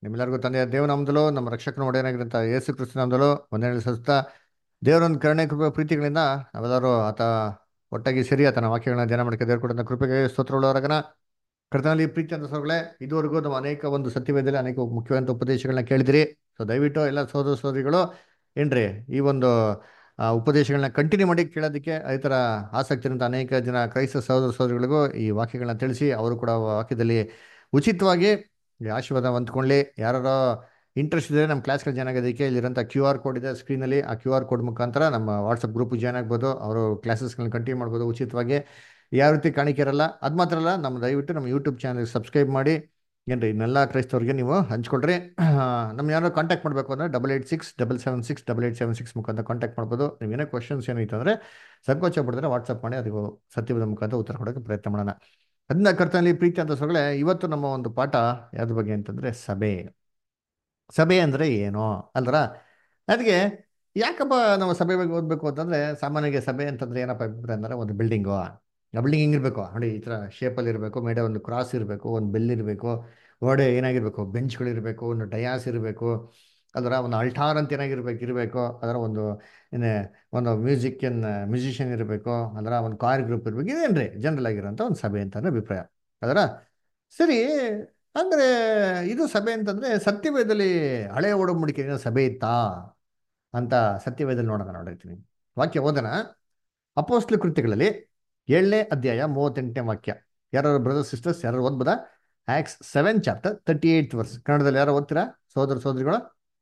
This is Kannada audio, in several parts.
ನಿಮ್ಮೆಲ್ಲರಿಗೂ ತಂದೆಯ ದೇವನಾಮದಲ್ಲೂ ನಮ್ಮ ರಕ್ಷಕನ ಒಡೆಯನಾಗಿರಂತ ಯೇಸು ಕ್ರಿಸ್ತ ನಾಮದಲ್ಲೂ ವಂದನೆಗಳು ಸಲ್ಲಿಸ್ತಾ ದೇವರೊಂದು ಕರುಣೆ ಕೃಪೆ ಪ್ರೀತಿಗಳಿಂದ ನಾವೆಲ್ಲರೂ ಆತ ಒಟ್ಟಾಗಿ ಸೇರಿ ಆತನ ವಾಕ್ಯಗಳನ್ನ ಧ್ಯಾನ ಮಾಡಿಕೆ ದೇವರು ಕೊಟ್ಟಂತ ಕೃಪೆಗೆ ಸ್ತೋತ್ರವುಳ್ಳವರಾಗನ ಕರ್ತನಲ್ಲಿ ಪ್ರೀತಿ ಅಂತ ಸೋಗಳೇ ಇದುವರೆಗೂ ನಮ್ಮ ಅನೇಕ ಒಂದು ಸತ್ಯವೇದದಲ್ಲಿ ಅನೇಕ ಮುಖ್ಯವಾದ ಉಪದೇಶಗಳನ್ನ ಕೇಳಿದಿರಿ. ಸೊ ದಯವಿಟ್ಟು ಎಲ್ಲ ಸೋದರ ಸೋದರಿಗಳು ಏನ್ರಿ ಈ ಒಂದು ಉಪದೇಶಗಳನ್ನ ಕಂಟಿನ್ಯೂ ಮಾಡಿ ಕೇಳೋದಕ್ಕೆ ಈ ಥರ ಆಸಕ್ತಿ ಇರುವಂಥ ಅನೇಕ ಜನ ಕ್ರೈಸ್ತ ಸಹೋದರ ಸಹೋದರಿಗಳಿಗೂ ಈ ವಾಕ್ಯಗಳನ್ನ ತಿಳಿಸಿ ಅವರು ಕೂಡ ವಾಕ್ಯದಲ್ಲಿ ಉಚಿತವಾಗಿ ಈ ಆಶೀರ್ವಾದ ಹೊಂದ್ಕೊಳ್ಳಿ. ಯಾರೋ ಇಂಟ್ರೆಸ್ಟ್ ಇದ್ದರೆ ನಮ್ಮ ಕ್ಲಾಸ್ಗಳು ಜಾಯ್ನ್ ಆಗೋದಕ್ಕೆ ಇಲ್ಲಿರೋಂಥ QR ಕೋಡ್ ಇದೆ ಸ್ಕ್ರೀನಲ್ಲಿ. ಆ QR ಕೋಡ್ ಮುಖಾಂತರ ನಮ್ಮ ವಾಟ್ಸಪ್ ಗ್ರೂಪ್ ಜಾಯ್ನ್ ಆಗ್ಬೋದು. ಅವರು ಕ್ಲಾಸಸ್ಗಳನ್ನ ಕಂಟಿನ್ಯೂ ಮಾಡ್ಬೋದು ಉಚಿತವಾಗಿ. ಯಾವ ರೀತಿ ಕಾಣಿಕೆ ಇರಲ್ಲ. ಅದು ಮಾತ್ರ ಅಲ್ಲ, ದಯವಿಟ್ಟು ನಮ್ಮ ಯೂಟ್ಯೂಬ್ ಚಾನಲ್ಗೆ ಸಬ್ಸ್ಕ್ರೈಬ್ ಮಾಡಿ ಏನ್ರಿ ಇನ್ನೆಲ್ಲ ಕ್ರೈಸ್ತವ್ರಿಗೆ ನೀವು ಹಂಚ್ಕೊಳ್ರಿ. ನಮ್ಮ ಯಾರೋ ಕಾಂಟ್ಯಾಕ್ಟ್ ಮಾಡಬೇಕು ಅಂದರೆ 8867768876 ಮುಖಾಂತರ ಕಾಂಟ್ಯಾಕ್ಟ್ ಮಾಡ್ಬೋದು. ನೀವು ಏನೋ ಕ್ವಶನ್ಸ್ ಏನೈತೆ ಅಂದರೆ ಸಂಕೋಚ ಪಡಿದ್ರೆ ವಾಟ್ಸಪ್ ಮಾಡಿ ಅದಕ್ಕೆ ಸತ್ಯವಾದ ಮುಖಾಂತರ ಉತ್ತರ ಕೊಡೋಕ್ಕೆ ಪ್ರಯತ್ನ ಮಾಡೋಣ. ಅದನ್ನ ಕರ್ತನಲ್ಲಿ ಪ್ರೀತಿ ಅಂತ ಸೊಗಳೆ ಇವತ್ತು ನಮ್ಮ ಒಂದು ಪಾಠ ಯಾವ್ದ್ರ ಬಗ್ಗೆ ಅಂತಂದರೆ ಸಭೆ. ಸಭೆ ಅಂದರೆ ಏನು ಅಲ್ರ. ಅದಕ್ಕೆ ಯಾಕಪ್ಪ ನಾವು ಸಭೆ ಬಗ್ಗೆ ಓದಬೇಕು ಅಂತಂದರೆ ಸಾಮಾನ್ಯವಾಗಿ ಸಭೆ ಅಂತಂದರೆ ಏನಪ್ಪ ಅಭಿಪ್ರಾಯ ಅಂದರೆ ಒಂದು ಬಿಲ್ಡಿಂಗು. ಆ ಬಿಲ್ಡಿಂಗ್ ಹಿಂಗಿರಬೇಕು ನೋಡಿ, ಈ ಥರ ಶೇಪಲ್ಲಿ ಇರಬೇಕು, ಮೇಡೆ ಒಂದು ಕ್ರಾಸ್ ಇರಬೇಕು, ಒಂದು ಬೆಲ್ ಇರಬೇಕು, ಗೋಡೆ ಏನಾಗಿರಬೇಕು, ಬೆಂಚ್ಗಳಿರಬೇಕು, ಒಂದು ಡಯಾಸ್ ಇರಬೇಕು, ಅದರ ಒಂದು ಅಲ್ಟಾರ್ ಅಂತ ಇರಬೇಕು, ಅದರ ಒಂದು ಏನೇ ಒಂದು ಮ್ಯೂಸಿಷಿಯನ್ ಇರಬೇಕು, ಅದರ ಒಂದು ಕಾರ್ ಗ್ರೂಪ್ ಇರಬೇಕು. ಇದೇನ್ರಿ ಜನರಲ್ ಆಗಿರೋಂಥ ಒಂದು ಸಭೆ ಅಂತಂದ್ರೆ ಅಭಿಪ್ರಾಯ ಅದರ. ಸರಿ, ಅಂದರೆ ಇದು ಸಭೆ ಅಂತಂದರೆ ಸತ್ಯವೇದದಲ್ಲಿ ಹಳೆಯ ಒಡಂಬಡಿಕೆಯ ಸಭೆ ಇತ್ತಾ ಅಂತ ಸತ್ಯವೇದದಲ್ಲಿ ನೋಡಿರ್ತೀನಿ. ವಾಕ್ಯ ಓದನ ಅಪೊಸ್ತಲ ಕೃತ್ಯಗಳಲ್ಲಿ 7ನೇ ಅಧ್ಯಾಯ 38ನೇ ವಾಕ್ಯ. ಯಾರು ಬ್ರದರ್ ಸಿಸ್ಟರ್ಸ್ ಯಾರು ಓದ್ಬೋದಾ? Acts 7 chapter 38th verse. ಕನ್ನಡದಲ್ಲಿ ಯಾರು ಓದ್ತೀರಾ ಸೋದರ ಸೋದರಿಗಳು?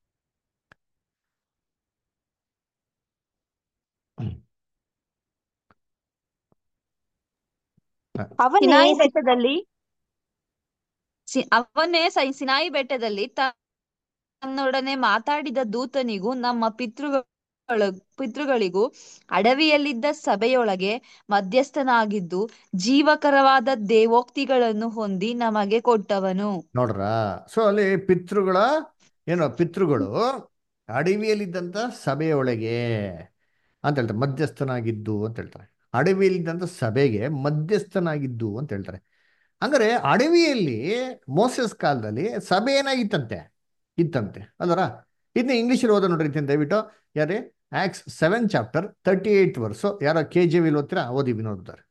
ಅವನೇ ಸಿನಾಯಿ ಬೆಟ್ಟದಲ್ಲಿ ಸಿನಾಯಿ ಬೆಟ್ಟದಲ್ಲಿ ತನ್ನೊಡನೆ ಮಾತಾಡಿದ ದೂತನಿಗೂ ನಮ್ಮ ಪಿತೃಗಳಿಗೂ ಅಡವಿಯಲ್ಲಿದ್ದ ಸಭೆಯೊಳಗೆ ಮಧ್ಯಸ್ಥನಾಗಿದ್ದು ಜೀವಕರವಾದ ದೇವೋಕ್ತಿಗಳನ್ನು ಹೊಂದಿ ನಮಗೆ ಕೊಟ್ಟವನು. ನೋಡ್ರ, ಸೊ ಅಲ್ಲಿ ಪಿತೃಗಳು ಅಡವಿಯಲ್ಲಿದ್ದಂಥ ಸಭೆಯೊಳಗೆ ಅಂತ ಹೇಳ್ತಾರೆ, ಮಧ್ಯಸ್ಥನಾಗಿದ್ದು ಅಂತ ಹೇಳ್ತಾರೆ. ಅಡವಿಯಲ್ಲಿದ್ದಂಥ ಸಭೆಗೆ ಮಧ್ಯಸ್ಥನಾಗಿದ್ದು ಅಂತ ಹೇಳ್ತಾರೆ. ಅಂದರೆ ಅಡವಿಯಲ್ಲಿ ಮೋಸೆಸ್ ಕಾಲದಲ್ಲಿ ಸಭೆ ಏನಾಗಿತ್ತಂತೆ ಇತ್ತಂತೆ ಅಲ್ವರ. ಇದನ್ನ ಇಂಗ್ಲೀಷಲ್ಲಿ ಓದೋ ನೋಡ್ರಿ ದಯವಿಟ್ಟು. ಯಾರೇ Acts 7 chapter 38th verse. ಯಾರೋ KJV ಓದ್ತೀರಾ? ಓದಿ Vinod sir.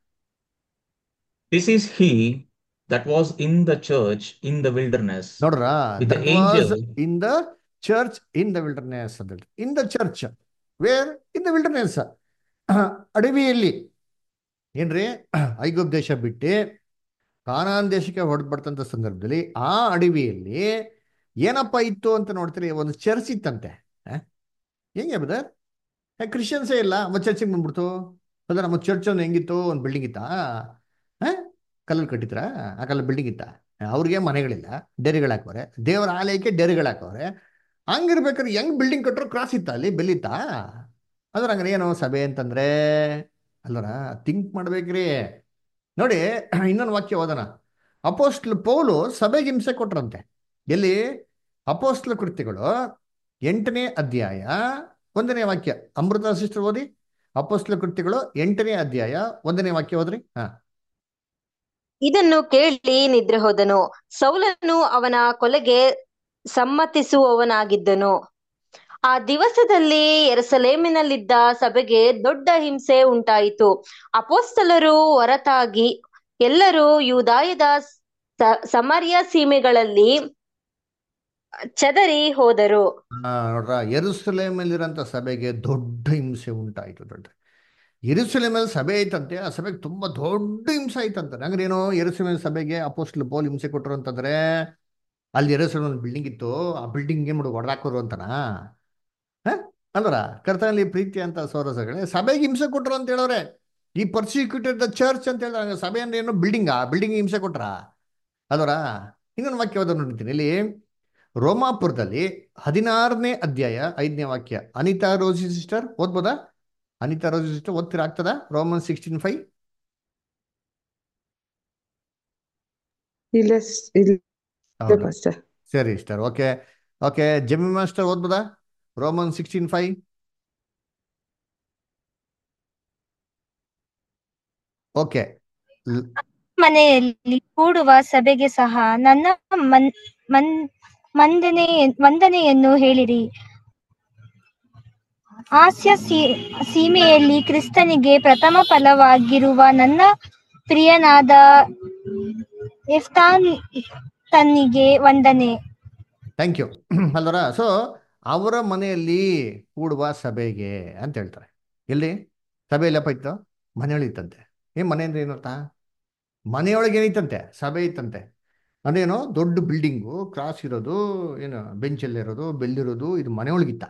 This is he that was in the church in the wilderness ನೋಡ್ರ, with the that angel. Was in the church in the wilderness ಅಂತ ಹೇಳ್ತಾರೆ. In the church where? In the wilderness. ಅಡವಿಯಲ್ಲಿ ಏನ್ರಿ ಐಗುಪ್ತ ದೇಶ ಬಿಟ್ಟು ಕಾನಾನ್ ದೇಶಕ್ಕೆ ಹೊಡೆದ್ಬರ್ತಂಥ ಸಂದರ್ಭದಲ್ಲಿ ಆ ಅಡವಿಯಲ್ಲಿ ಏನಪ್ಪ ಇತ್ತು ಅಂತ ನೋಡ್ತೀರಿ, ಒಂದು ಚರ್ಚ್ ಇತ್ತಂತೆ. ಹೆಂಗೆ ಬದರ್? ಕ್ರಿಶ್ಚಿಯನ್ಸೇ ಇಲ್ಲ, ಮತ್ತೆ ಚರ್ಚಿಗೆ ಬಂದ್ಬಿಡ್ತು ಅಲ್ಲ. ನಮ್ಮ ಚರ್ಚ್ ಒಂದು ಹೆಂಗಿತ್ತು, ಒಂದು ಬಿಲ್ಡಿಂಗ್ ಇತ್ತಾ? ಕಲ್ಲಲ್ಲಿ ಕಟ್ಟಿದ್ರ? ಆ ಕಲ್ಲ ಬಿಲ್ಡಿಂಗ್ ಇತ್ತ? ಅವ್ರಿಗೆ ಮನೆಗಳಿಲ್ಲ, ಡೇರಿಗಳು ಹಾಕವ್ರೆ. ದೇವರ ಆಲಯಕ್ಕೆ ಡೇರಿಗಳು ಹಾಕವ್ರೆ. ಹಂಗಿರ್ಬೇಕಾದ್ರೆ ಹೆಂಗ್ ಬಿಲ್ಡಿಂಗ್ ಕಟ್ಟರು? ಕ್ರಾಸ್ ಇತ್ತ ಅಲ್ಲಿ, ಬೆಲ್ಲಿತ್ತಾ? ಅದ್ರ ಹಂಗಾರೆ ಏನು ಸಭೆ ಅಂತಂದ್ರೆ ಅಲ್ಲರ? ಥಿಂಕ್ ಮಾಡ್ಬೇಕ್ರಿ. ನೋಡಿ, ಇನ್ನೊಂದು ವಾಕ್ಯ ಓದೋಣ. ಅಪೋಸ್ಟ್ಲ ಪೌಲು ಸಭೆಗೆ ಹಿಂಸೆ ಕೊಟ್ರಂತೆ. ಎಲ್ಲಿ? ಅಪೋಸ್ಟ್ಲ ಕೃತ್ಯಗಳು 8ನೇ ಅಧ್ಯಾಯ 1ನೇ ವಾಕ್ಯ. ಅಮೃತ ಸಿಸ್ಟರ್ ಓದಿ. ಅಪೋಸ್ಟ್ಲ ಕೃತ್ಯಗಳು 8ನೇ ಅಧ್ಯಾಯ 1ನೇ ವಾಕ್ಯ ಓದ್ರಿ. ಇದನ್ನು ಕೇಳಿ ನಿದ್ರೆ ಹೋದನು. ಸೌಲನು ಅವನ ಕೊಲೆಗೆ ಸಮ್ಮತಿಸುವವನಾಗಿದ್ದನು. ಆ ದಿವಸದಲ್ಲಿ ಯೆರೂಸಲೇಮಿನಲ್ಲಿದ್ದ ಸಭೆಗೆ ದೊಡ್ಡ ಹಿಂಸೆ ಉಂಟಾಯಿತು. ಅಪೊಸ್ತಲರು ಹೊರತಾಗಿ ಎಲ್ಲರೂ ಯೂದಾಯದ ಸಮಾರ್ಯ ಸೀಮೆಗಳಲ್ಲಿ ಚದರಿ ಹೋದರು. ನೋಡ್ರ, ಯೆರೂಸಲೇಮಲ್ಲಿರೋಂಥ ಸಭೆಗೆ ದೊಡ್ಡ ಹಿಂಸೆ ಉಂಟಾಯಿತು. ನೋಡ್ರಿ, ಯೆರೂಸಲೇಮಲ್ಲಿ ಸಭೆ ಐತಂತೆ. ಆ ಸಭೆಗೆ ತುಂಬಾ ದೊಡ್ಡ ಹಿಂಸೆ ಐತಂತೆ. ಹಂಗ್ರೆ ಏನೋ ಯೆರೂಸಲೇಮ್ ಸಭೆಗೆ ಅಪೊಸ್ತಲ ಪೌಲ್ ಹಿಂಸೆ ಕೊಟ್ಟರು ಅಂತಂದ್ರೆ ಅಲ್ಲಿ ಯೆರೂಸಲೇಮ್ ಒಂದು ಬಿಲ್ಡಿಂಗ್ ಇತ್ತು, ಆ ಬಿಲ್ಡಿಂಗ್ ಏನ್ ಮಾಡಿ ಹೊಡೆದಾಕೋರು ಅಂತನಾ? ಅಲ್ವರ? ಕರ್ತನಲ್ಲಿ ಪ್ರೀತಿ ಅಂತ ಸೋರಸಗಳೇ, ಸಭೆಗೆ ಹಿಂಸೆ ಕೊಟ್ಟರು ಅಂತ ಹೇಳೋರೆ. ಈ ಪರ್ಸಿಕ್ಯೂಟೆಡ್ ದ ಚರ್ಚ್ ಅಂತ ಹೇಳಿದ್ರೆ ಸಭೆ ಅಂದ್ರೆ ಏನು? ಬಿಲ್ಡಿಂಗ್ ಹಿಂಸೆ ಕೊಟ್ರ ಅಲ್ವರ? ಇನ್ನೊಂದು ವಾಕ್ಯ ಓದೋ ನೋಡ್ತೀನಿ ಇಲ್ಲಿ. ರೋಮಾಪುರದಲ್ಲಿ 16ನೇ ಅಧ್ಯಾಯ 5ನೇ ವಾಕ್ಯ. ಅನಿತಾ ರೋಜಿ ಸಿಸ್ಟರ್ ಓದ್ಬೋದಾ? ಅನಿತಾ ರೋಜಿ ಸಿಸ್ಟರ್ ಓದ್ತೀರಾ? ಆಗ್ತದ? ರೋಮನ್ 16:5. ಸರಿ ಸಿಸ್ಟರ್, ಓಕೆ ಓಕೆ. ಜೆಮಿ ಮಾಸ್ಟರ್ ಓದ್ಬೋದಾ? ರೋಮನ್ 16:5. ಓಕೆ. ಮನೆಯಲ್ಲಿ ಕೂಡುವ ಸಭೆಗೆ ಸಹ ನನ್ನ ವಂದನೆಯನ್ನು ಹೇಳಿರಿ. ಆಸ್ಯ ಸೀಮೆಯಲ್ಲಿ ಕ್ರಿಸ್ತನಿಗೆ ಪ್ರಥಮ ಫಲವಾಗಿರುವ ನನ್ನ ಪ್ರಿಯನಾದ ಎಫ್ತಾತನಿಗೆ ವಂದನೆ. Thank you. ಅಲ್ವರ, ಸೊ ಅವರ ಮನೆಯಲ್ಲಿ ಕೂಡುವ ಸಭೆಗೆ ಅಂತ ಹೇಳ್ತಾರೆ. ಎಲ್ಲಿ ಸಭೆಯಲ್ಲಪ್ಪ ಇತ್ತು? ಮನೆಯೊಳಗೆ ಇತ್ತಂತೆ. ಮನೆ ಅಂದ್ರೆ ಏನರ್ಥ? ಮನೆಯೊಳಗೆ ಏನೈತಂತೆ? ಸಭೆ ಇತ್ತಂತೆ. ಅದೇನೋ ದೊಡ್ಡ ಬಿಲ್ಡಿಂಗು, ಕ್ರಾಸ್ ಇರೋದು, ಏನು ಬೆಂಚಲ್ಲಿರೋದು, ಬೆಲ್ಲಿರೋದು, ಇದು ಮನೆಯೊಳಗಿತ್ತ?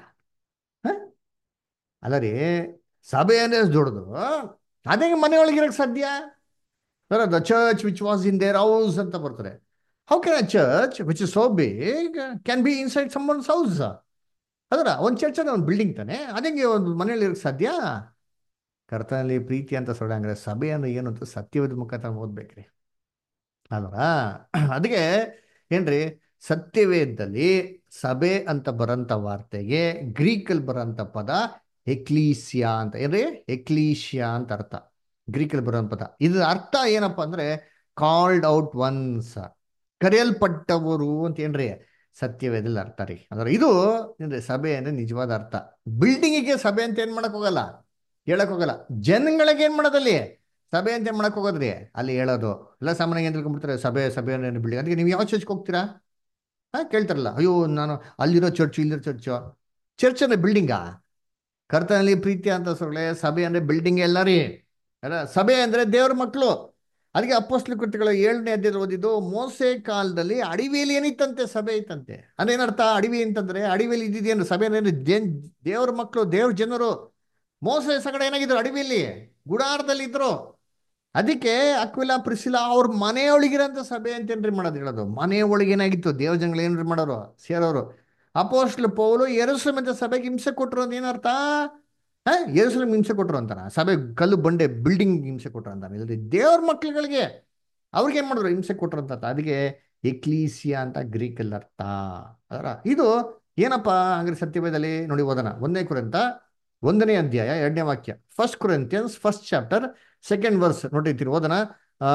ಅಲ್ಲ ರೀ, ಸಭೆ ಅಂದ್ರೆ ದೊಡ್ಡದು, ಅದೇ ಮನೆಯೊಳಗಿರಕ್ಕೆ ಸಾಧ್ಯ? The church which was in their house ಅಂತ ಬರ್ತಾರೆ. How can a church which is so big can be inside someone's house? ಅದರ ಒಂದು ಚರ್ಚ್ ಅಂದ್ರೆ ಒಂದು ಬಿಲ್ಡಿಂಗ್ ತಾನೆ, ಅದಂಗೆ ಒಂದು ಮನೆಯಲ್ಲಿ ಇರಕ್ಕೆ ಸಾಧ್ಯ? ಕರ್ತನಲ್ಲಿ ಪ್ರೀತಿ ಅಂತ ಸೊಡಂಗ್ರೆ ಸಭೆ ಅಂದ್ರೆ ಏನು ಅಂತ ಸತ್ಯವಾದ ಮುಖಾಂತರ ಓದ್ಬೇಕ್ರಿ ಅಲ್ವಾ? ಅದಕ್ಕೆ ಏನ್ರಿ, ಸತ್ಯವೇದದಲ್ಲಿ ಸಭೆ ಅಂತ ಬರೋಂಥ ವಾರ್ತೆಗೆ ಗ್ರೀಕಲ್ಲಿ ಬರೋಂಥ ಪದ ಎಕ್ಲೀಸಿಯಾ ಅಂತ. ಏನ್ರಿ? ಎಕ್ಲೀಶಿಯಾ ಅಂತ ಅರ್ಥ, ಗ್ರೀಕಲ್ಲಿ ಬರೋಂಥ ಪದ. ಇದ್ರ ಅರ್ಥ ಏನಪ್ಪಾ ಅಂದ್ರೆ ಕಾಲ್ಡ್ ಔಟ್ ಒನ್ಸ್, ಕರೆಯಲ್ಪಟ್ಟವರು ಅಂತ. ಏನ್ರಿ? ಸತ್ಯವೇದಲ್ಲಿ ಅರ್ಥ ರೀ. ಅಂದ್ರೆ ಇದು ಏನ್ರಿ ಸಭೆ ಅಂದ್ರೆ ನಿಜವಾದ ಅರ್ಥ. ಬಿಲ್ಡಿಂಗಿಗೆ ಸಭೆ ಅಂತ ಏನ್ ಮಾಡಕ್ ಹೋಗಲ್ಲ, ಹೇಳಕ್ ಹೋಗಲ್ಲ. ಜನಗಳಿಗೆ ಏನ್ ಮಾಡೋದಲ್ಲಿ ಸಭೆ ಅಂತ ಏನ್ ಮಾಡಕ್ ಹೋಗೋದ್ರಿ, ಅಲ್ಲಿ ಹೇಳೋದು. ಎಲ್ಲ ಸಾಮಾನ್ಯ ಏನ್ ತಿಳ್ಕೊಂಡ್ಬಿಡ್ತಾರೆ, ಸಭೆ ಸಭೆ ಬಿಲ್ಡಿಂಗ್. ಅದಕ್ಕೆ ನೀವು ಯಾವ ಚರ್ಚ್ಗೆ ಹೋಗ್ತೀರಾ? ಕೇಳ್ತಾರಲ್ಲ, ಅಯ್ಯೋ ನಾನು ಅಲ್ಲಿರೋ ಚರ್ಚು ಇಲ್ಲಿರೋ ಚರ್ಚು. ಚರ್ಚ್ ಅಂದ್ರೆ ಬಿಲ್ಡಿಂಗಾ? ಕರ್ತನಲ್ಲಿ ಪ್ರೀತಿ ಅಂತ ಸೊಳ್ಳೆ ಸಭೆ ಅಂದ್ರೆ ಬಿಲ್ಡಿಂಗ್ ಎಲ್ಲ ರೀ. ಅಲ್ಲ, ಸಭೆ ಅಂದ್ರೆ ದೇವ್ರ ಮಕ್ಕಳು. ಅದಕ್ಕೆ ಅಪೊಸ್ತಲ ಕೃತ್ಯಗಳು 7ನೇ ಅಧ್ಯಾಯ ಓದಿದ್ದು, ಮೋಸೆ ಕಾಲದಲ್ಲಿ ಅಡವಿಯಲ್ಲಿ ಏನಿತ್ತಂತೆ? ಸಭೆ ಇತ್ತಂತೆ. ಅಂದ್ರೆ ಏನರ್ಥ? ಅಡವಿ ಅಂತಂದ್ರೆ ಅಡವಿಯಲ್ಲಿ ಇದ್ದಿದ್ದೇನು? ಸಭೆ ಅಂದ್ರೆ ದೇವ್ರ ಮಕ್ಕಳು, ದೇವ್ರ ಜನರು. ಮೋಸೆ ಸಗಡ ಏನಾಗಿದ್ರು? ಅಡವಿಯಲ್ಲಿ ಗುಡಾರದಲ್ಲಿ ಇದ್ರು. ಅದಕ್ಕೆ ಅಕ್ವಿಲಾ ಪ್ರಿಸಿಲಾ ಅವ್ರ ಮನೆಯೊಳಗಿರಂತ ಸಭೆ ಅಂತೇನ್ರಿ ಮಾಡೋದು, ಹೇಳೋದು. ಮನೆಯೊಳಗೆ ಏನಾಗಿತ್ತು? ದೇವ್ರ ಜನಗಳು ಏನ್ರಿ ಮಾಡೋರು? ಸೇರೋರು. ಅಪೊಸ್ತಲ ಪೌಲು ಯೆರೂಸಲೇಮ್ ಅಂತ ಸಭೆಗೆ ಹಿಂಸೆ ಕೊಟ್ಟರು ಅಂತ ಏನರ್ಥ? ಯೆರೂಸಲೇಮ್ ಹಿಂಸೆ ಕೊಟ್ಟರು ಅಂತಾನ? ಸಭೆ ಕಲ್ಲು ಬಂಡೆ ಬಿಲ್ಡಿಂಗ್ ಹಿಂಸೆ ಕೊಟ್ಟರು ಅಂತಾನೆ? ಇಲ್ಲದೆ ದೇವ್ರ ಮಕ್ಳುಗಳಿಗೆ ಅವ್ರಿಗೆ ಏನ್ ಮಾಡಿದ್ರು? ಹಿಂಸೆ ಕೊಟ್ಟರು ಅಂತ. ಅದಕ್ಕೆ ಎಕ್ಲೀಸಿಯಾ ಅಂತ ಗ್ರೀಕಲ್ಲಿ ಅರ್ಥ. ಅದರ ಇದು ಏನಪ್ಪಾ ಹಂಗ್ರೆ ಸತ್ಯವೇದದಲ್ಲಿ ನೋಡಿ ಓದೋಣ. 1ನೇ ಕೊರಿಂಥ 1ನೇ ಅಧ್ಯಾಯ 2ನೇ ವಾಕ್ಯ. 1 Corinthians 1st chapter 2nd verse ನೋಡಿರ್ತೀರಿ, ಓದೋಣ. ಆ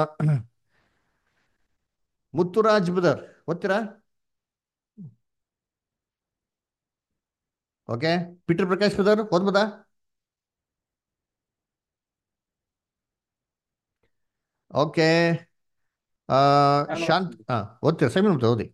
ಮುತ್ತುರಾಜ್ ಬದರ್ ಓದ್ತೀರಾ? ಓಕೆ. ಪೀಟರ್ ಪ್ರಕಾಶ್ ಬದರ್ ಓದ್ಬೋದಾ? ಓಕೆ. ಶಾಂತ್ ಓದ್ತೀರಾ? ಸೈಮನ್ ಓದಿ.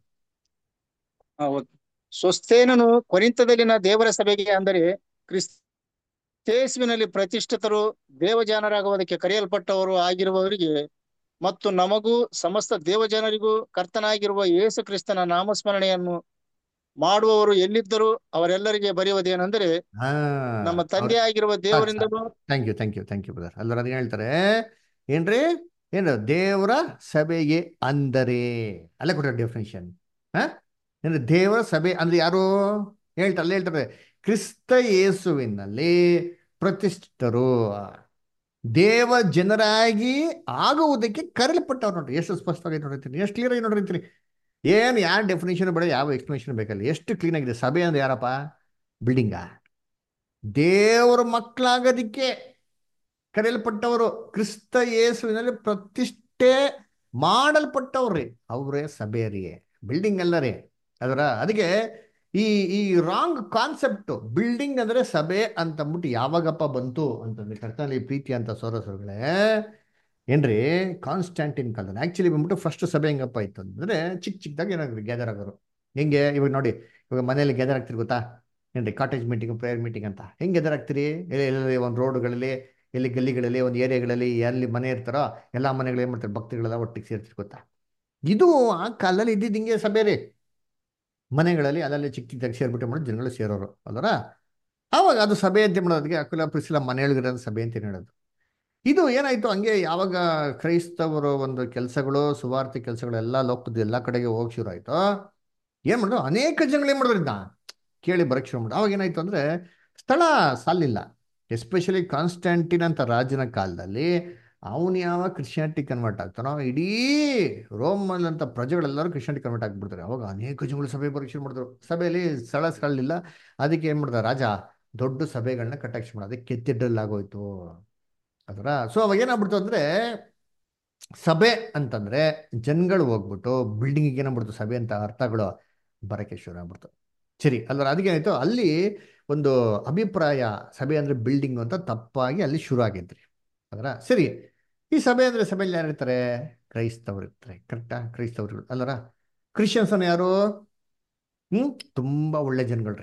ಸೊಸ್ಥೇನನು ಕೊರಿಂಥದಲ್ಲಿನ ದೇವರ ಸಭೆಗೆ, ಅಂದರೆ ಕ್ರಿಸ್ತೇಸುವಿನಲ್ಲಿ ಪ್ರತಿಷ್ಠಿತರು, ದೇವಜನರಾಗುವುದಕ್ಕೆ ಕರೆಯಲ್ಪಟ್ಟವರು ಆಗಿರುವವರಿಗೆ ಮತ್ತು ನಮಗೂ ಸಮಸ್ತ ದೇವಜನರಿಗೂ ಕರ್ತನಾಗಿರುವ ಯೇಸು ಕ್ರಿಸ್ತನ ನಾಮಸ್ಮರಣೆಯನ್ನು ಮಾಡುವವರು ಎಲ್ಲಿದ್ದರೂ ಅವರೆಲ್ಲರಿಗೆ ಬರೆಯುವುದೇನೆಂದರೆ, ನಮ್ಮ ತಂದೆ ಆಗಿರುವ ದೇವರಿಂದಲೂ. Thank you brother. ಅಲ್ಲರ ಅದನ್ನ ಹೇಳ್ತಾರೆ ಏನ್ರಿ, ಏನು ದೇವರ ಸಭೆಗೆ ಅಂದರೆ ಅಲ್ಲೇ ಕೊಟ್ಟ ಡೆಫಿನೇಷನ್. ಅಂದ್ರೆ ದೇವರ ಸಭೆ ಅಂದ್ರೆ ಯಾರು ಹೇಳ್ತಾರೆ? ಕ್ರಿಸ್ತ ಯೇಸುವಿನಲ್ಲಿ ಪ್ರತಿಷ್ಠಿತರು, ದೇವ ಜನರಾಗಿ ಆಗುವುದಕ್ಕೆ ಕರೆಯಲ್ಪಟ್ಟವ್ರು. ನೋಡ್ರಿ ಎಷ್ಟು ಸ್ಪಷ್ಟವಾಗಿ ನೋಡಿರ್ತೀನಿ, ಎಷ್ಟು ಕ್ಲಿಯರ್ ಆಗಿ ನೋಡಿರ್ತೀನಿ. ಏನು ಯಾವ ಡೆಫಿನೇಷನ್ ಬೇಡ, ಯಾವ ಎಕ್ಸ್ಪ್ಲನೇಷನ್ ಬೇಕಲ್ಲ, ಎಷ್ಟು ಕ್ಲೀನ್ ಆಗಿದೆ. ಸಭೆ ಅಂದ್ರೆ ಯಾರಪ್ಪ? ಬಿಲ್ಡಿಂಗಾ? ದೇವರ ಮಕ್ಕಳಾಗೋದಿಕ್ಕೆ ಕರೆಯಲ್ಪಟ್ಟವರು, ಕ್ರಿಸ್ತ ಯೇಸುವಿನಲ್ಲಿ ಪ್ರತಿಷ್ಠೆ ಮಾಡಲ್ಪಟ್ಟವ್ರಿ, ಅವರೇ ಸಭೆ ರೀ, ಬಿಲ್ಡಿಂಗ್ ಅಲ್ಲ ರೀ. ಅದಕ್ಕೆ ಈ ಈ ರಾಂಗ್ ಕಾನ್ಸೆಪ್ಟ್, ಬಿಲ್ಡಿಂಗ್ ಅಂದ್ರೆ ಸಭೆ ಅಂತಂದ್ಬಿಟ್ಟು ಯಾವಾಗಪ್ಪ ಬಂತು ಅಂತಂದ್ರೆ, ಕರ್ತನಲ್ಲಿ ಪ್ರೀತಿ ಅಂತ ಸೋರಸರುಗಳೇ ಏನ್ರಿ, ಕಾನ್ಸ್ಟ್ಯಾಂಟಿನ್ ಕಾಲದಲ್ಲಿ ಆಕ್ಚುಲಿ ಬಂದ್ಬಿಟ್ಟು ಫಸ್ಟ್ ಸಭೆ ಹೆಂಗಪ್ಪ ಇತ್ತು ಅಂದ್ರೆ, ಚಿಕ್ಕದಾಗಿ ಏನಾದ್ರು ಗ್ಯಾದರ್ ಆಗೋರು. ಹೆಂಗೆ ಇವಾಗ ನೋಡಿ, ಇವಾಗ ಮನೇಲಿ ಗ್ಯಾದರ್ ಆಗ್ತಿರ್ ಗೊತ್ತಾ? ಏನ್ರಿ, ಕಾಟೇಜ್ ಮೀಟಿಂಗ್, ಪ್ರೇಯರ್ ಮೀಟಿಂಗ್ ಅಂತ ಹೆಂಗೆ ಗ್ಯಾದರ್ ಆಗ್ತೀರಿ? ಎಲ್ಲೆಲ್ಲಿ ಒಂದು ರೋಡ್ಗಳಲ್ಲಿ, ಎಲ್ಲಿ ಗಲ್ಲಿಗಳಲ್ಲಿ, ಒಂದು ಏರಿಯಾಗಳಲ್ಲಿ ಎಲ್ಲಿ ಮನೆ ಇರ್ತಾರೋ ಎಲ್ಲ ಮನೆಗಳು ಏನು ಮಾಡ್ತಾರೆ, ಭಕ್ತಿಗಳೆಲ್ಲ ಒಟ್ಟಿಗೆ ಸೇರ್ತಿರ್ ಗೊತ್ತಾ? ಇದು ಆ ಕಾಲದಲ್ಲಿ ಇದ್ದಿದ್ದು ಹಿಂಗೆ ಸಭೆ ರೀ. ಮನೆಗಳಲ್ಲಿ ಅಲ್ಲಲ್ಲಿ ಚಿಕ್ಕದಾಗಿ ಸೇರ್ಬಿಟ್ಟು ಮಾಡೋದು, ಜನಗಳು ಸೇರೋರು ಅಲ್ಲರ. ಆವಾಗ ಅದು ಸಭೆ ಅಂತ ಮಾಡೋದಕ್ಕೆ ಅಕ್ವಿಲಾ ಪ್ರಿಸಿಲಾ ಮನೆಯೊಳಗಿರೋದು ಸಭೆ ಅಂತ ಹೇಳೋದು. ಇದು ಏನಾಯ್ತು, ಹಂಗೆ ಯಾವಾಗ ಕ್ರೈಸ್ತವರು ಒಂದು ಕೆಲಸಗಳು, ಸುವಾರ್ತೆ ಕೆಲಸಗಳು ಎಲ್ಲ ಲೋಕದ ಎಲ್ಲ ಕಡೆಗೆ ಹೋಗಿ ಶುರು ಆಯ್ತು, ಏನ್ ಮಾಡಿದ್ರು, ಅನೇಕ ಜನಗಳು ಏನ್ ಮಾಡಿದ್ರು, ಇದನ್ನ ಕೇಳಿ ಬರಕ್ ಶುರು ಮಾಡಿದ್ರು. ಅವಾಗ ಏನಾಯ್ತು ಅಂದ್ರೆ ಸ್ಥಳ ಸಾಲಿಲ್ಲ. ಎಸ್ಪೆಷಲಿ ಕಾನ್ಸ್ಟ್ಯಾಂಟಿನ್ ಅಂತ ರಾಜನ ಕಾಲದಲ್ಲಿ ಅವನು ಯಾವ ಕ್ರಿಶ್ಚಿಯಾನಿಟಿ ಕನ್ವರ್ಟ್ ಆಗ್ತಾನೋ, ಇಡೀ ರೋಮಲ್ ಅಂತ ಪ್ರಜೆಗಳೆಲ್ಲರೂ ಕ್ರಿಶ್ಚಿಯಾನಿಟಿ ಕನ್ವರ್ಟ್ ಆಗ್ಬಿಡ್ತಾರೆ. ಅವಾಗ ಅನೇಕ ಜನಗಳು ಸಭೆ ಬರಕ್ ಶುರು ಮಾಡಿದ್ರು. ಸಭೆಯಲ್ಲಿ ಸ್ಥಳ ಅದಕ್ಕೆ ಏನ್ ಮಾಡ್ದ ರಾಜ, ದೊಡ್ಡ ಸಭೆಗಳನ್ನ ಕಟ್ಟಕ್ಕೆ ಶುರು ಮಾಡೋದು. ಅದಕ್ಕೆ ಕೆತ್ತಿಡ್ಡಲ್ ಆಗೋಯ್ತು ಅದರ. ಸೊ ಅವಾಗ ಏನಾಗ್ಬಿಡ್ತು ಅಂದ್ರೆ, ಸಭೆ ಅಂತಂದ್ರೆ ಜನಗಳು ಹೋಗ್ಬಿಟ್ಟು ಬಿಲ್ಡಿಂಗಿಗೆ ಏನಾಗ್ಬಿಡ್ತು ಸಭೆ ಅಂತ ಅರ್ಥಗಳು ಬರಕ್ಕೆ ಶುರು ಆಗ್ಬಿಡ್ತು. ಸರಿ ಅಲ್ವರ, ಅದಕ್ಕೇನಾಯ್ತು ಅಲ್ಲಿ ಒಂದು ಅಭಿಪ್ರಾಯ ಸಭೆ ಅಂದ್ರೆ ಬಿಲ್ಡಿಂಗ್ ಅಂತ ತಪ್ಪಾಗಿ ಅಲ್ಲಿ ಶುರು ಆಗಿದ್ರಿ ಅದರ. ಸರಿ, ಈ ಸಭೆ ಅಂದ್ರೆ ಸಭೆಯಲ್ಲಿ ಯಾರು ಇರ್ತಾರೆ? ಕ್ರೈಸ್ತವರು ಇರ್ತಾರೆ. ಕರೆಕ್ಟಾ? ಕ್ರೈಸ್ತವರು ಅಲ್ಲರ. ಕ್ರಿಶ್ಚಿಯನ್ಸ್ ಅನ್ನು ಯಾರು? ತುಂಬಾ ಒಳ್ಳೆ ಜನಗಳ್ರಿ.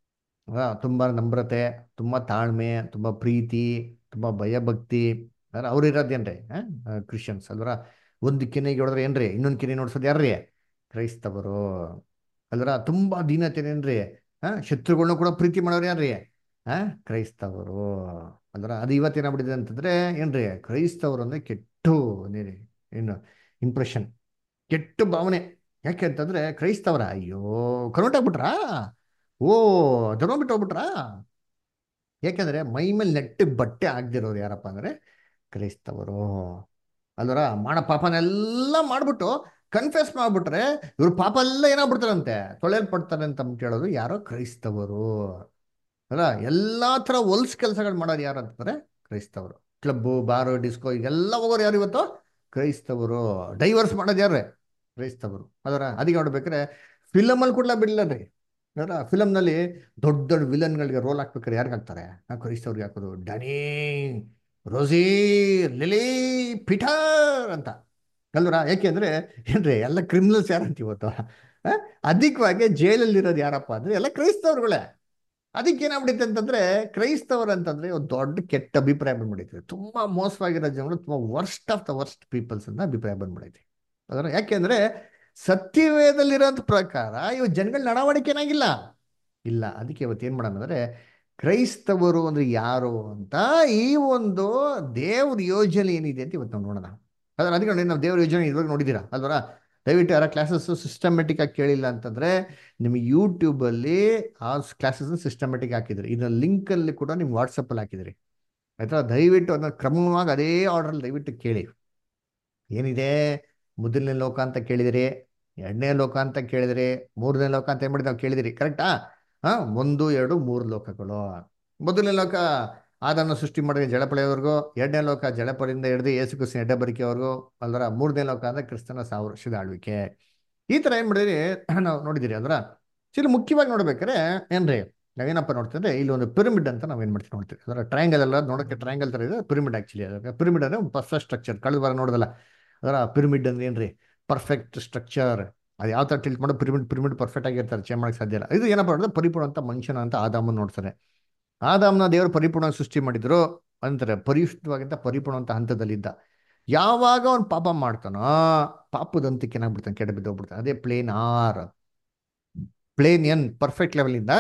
ತುಂಬ ನಮ್ರತೆ, ತುಂಬ ತಾಳ್ಮೆ, ತುಂಬ ಪ್ರೀತಿ, ತುಂಬ ಭಯಭಕ್ತಿ, ಅವ್ರು ಇರೋದೇನ್ರಿ ಕ್ರಿಶ್ಚಿಯನ್ಸ್ ಅಲ್ವರ. ಒಂದು ಕೆನೆಗೆ ಹೊಡೆದ್ರೆ ಏನ್ರಿ ಇನ್ನೊಂದು ಕೆನೆ ನೋಡ್ಸೋದು ಯಾರ್ರಿ? ಕ್ರೈಸ್ತವರು ಅಲ್ವರ. ತುಂಬ ದೀನತೆನೇನ್ರಿ, ಶತ್ರುಗಳನ್ನ ಕೂಡ ಪ್ರೀತಿ ಮಾಡೋರು ಯಾರ್ರಿ? ಕ್ರೈಸ್ತವರು ಅಲ್ವರ. ಅದು ಇವತ್ತೇನಾಗ್ಬಿಟ್ಟಿದೆ ಅಂತಂದ್ರೆ ಏನ್ರಿ, ಕ್ರೈಸ್ತವರು ಅಂದ್ರೆ ಕೆಟ್ಟು ಏನು ಇಂಪ್ರೆಷನ್, ಕೆಟ್ಟ ಭಾವನೆ. ಯಾಕೆ ಅಂತಂದ್ರೆ ಕ್ರೈಸ್ತವರ ಅಯ್ಯೋ ಕನ್ವರ್ಟ್ ಆಗ್ಬಿಟ್ರಾ, ಓ ಧರ್ಮ ಬಿಟ್ಟು ಹೋಗ್ಬಿಟ್ರಾ. ಯಾಕೆಂದ್ರೆ ಮೈ ಮೇಲೆ ನೆಟ್ಟಿಗೆ ಬಟ್ಟೆ ಆಗದಿರೋರು ಯಾರಪ್ಪ ಅಂದ್ರೆ ಕ್ರೈಸ್ತವರು ಅಲ್ವರ. ಮಾಡೋ ಪಾಪನೆಲ್ಲ ಮಾಡ್ಬಿಟ್ಟು ಕನ್ಫೆಸ್ ಮಾಡ್ಬಿಟ್ರೆ ಇವ್ರ ಪಾಪ ಎಲ್ಲ ಏನಾಗ್ಬಿಡ್ತಾರಂತೆ, ತೊಳೆಯಲ್ಪಡ್ತಾರೆ ಅಂತ ಹೇಳೋದು ಯಾರೋ ಕ್ರೈಸ್ತವರು ಅಲ್ಲ. ಎಲ್ಲಾ ತರ ಹೊಲ್ಸ್ ಕೆಲಸಗಳು ಮಾಡೋರು ಯಾರು ಅಂತಂದ್ರೆ ಕ್ರೈಸ್ತವರು. ಕ್ಲಬ್ಬು, ಬಾರು, ಡಿಸ್ಕೋ ಈಗೆಲ್ಲ ಹೋಗೋರು ಯಾರು ಇವತ್ತು? ಕ್ರೈಸ್ತವರು. ಡೈವರ್ಸ್ ಮಾಡೋದು ಯಾರೇ? ಕ್ರೈಸ್ತವರು ಅದರ. ಅದಕ್ಕೆ ನೋಡ್ಬೇಕಾರೆ ಫಿಲಮಲ್ಲಿ ಕೂಡ ಬಿಡ್ಲರಿ ಅದರ. ಫಿಲಮ್ನಲ್ಲಿ ದೊಡ್ಡ ದೊಡ್ಡ ವಿಲನ್ಗಳಿಗೆ ರೋಲ್ ಹಾಕ್ಬೇಕಾರೆ ಯಾರಿಗೆ ಹಾಕ್ತಾರೆ? ಕ್ರೈಸ್ತವ್ರಿಗೆ ಹಾಕೋದು. ಡನಿ, ರೋಸಿ, ಲಿಲಿ, ಪೀಟರ್ ಅಂತ ಅಲ್ವರ. ಯಾಕೆ ಅಂದ್ರೆ ಏನ್ರಿ ಎಲ್ಲ ಕ್ರಿಮಿನಲ್ಸ್ ಯಾರಂತ ಇವತ್ತು ಅಧಿಕವಾಗಿ ಜೈಲಲ್ಲಿರೋದು ಯಾರಪ್ಪ ಅಂದ್ರೆ ಎಲ್ಲ ಕ್ರೈಸ್ತವ್ರುಗಳೇ. ಅದಕ್ಕೆ ಏನಾಗ್ಬಿಡುತ್ತೆ ಅಂತಂದ್ರೆ ಕ್ರೈಸ್ತವರು ಅಂತಂದ್ರೆ ಒಂದು ದೊಡ್ಡ ಕೆಟ್ಟ ಅಭಿಪ್ರಾಯ ಬಂದ್ಬಿಡೈತೆ. ತುಂಬಾ ಮೋಸವಾಗಿರೋ ಜನಗಳು, ತುಂಬಾ worst of the worst peoples ಅಂತ ಅಭಿಪ್ರಾಯ ಬಂದ್ಬಿಡೈತೆ ಅದರ. ಯಾಕೆಂದ್ರೆ ಸತ್ಯವೇದಲ್ಲಿರೋಂಥ ಪ್ರಕಾರ ಇವ್ ಜನಗಳ ನಡವಳಿಕೆ ಏನಾಗಿಲ್ಲ ಇಲ್ಲ. ಅದಕ್ಕೆ ಇವತ್ತು ಏನ್ ಮಾಡೋಣ ಅಂದ್ರೆ ಕ್ರೈಸ್ತವರು ಅಂದ್ರೆ ಯಾರು ಅಂತ ಈ ಒಂದು ದೇವ್ರ ಯೋಜನೆ ಏನಿದೆ ಅಂತ ಇವತ್ತು ನಾವು ನೋಡೋಣ. ಅದ್ರ ಅದಕ್ಕೆ ನೋಡಿ, ನಾವು ದೇವ್ರ ಯೋಜನೆ ಇವಾಗ ನೋಡಿದ್ದೀರಾ ಅಲ್ವರ. ದಯವಿಟ್ಟು ಯಾರ ಕ್ಲಾಸಸ್ ಸಿಸ್ಟಮೆಟಿಕ್ ಆಗಿ ಕೇಳಿಲ್ಲ ಅಂತಂದ್ರೆ ನಿಮಗೆ ಯೂಟ್ಯೂಬಲ್ಲಿ ಆ ಕ್ಲಾಸಸ್ ಸಿಸ್ಟಮೆಟಿಕ್ ಹಾಕಿದ್ರಿ. ಇದನ್ನ ಲಿಂಕ್ ಅಲ್ಲಿ ಕೂಡ ನಿಮ್ಗೆ ವಾಟ್ಸಪ್ಪಲ್ಲಿ ಹಾಕಿದ್ರಿ ಆಯ್ತಾ. ದಯವಿಟ್ಟು ಅದನ್ನ ಕ್ರಮವಾಗಿ ಅದೇ ಆರ್ಡರ್ ದಯವಿಟ್ಟು ಕೇಳಿ. ಏನಿದೆ, ಮೊದಲನೇ ಲೋಕ ಅಂತ ಕೇಳಿದಿರಿ, ಎರಡನೇ ಲೋಕ ಅಂತ ಕೇಳಿದಿರಿ, ಮೂರನೇ ಲೋಕ ಅಂತ ಏನ್ಮಾಡಿ ನಾವು ಕೇಳಿದಿರಿ. ಕರೆಕ್ಟಾ? 1, 2, 3 ಲೋಕಗಳು. ಮೊದಲನೇ ಲೋಕ ಆದನ್ನು ಸೃಷ್ಟಿ ಮಾಡಿದ ಜಳಪಳೆಯವರೆಗೂ, ಎರಡನೇ ಲೋಕ ಜಳಪಳಿಂದ ಹಿಡಿದು ಯೇಸು ಕ್ರಿಸ್ತನ ಎಡ್ಡಬರಿಕೆವರೆಗೂ ಅಲ್ವರ. ಮೂರನೇ ಲೋಕ ಅಂದ್ರೆ ಕ್ರಿಸ್ತನ 1000 ವರ್ಷದ ಆಳ್ವಿಕೆ. ಈ ತರ ಏನ್ ಮಾಡಿದ್ರಿ ನಾವು ನೋಡಿದಿರಿ ಅಲ್ವರ. ಚಿಲ ಮುಖ್ಯವಾಗಿ ನೋಡ್ಬೇಕಾದ್ರೆ ಏನ್ರಿ ನಾವೇನಪ್ಪ ನೋಡ್ತಿದ್ರೆ ಇಲ್ಲಿ ಒಂದು ಪಿರಮಿಡ್ ಅಂತ ನಾವೇನ್ ಮಾಡ್ತೀವಿ ನೋಡ್ತೀವಿ ಅದರ. ಟ್ರಯಾಂಗಲ್ ಎಲ್ಲ ನೋಡೋಕೆ ಟ್ರಯಾಂಗಲ್ ತರ ಇದೆ, ಪಿರಮಿಡ್ ಆಕ್ಚುಲಿ. ಅದಕ್ಕೆ ಪಿರಮಿಡ್ ಅಂದ್ರೆ ಒಂದು ಪರ್ಫೆಕ್ಟ್ ಸ್ಟ್ರಕ್ಚರ್. ಕಳೆದ ವಾರ ನೋಡೋದಲ್ಲ ಅದರ. ಪಿರಮಿಡ್ ಅಂದ್ರೆ ಏನ್ರಿ ಪರ್ಫೆಕ್ಟ್ ಸ್ಟ್ರಕ್ಚರ್. ಅದು ಯಾವ ತರ ಟಿಲ್ಟ್ ಮಾಡೋ ಪಿರಮಿಡ್ ಪರ್ಫೆಕ್ಟ್ ಆಗಿರ್ತಾರೆ, ಚೇಂಜ್ ಮಾಡಕ್ಕೆ ಸಾಧ್ಯ ಇಲ್ಲ. ಇದು ಏನಪ್ಪ ಅಂದ್ರೆ ಪರಿಪೂರ್ಣ ಅಂತ ಮನುಷ್ಯನ ಅಂತ ಆದಾಮನ್ ನೋಡ್ತಾರೆ. ಆದಾಮ್ನ ದೇವರು ಪರಿಪೂರ್ಣ ಸೃಷ್ಟಿ ಮಾಡಿದ್ರು ಅಂತಾರೆ. ಪರಿಶುದ್ಧವಾಗಿಂತ ಪರಿಪೂರ್ಣ ಅಂತ ಹಂತದಲ್ಲಿದ್ದ. ಯಾವಾಗ ಅವ್ನು ಪಾಪ ಮಾಡ್ತಾನೋ ಪಾಪದ ಹಂತಕ್ಕೆ ಏನಾಗ್ಬಿಡ್ತಾನೆ, ಕೆಡ ಬಿದ್ದೋಗ್ಬಿಡ್ತಾನೆ. ಅದೇ plane or, plane in perfect level ಇಂದ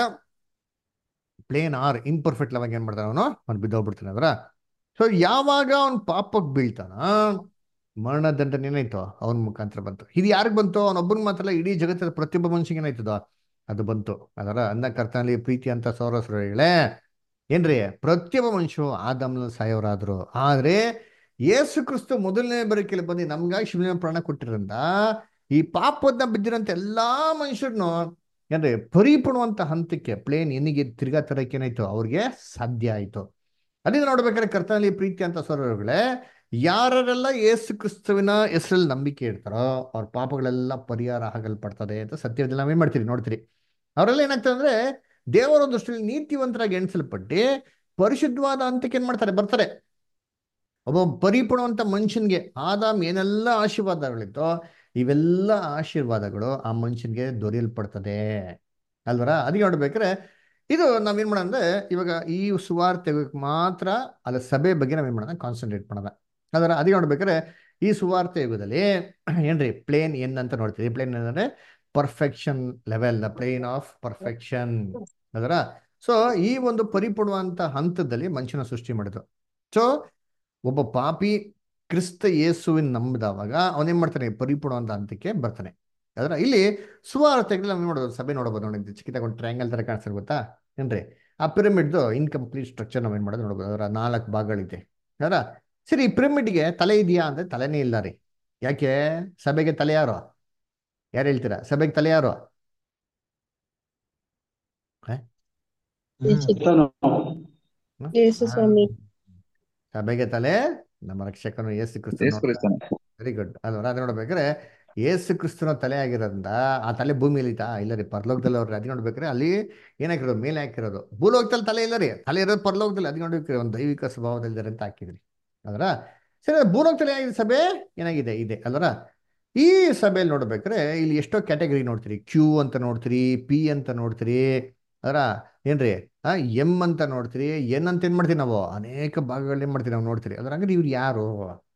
ಪ್ಲೇನ್ ಆರ್ ಇನ್ಪರ್ಫೆಕ್ಟ್ ಲೆವೆಲ್ ಏನ್ ಮಾಡ್ತಾನ ಅವ್ನು ಬಿದ್ದೋಗ್ಬಿಡ್ತಾನೆ ಅದರ. ಸೊ ಯಾವಾಗ ಅವ್ನು ಪಾಪಕ್ಕೆ ಬೀಳ್ತಾನ ಮರಣದಂಡನೆ ಏನಾಯ್ತು ಅವನ ಮುಖಾಂತರ ಬಂತು. ಇದು ಯಾರಿಗೆ ಬಂತು? ಅವನೊಬ್ಬನಿಗೆ ಮಾತ್ರ ಅಲ್ಲ, ಇಡೀ ಜಗತ್ತದ ಪ್ರತಿಯೊಬ್ಬ ಮನುಷ್ಯಗೆ ಏನಾಯ್ತದ ಅದು ಬಂತು ಅದರ. ಅನ್ನ ಕರ್ತನಲ್ಲಿ ಪ್ರೀತಿ ಅಂತ ಸೌರಸ್ರಗಳೇ ಏನ್ರಿ, ಪ್ರತಿಯೊಬ್ಬ ಮನುಷ್ಯರು ಆದಾಮ್ನಲ್ಲಿ ಸಾಯೋರಾದ್ರು. ಆದ್ರೆ ಯೇಸು ಕ್ರಿಸ್ತು ಮೊದಲನೇ ಬರಿಕೆಯಲ್ಲಿ ಬಂದು ನಮ್ಗಾಗಿ ಶಿವನ ಪ್ರಾಣ ಕೊಟ್ಟಿರಂತ ಈ ಪಾಪದ ಬಿದ್ದಿರಂತ ಎಲ್ಲಾ ಮನುಷ್ಯರನ್ನು ಏನ್ರಿ ಪರಿಪೂರ್ಣವಂತ ಹಂತಕ್ಕೆ ಪ್ಲೇನ್ ಎನಿಗೆ ತಿರ್ಗಾ ತರಕ್ಕೆ ಏನಾಯ್ತು ಅವ್ರಿಗೆ ಸಾಧ್ಯ ಆಯ್ತು. ಅಲ್ಲಿಂದ ನೋಡ್ಬೇಕಾದ್ರೆ ಕರ್ತನಲ್ಲಿ ಪ್ರೀತಿ ಅಂತ ಸೌರಗಳೇ ಯಾರೆಲ್ಲ ಯೇಸು ಕ್ರಿಸ್ತುವಿನ ಹೆಸರಲ್ಲಿ ನಂಬಿಕೆ ಇಡ್ತಾರೋ ಅವ್ರ ಪಾಪಗಳೆಲ್ಲ ಪರಿಹಾರ ಆಗಲ್ಪಡ್ತದೆ ಅಂತ ಸತ್ಯದಲ್ಲಿ ನಾವೇನ್ ಮಾಡ್ತೀರಿ ನೋಡ್ತೀರಿ. ಅವರೆಲ್ಲ ಏನಾಗ್ತದೆ ಅಂದ್ರೆ ದೇವರ ದೃಷ್ಟಿಯಲ್ಲಿ ನೀತಿವಂತರಾಗಿ ಎಣಿಸಲ್ಪಟ್ಟು ಪರಿಶುದ್ಧವಾದ ಹಂತಕ್ಕೆ ಏನ್ ಮಾಡ್ತಾರೆ, ಬರ್ತಾರೆ. ಒಬ್ಬ ಪರಿಪೂರ್ಣವಂತ ಮನುಷ್ಯನ್ಗೆ ಆದಾಮ್ ಏನೆಲ್ಲ ಆಶೀರ್ವಾದಗಳಿತ್ತೋ ಇವೆಲ್ಲ ಆಶೀರ್ವಾದಗಳು ಆ ಮನುಷ್ಯನ್ಗೆ ದೊರೆಯಲ್ಪಡ್ತದೆ ಅಲ್ವರ. ಅದಕ್ಕೆ ನೋಡ್ಬೇಕಾದ್ರೆ ಇದು ನಾವೇನ್ ಮಾಡೋಣ ಅಂದ್ರೆ ಇವಾಗ ಈ ಸುವಾರ್ತೆ ಮಾತ್ರ ಅಲ್ಲ ಸಭೆ ಬಗ್ಗೆ ನಾವೇನ್ ಮಾಡೋಣ ಕಾನ್ಸಂಟ್ರೇಟ್ ಮಾಡೋಣ ಅದರ. ಅದಕ್ಕೆ ನೋಡ್ಬೇಕಾದ್ರೆ ಈ ಸುವಾರ್ತೆ ಯುಗದಲ್ಲಿ ಏನ್ರಿ ಪ್ಲೇನ್ ಎನ್ ಅಂತ ನೋಡ್ತೀವಿ. ಪ್ಲೇನ್ ಏನಂದ್ರೆ perfection level, the plane of perfection ಅದರ. ಸೊ ಈ ಒಂದು ಪರಿಪೂರ್ಣವಂತ ಹಂತದಲ್ಲಿ ಮನುಷ್ಯನ ಸೃಷ್ಟಿ ಮಾಡಿದ್ರು. ಸೊ ಒಬ್ಬ ಪಾಪಿ ಕ್ರಿಸ್ತ ಯೇಸುವಿನ ನಂಬಿದವಾಗ ಅವನೇನ್ ಮಾಡ್ತಾನೆ, ಪರಿಪೂರ್ಣವಂತ ಹಂತಕ್ಕೆ ಬರ್ತಾನೆ ಅದರ. ಇಲ್ಲಿ ಸುವಾರ್ತೆಗಳು ನಾವು ನೋಡೋದು, ಸಭೆ ನೋಡಬಹುದು. ನೋಡಿ ಚಿಕ್ಕದಾಗ ಒಂದು ಟ್ರಯಾಂಗಲ್ ತರ ಕಾಣಿಸ್ತಾರೆ ಗೊತ್ತಾ ಏನ್ರಿ. ಆ ಪಿರಮಿಡ್ದು ಇನ್ಕಂಪ್ಲೀಟ್ ಸ್ಟ್ರಕ್ಚರ್ ನಾವೇನ್ ಮಾಡೋದು ನೋಡ್ಬೋದು. ಅದರ 4 ಭಾಗಗಳಿದೆ ಅದರ. ಸರಿ, ಈ ಪಿರಮಿಡ್ಗೆ ತಲೆ ಇದೆಯಾ ಅಂದ್ರೆ ತಲೆನೇ ಇಲ್ಲ ರೀ. ಯಾಕೆ? ಸಭೆಗೆ ತಲೆ ಯಾರು? ಯಾರು ಹೇಳ್ತೀರಾ? ಸಭೆಗೆ ತಲೆ ಯಾರು? ಸಭೆಗೆ ತಲೆ ನಮ್ಮ ರಕ್ಷಕನು ಯೇಸು ಕ್ರಿಸ್ತನು. ವೆರಿ ಗುಡ್ ಅಲ್ವಾ. ಅದು ನೋಡ್ಬೇಕಾದ್ರೆ ಏಸು ಕ್ರಿಸ್ತನ ತಲೆ ಆಗಿರೋದ್ರಿಂದ ಆ ತಲೆ ಭೂಮಿಯಲ್ಲಿ ಇತ್ತಾ? ಇಲ್ಲ ರೀ, ಪರಲೋಕದಲ್ಲಿ ಅವ್ರು ಅದು ನೋಡ್ಬೇಕ್ರೆ ಅಲ್ಲಿ ಏನಾಕಿರೋದು, ಮೇಲೆ ಹಾಕಿರೋದು. ಭೂಲೋಕದಲ್ಲಿ ತಲೆ ಇಲ್ಲ ರೀ, ತಲೆ ಇರೋದು ಪರಲೋಕದಲ್ಲಿ. ಅದು ನೋಡ್ಬೇಕ್ರಿ, ಒಂದು ದೈವಿಕ ಸ್ವಭಾವದಲ್ಲಿದ್ದಾರೆ ಅಂತ ಹಾಕಿದ್ರಿ ಅದರ. ಸರಿ, ಭೂಲೋಕದಲ್ಲಿ ಏನಾಗಿದೆ ಸಭೆ, ಏನಾಗಿದೆ ಇದೆ ಅಲ್ವರ. ಈ ಸಭೆಯಲ್ಲಿ ನೋಡ್ಬೇಕ್ರೆ ಇಲ್ಲಿ ಎಷ್ಟೋ ಕ್ಯಾಟಗರಿ ನೋಡ್ತೀರಿ. ಕ್ಯೂ ಅಂತ ನೋಡ್ತೀರಿ, ಪಿ ಅಂತ ನೋಡ್ತೀರಿ, ಅದರ ಏನ್ರಿ ಎಂ ಅಂತ ನೋಡ್ತೀರಿ, ಎನ್ ಅಂತ ಏನ್ ಮಾಡ್ತೀವಿ ನಾವು, ಅನೇಕ ಭಾಗಗಳನ್ನ ಏನ್ ಮಾಡ್ತೀವಿ ನಾವು ನೋಡ್ತೀರಿ. ಅದ್ರ ಹಂಗಾರೆ ಇವ್ರು ಯಾರು?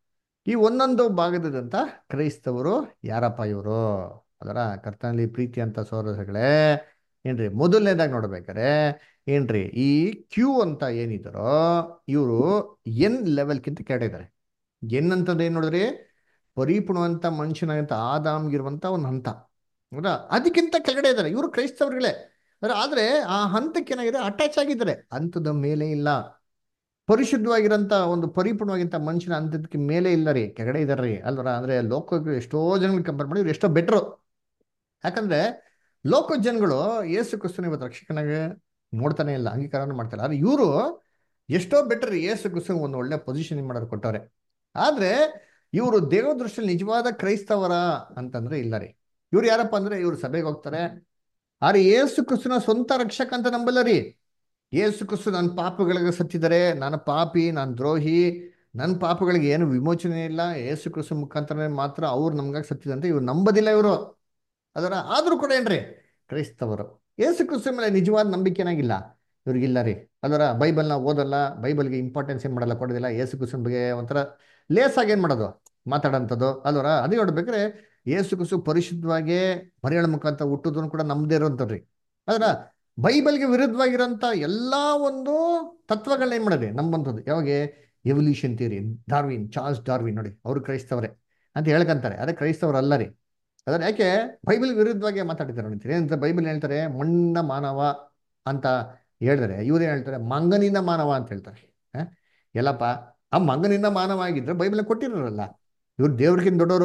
ಈ ಒಂದೊಂದು ಭಾಗದಂತ ಕ್ರೈಸ್ತವರು ಯಾರಪ್ಪ ಇವರು? ಅದರ ಕರ್ತನಲ್ಲಿ ಪ್ರೀತಿ ಅಂತ ಸೋದರಗಳೇ, ಏನ್ರಿ ಮೊದಲನೇದಾಗಿ ನೋಡ್ಬೇಕಾರೆ ಏನ್ರಿ ಈ ಕ್ಯೂ ಅಂತ ಏನಿದಾರೋ ಇವರು ಎನ್ ಲೆವೆಲ್ಗಿಂತ ಕೆಳಗೆ ಇದ್ದಾರೆ. ಎನ್ ಅಂತಂದ್ರೆ ಏನ್ ನೋಡಿದ್ರಿ, ಪರಿಪೂರ್ಣವಂತ ಮನುಷ್ಯನಾಗಂತ ಆದಾಮ್ಗಿರುವಂತ ಒಂದು ಹಂತ. ಹೌದಾ? ಅದಕ್ಕಿಂತ ಕೆಳಗಡೆ ಇದ್ದಾರೆ ಇವರು ಕ್ರೈಸ್ತವರುಗಳೇ. ಆದ್ರೆ ಆ ಹಂತಕ್ಕೆ ಏನಾಗಿದೆ, ಅಟ್ಯಾಚ್ ಆಗಿದ್ದಾರೆ, ಹಂತದ ಮೇಲೆ ಇಲ್ಲ. ಪರಿಶುದ್ಧವಾಗಿರಂತ ಒಂದು ಪರಿಪೂರ್ಣವಾಗಿಂತ ಮನುಷ್ಯನ ಹಂತದಕ್ಕೆ ಮೇಲೆ ಇಲ್ಲ ರೀ, ಕೆಳಗಡೆ ಇದಾರೆ ರೀ ಅಲ್ವರ. ಅಂದ್ರೆ ಲೋಕಕ್ಕೆ ಎಷ್ಟೋ ಜನಗಳು ಕಂಪೇರ್ ಮಾಡಿ ಇವ್ರು ಎಷ್ಟೋ ಬೆಟ್ರು. ಯಾಕಂದ್ರೆ ಲೋಕ ಜನಗಳು ಯೇಸು ಕ್ರಿಸ್ತನ ಇವತ್ತು ರಕ್ಷಕನಾಗ ನೋಡ್ತಾನೆ ಇಲ್ಲ, ಅಂಗೀಕಾರನೂ ಮಾಡ್ತಾರೆ. ಆದ್ರೆ ಇವರು ಎಷ್ಟೋ ಬೆಟರ್ ಯೇಸು ಕ್ರಿಸ್ತನ ಒಂದು ಒಳ್ಳೆ ಪೊಸಿಷನ್ ಮಾಡೋರು ಕೊಟ್ಟವ್ರೆ. ಆದ್ರೆ ಇವರು ದೇವ ದೃಷ್ಟಿಯಲ್ಲಿ ನಿಜವಾದ ಕ್ರೈಸ್ತವರ ಅಂತಂದ್ರೆ ಇಲ್ಲ ರೀ. ಇವ್ರು ಯಾರಪ್ಪ ಅಂದ್ರೆ ಇವ್ರು ಸಭೆಗೆ ಹೋಗ್ತಾರೆ, ಆದ್ರೆ ಯೇಸು ಕ್ರಿಸ್ತನ ಸ್ವಂತ ರಕ್ಷಕ ಅಂತ ನಂಬಲ್ಲ ರೀ. ಯೇಸು ಕ್ರಿಸ್ತು ನನ್ನ ಪಾಪಗಳಿಗೆ ಸತ್ತಿದ್ದಾರೆ, ನಾನು ಪಾಪಿ, ನಾನು ದ್ರೋಹಿ, ನನ್ನ ಪಾಪಗಳಿಗೆ ಏನು ವಿಮೋಚನೆ ಇಲ್ಲ, ಯೇಸು ಕ್ರಿಸ್ತು ಮುಖಾಂತರ ಮಾತ್ರ ಅವ್ರು ನಮ್ಗಾಗಿ ಸತ್ತಿದಂತೆ ಇವ್ರು ನಂಬೋದಿಲ್ಲ ಇವರು. ಅದರ ಆದ್ರೂ ಕೂಡ ಏನ್ರಿ ಕ್ರೈಸ್ತವರು. ಯೇಸು ಕ್ರಿಸ್ತು ಮೇಲೆ ನಿಜವಾದ ನಂಬಿಕೆ ಏನಾಗಿಲ್ಲ ಇವ್ರಿಗಿಲ್ಲ ರೀ. ಅದರ ಬೈಬಲ್ನ ಓದಲ್ಲ, ಬೈಬಲ್ಗೆ ಇಂಪಾರ್ಟೆನ್ಸ್ ಏನ್ ಮಾಡಲ್ಲ, ಕೊಡೋದಿಲ್ಲ. ಯೇಸು ಕ್ರಿಸ್ತನ ಬಗ್ಗೆ ಒಂಥರ ಲೇಸಾಗಿ ಏನ್ ಮಾಡೋದು, ಮಾತಾಡೋಂಥದ್ದು ಅಲ್ವರ. ಅದೇ ನೋಡ್ಬೇಕ್ರೆ ಯೇಸು ಕ್ರಿಸ್ತು ಪರಿಶುದ್ಧವಾಗಿ ಮರಿಯಳ ಮುಖಾಂತರ ಹುಟ್ಟುದನ್ನು ಕೂಡ ನಮ್ದೇ ಇರೋಂಥವ್ರಿ. ಅದರ ಬೈಬಲ್ಗೆ ವಿರುದ್ಧವಾಗಿರೋಂಥ ಎಲ್ಲಾ ಒಂದು ತತ್ವಗಳನ್ನ ಏನ್ ಮಾಡೋದು ನಂಬಂಥದ್ದು. ಯಾವಾಗ evolution theory, Darwin, Charles Darwin ನೋಡಿ, ಅವರು ಕ್ರೈಸ್ತವರೇ ಅಂತ ಹೇಳ್ಕಂತಾರೆ. ಅದೇ ಕ್ರೈಸ್ತವರಲ್ಲ ರೀ. ಅದನ್ನ ಯಾಕೆ ಬೈಬಲ್ ವಿರುದ್ಧವಾಗಿ ಮಾತಾಡ್ತಾರೆ ನೋಡ್ತೀರಿ. ಏನಂತ ಬೈಬಲ್ ಹೇಳ್ತಾರೆ ಮಣ್ಣಿನ ಮಾನವ ಅಂತ ಹೇಳಿದ್ರೆ, ಇವ್ರು ಹೇಳ್ತಾರೆ ಮಂಗನಿಂದ ಮಾನವ ಅಂತ ಹೇಳ್ತಾರೆ. ಎಲ್ಲಪ್ಪ, ಆ ಮಂಗನಿಂದ ಮಾನವ ಆಗಿದ್ರೆ ಬೈಬಲ್ ಕೊಟ್ಟಿರೋರಲ್ಲ, ಇವ್ರು ದೇವ್ರಿಗಿಂತ ದೊಡ್ಡವರು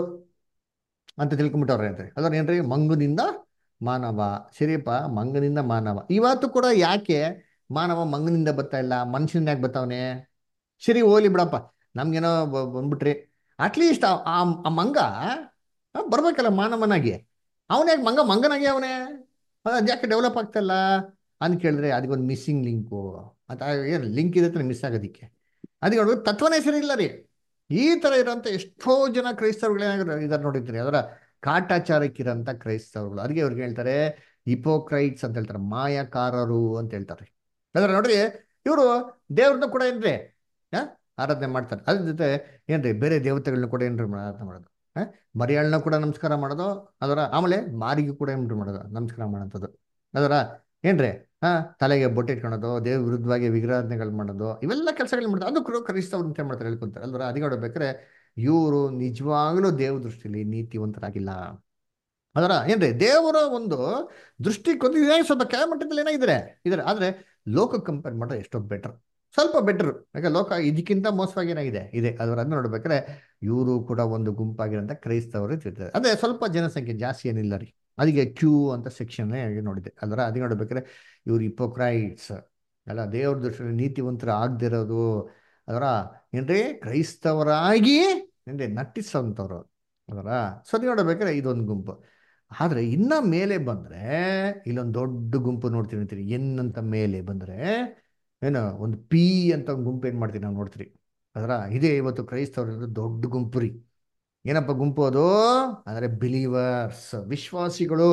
ಅಂತ ತಿಳ್ಕೊಂಬಿಟ್ಟವ್ರೆ ಅಂತಾರೆ. ಅದ್ರ ಏನ್ರಿ ಮಂಗನಿಂದ ಮಾನವ. ಸರಿಯಪ್ಪ, ಮಂಗನಿಂದ ಮಾನವ. ಇವತ್ತು ಕೂಡ ಯಾಕೆ ಮಾನವ ಮಂಗನಿಂದ ಬರ್ತಾ ಇಲ್ಲ, ಮನುಷ್ಯನಿಂದ ಯಾಕೆ ಬರ್ತಾವನೆ? ಸರಿ ಹೋಗ್ಲಿ ಬಿಡಪ್ಪ, ನಮ್ಗೇನೋ ಬಂದ್ಬಿಟ್ರಿ. ಅಟ್ಲೀಸ್ಟ್ ಆ ಮಂಗ ಬರ್ಬೇಕಲ್ಲ ಮಾನವನಾಗಿ. ಅವನ್ಯಾಕೆ ಮಂಗನಾಗಿ ಅವನೇ ಅದ್ಯಾಕೆ ಡೆವಲಪ್ ಆಗ್ತಲ್ಲ ಅಂತ ಕೇಳಿದ್ರೆ ಅದಕ್ಕೊಂದು ಮಿಸ್ಸಿಂಗ್ ಲಿಂಕು ಅಂತ. ಏನು ಲಿಂಕ್ ಇದೆ ಮಿಸ್ ಆಗೋದಿಕ್ಕೆ? ಅದಕ್ಕೆ ನೋಡ್ಬೇಕು, ತತ್ವನೇ ಸರಿ ಇಲ್ಲ ರೀ. ಈ ತರ ಇರೋಂಥ ಎಷ್ಟೋ ಜನ ಕ್ರೈಸ್ತರುಗಳೇನಾಗ ಇದಾರೆ ನೋಡಿದ್ರಿ. ಅದರ ಕಾಟಾಚಾರಕ್ಕಿರೋಂಥ ಕ್ರೈಸ್ತರುಗಳು. ಅದಕ್ಕೆ ಅವ್ರಿಗೆ ಹೇಳ್ತಾರೆ ಹಿಪೋಕ್ರೈಟ್ಸ್ ಅಂತ ಹೇಳ್ತಾರೆ, ಮಾಯಕಾರರು ಅಂತ ಹೇಳ್ತಾರೆ. ಅದರ ನೋಡ್ರಿ, ಇವರು ದೇವ್ರನ್ನ ಕೂಡ ಏನ್ರಿ ಆರಾಧನೆ ಮಾಡ್ತಾರೆ. ಅದ್ರ ಜೊತೆ ಏನ್ರಿ ಬೇರೆ ದೇವತೆಗಳನ್ನ ಕೂಡ ಏನ್ರಿ ಆರಾಧನೆ ಮಾಡೋದು. ಮರಿಯಾಳನ್ನ ಕೂಡ ನಮಸ್ಕಾರ ಮಾಡೋದು. ಅದರ ಆಮೇಲೆ ಮಾರಿಗೂ ಕೂಡ ಏನ್ರಿ ಮಾಡೋದು, ನಮಸ್ಕಾರ ಮಾಡೋಂಥದ್ದು. ಅದರ ಏನ್ರಿ ತಲೆಗೆ ಬೊಟ್ಟಿಟ್ಕೊಳೋದು, ದೇವ್ರ ವಿರುದ್ಧವಾಗಿ ವಿಗ್ರಹಾಧನೆಗಳು ಮಾಡೋದು, ಇವೆಲ್ಲ ಕೆಲಸಗಳು ಮಾಡ್ತಾರೆ. ಅದು ಕೂಡ ಕ್ರೈಸ್ತವ್ರು ಅಂತ ಮಾಡ್ತಾರೆ, ಹೇಳ್ಕೊಂತಾರೆ ಅಲ್ವರ. ಅದಕ್ಕೆ ನೋಡ್ಬೇಕಾದ್ರೆ ಇವರು ನಿಜವಾಗ್ಲೂ ದೇವ್ರ ದೃಷ್ಟಿಲಿ ನೀತಿವಂತರಾಗಿಲ್ಲ. ಅದರ ಏನ್ರಿ ದೇವರ ಒಂದು ದೃಷ್ಟಿಗೊಂದು ಸ್ವಲ್ಪ ಕೆಳಮಟ್ಟದಲ್ಲಿ ಏನಾಗಿದ್ದಾರೆ ಇದಾರೆ. ಆದ್ರೆ ಲೋಕ ಕಂಪೇರ್ ಮಾಡಿದ್ರೆ ಎಷ್ಟೋ ಬೆಟರ್, ಸ್ವಲ್ಪ ಬೆಟರ್. ಯಾಕೆ ಲೋಕ ಇದಕ್ಕಿಂತ ಮೋಸವಾಗಿ ಏನಾಗಿದೆ ಇದೆ. ಅದರ ಅದನ್ನ ನೋಡ್ಬೇಕಾದ್ರೆ ಇವರು ಕೂಡ ಒಂದು ಗುಂಪಾಗಿರೋಂಥ ಕ್ರೈಸ್ತವರು ಇರ್ತಾರೆ. ಅದೇ ಸ್ವಲ್ಪ ಜನಸಂಖ್ಯೆ ಜಾಸ್ತಿ ಏನಿಲ್ಲ ರೀ. ಅದಕ್ಕೆ ಕ್ಯೂ ಅಂತ ಸೆಕ್ಷನ್ ನೋಡಿದೆ. ಅದರ ಅದಕ್ಕೆ ನೋಡ್ಬೇಕಾದ್ರೆ ಇವ್ರು ಹಿಪೋಕ್ರೈಟ್ಸ್ ಅಲ್ಲ, ದೇವ್ರ ದೃಷ್ಟಿಯಲ್ಲಿ ನೀತಿವಂತರು ಆಗದಿರೋದು. ಅದರ ಏನ್ರಿ ಕ್ರೈಸ್ತವರಾಗಿ ಏನ್ರಿ ನಟಿಸೋಂಥವ್ರು. ಅದರ ಸರಿ ನೋಡ್ಬೇಕಾದ್ರೆ ಇದೊಂದು ಗುಂಪು. ಆದ್ರೆ ಇನ್ನ ಮೇಲೆ ಬಂದ್ರೆ ಇಲ್ಲೊಂದು ದೊಡ್ಡ ಗುಂಪು ನೋಡ್ತೀನಿ. ಎನ್ ಅಂತ ಮೇಲೆ ಬಂದ್ರೆ ಏನೋ ಒಂದು ಪಿ ಅಂತ ಒಂದು ಗುಂಪು ಏನ್ ಮಾಡ್ತೀವಿ ನಾವು ನೋಡ್ತೀರಿ. ಅದರ ಇದೇ ಇವತ್ತು ಕ್ರೈಸ್ತವ್ರ ದೊಡ್ಡ ಗುಂಪು ರೀ. ಏನಪ್ಪ ಗುಂಪು ಅದು ಅಂದ್ರೆ ಬಿಲೀವರ್ಸ್, ವಿಶ್ವಾಸಿಗಳು.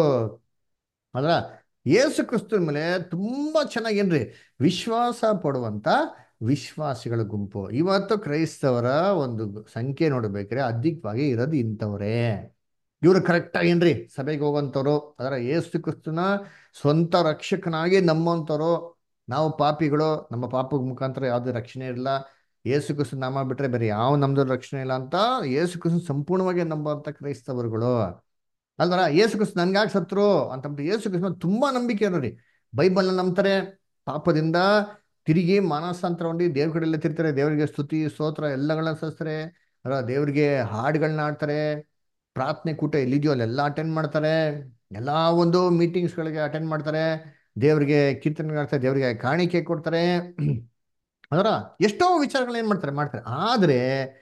ಅದರ ಯೇಸು ಕ್ರಿಸ್ತನ ಮೇಲೆ ತುಂಬಾ ಚೆನ್ನಾಗಿ ಏನ್ರಿ ವಿಶ್ವಾಸ ಪಡುವಂತ ವಿಶ್ವಾಸಿಗಳ ಗುಂಪು. ಇವತ್ತು ಕ್ರೈಸ್ತವರ ಒಂದು ಸಂಖ್ಯೆ ನೋಡ್ಬೇಕ್ರೆ ಅಧಿಕವಾಗಿ ಇರೋದು ಇಂಥವ್ರೇ. ಇವರು ಕರೆಕ್ಟಾಗಿ ಏನ್ರಿ ಸಭೆಗೆ ಹೋಗೋಂಥವ್ರು. ಅದರ ಯೇಸು ಕ್ರಿಸ್ತನ ಸ್ವಂತ ರಕ್ಷಕನಾಗಿ ನಮ್ಮಂಥವ್ರು. ನಾವು ಪಾಪಿಗಳು, ನಮ್ಮ ಪಾಪದ ಮುಖಾಂತರ ಯಾವುದೇ ರಕ್ಷಣೆ ಇಲ್ಲ. ಯೇಸು ಕ್ರಿಸ್ತನ ನಾಮ ಬಿಟ್ರೆ ಬೇರೆ ಯಾವ ನಮ್ದು ರಕ್ಷಣೆ ಇಲ್ಲ ಅಂತ ಯೇಸು ಕ್ರಿಸ್ತನ ಸಂಪೂರ್ಣವಾಗಿ ನಂಬುವಂಥ ಕ್ರೈಸ್ತವರುಗಳು. ಅಲ್ವರ ಯೇಸು ಕ್ರಿಸ್ತ ನನ್ಗಾಗಿ ಸತ್ರು ಅಂತಂದ್ಬಿಟ್ಟು ಯೇಸು ಕ್ರಿಸ್ತ ತುಂಬಾ ನಂಬಿಕೆ ನೋಡಿ. ಬೈಬಲ್ನ ನಂಬ್ತಾರೆ, ಪಾಪದಿಂದ ತಿರುಗಿ ಮಾನಸಾಂತರ ಹೊಂದಿ ದೇವ್ರ ಕಡೆಯಲ್ಲ ತಿರ್ತಾರೆ, ದೇವರಿಗೆ ಸ್ತುತಿ ಸ್ತೋತ್ರ ಎಲ್ಲಗಳನ್ನ ಸಲ್ಲಿಸ್ತಾರೆ. ದೇವ್ರಿಗೆ ಹಾಡುಗಳನ್ನ ಆಡ್ತಾರೆ, ಪ್ರಾರ್ಥನೆ ಕೂಟ ಎಲ್ಲಿದೆಯೋ ಅಲ್ಲೆಲ್ಲ ಅಟೆಂಡ್ ಮಾಡ್ತಾರೆ, ಎಲ್ಲಾ ಒಂದು ಮೀಟಿಂಗ್ಸ್ಗಳಿಗೆ ಅಟೆಂಡ್ ಮಾಡ್ತಾರೆ, ದೇವ್ರಿಗೆ ಕೀರ್ತನೆ ಮಾಡ್ತಾರೆ, ದೇವರಿಗೆ ಕಾಣಿಕೆ ಕೊಡ್ತಾರೆ. ಅದರ ಎಷ್ಟೋ ವಿಚಾರಗಳನ್ನ ಏನ್ ಮಾಡ್ತಾರೆ. ಆದ್ರೆ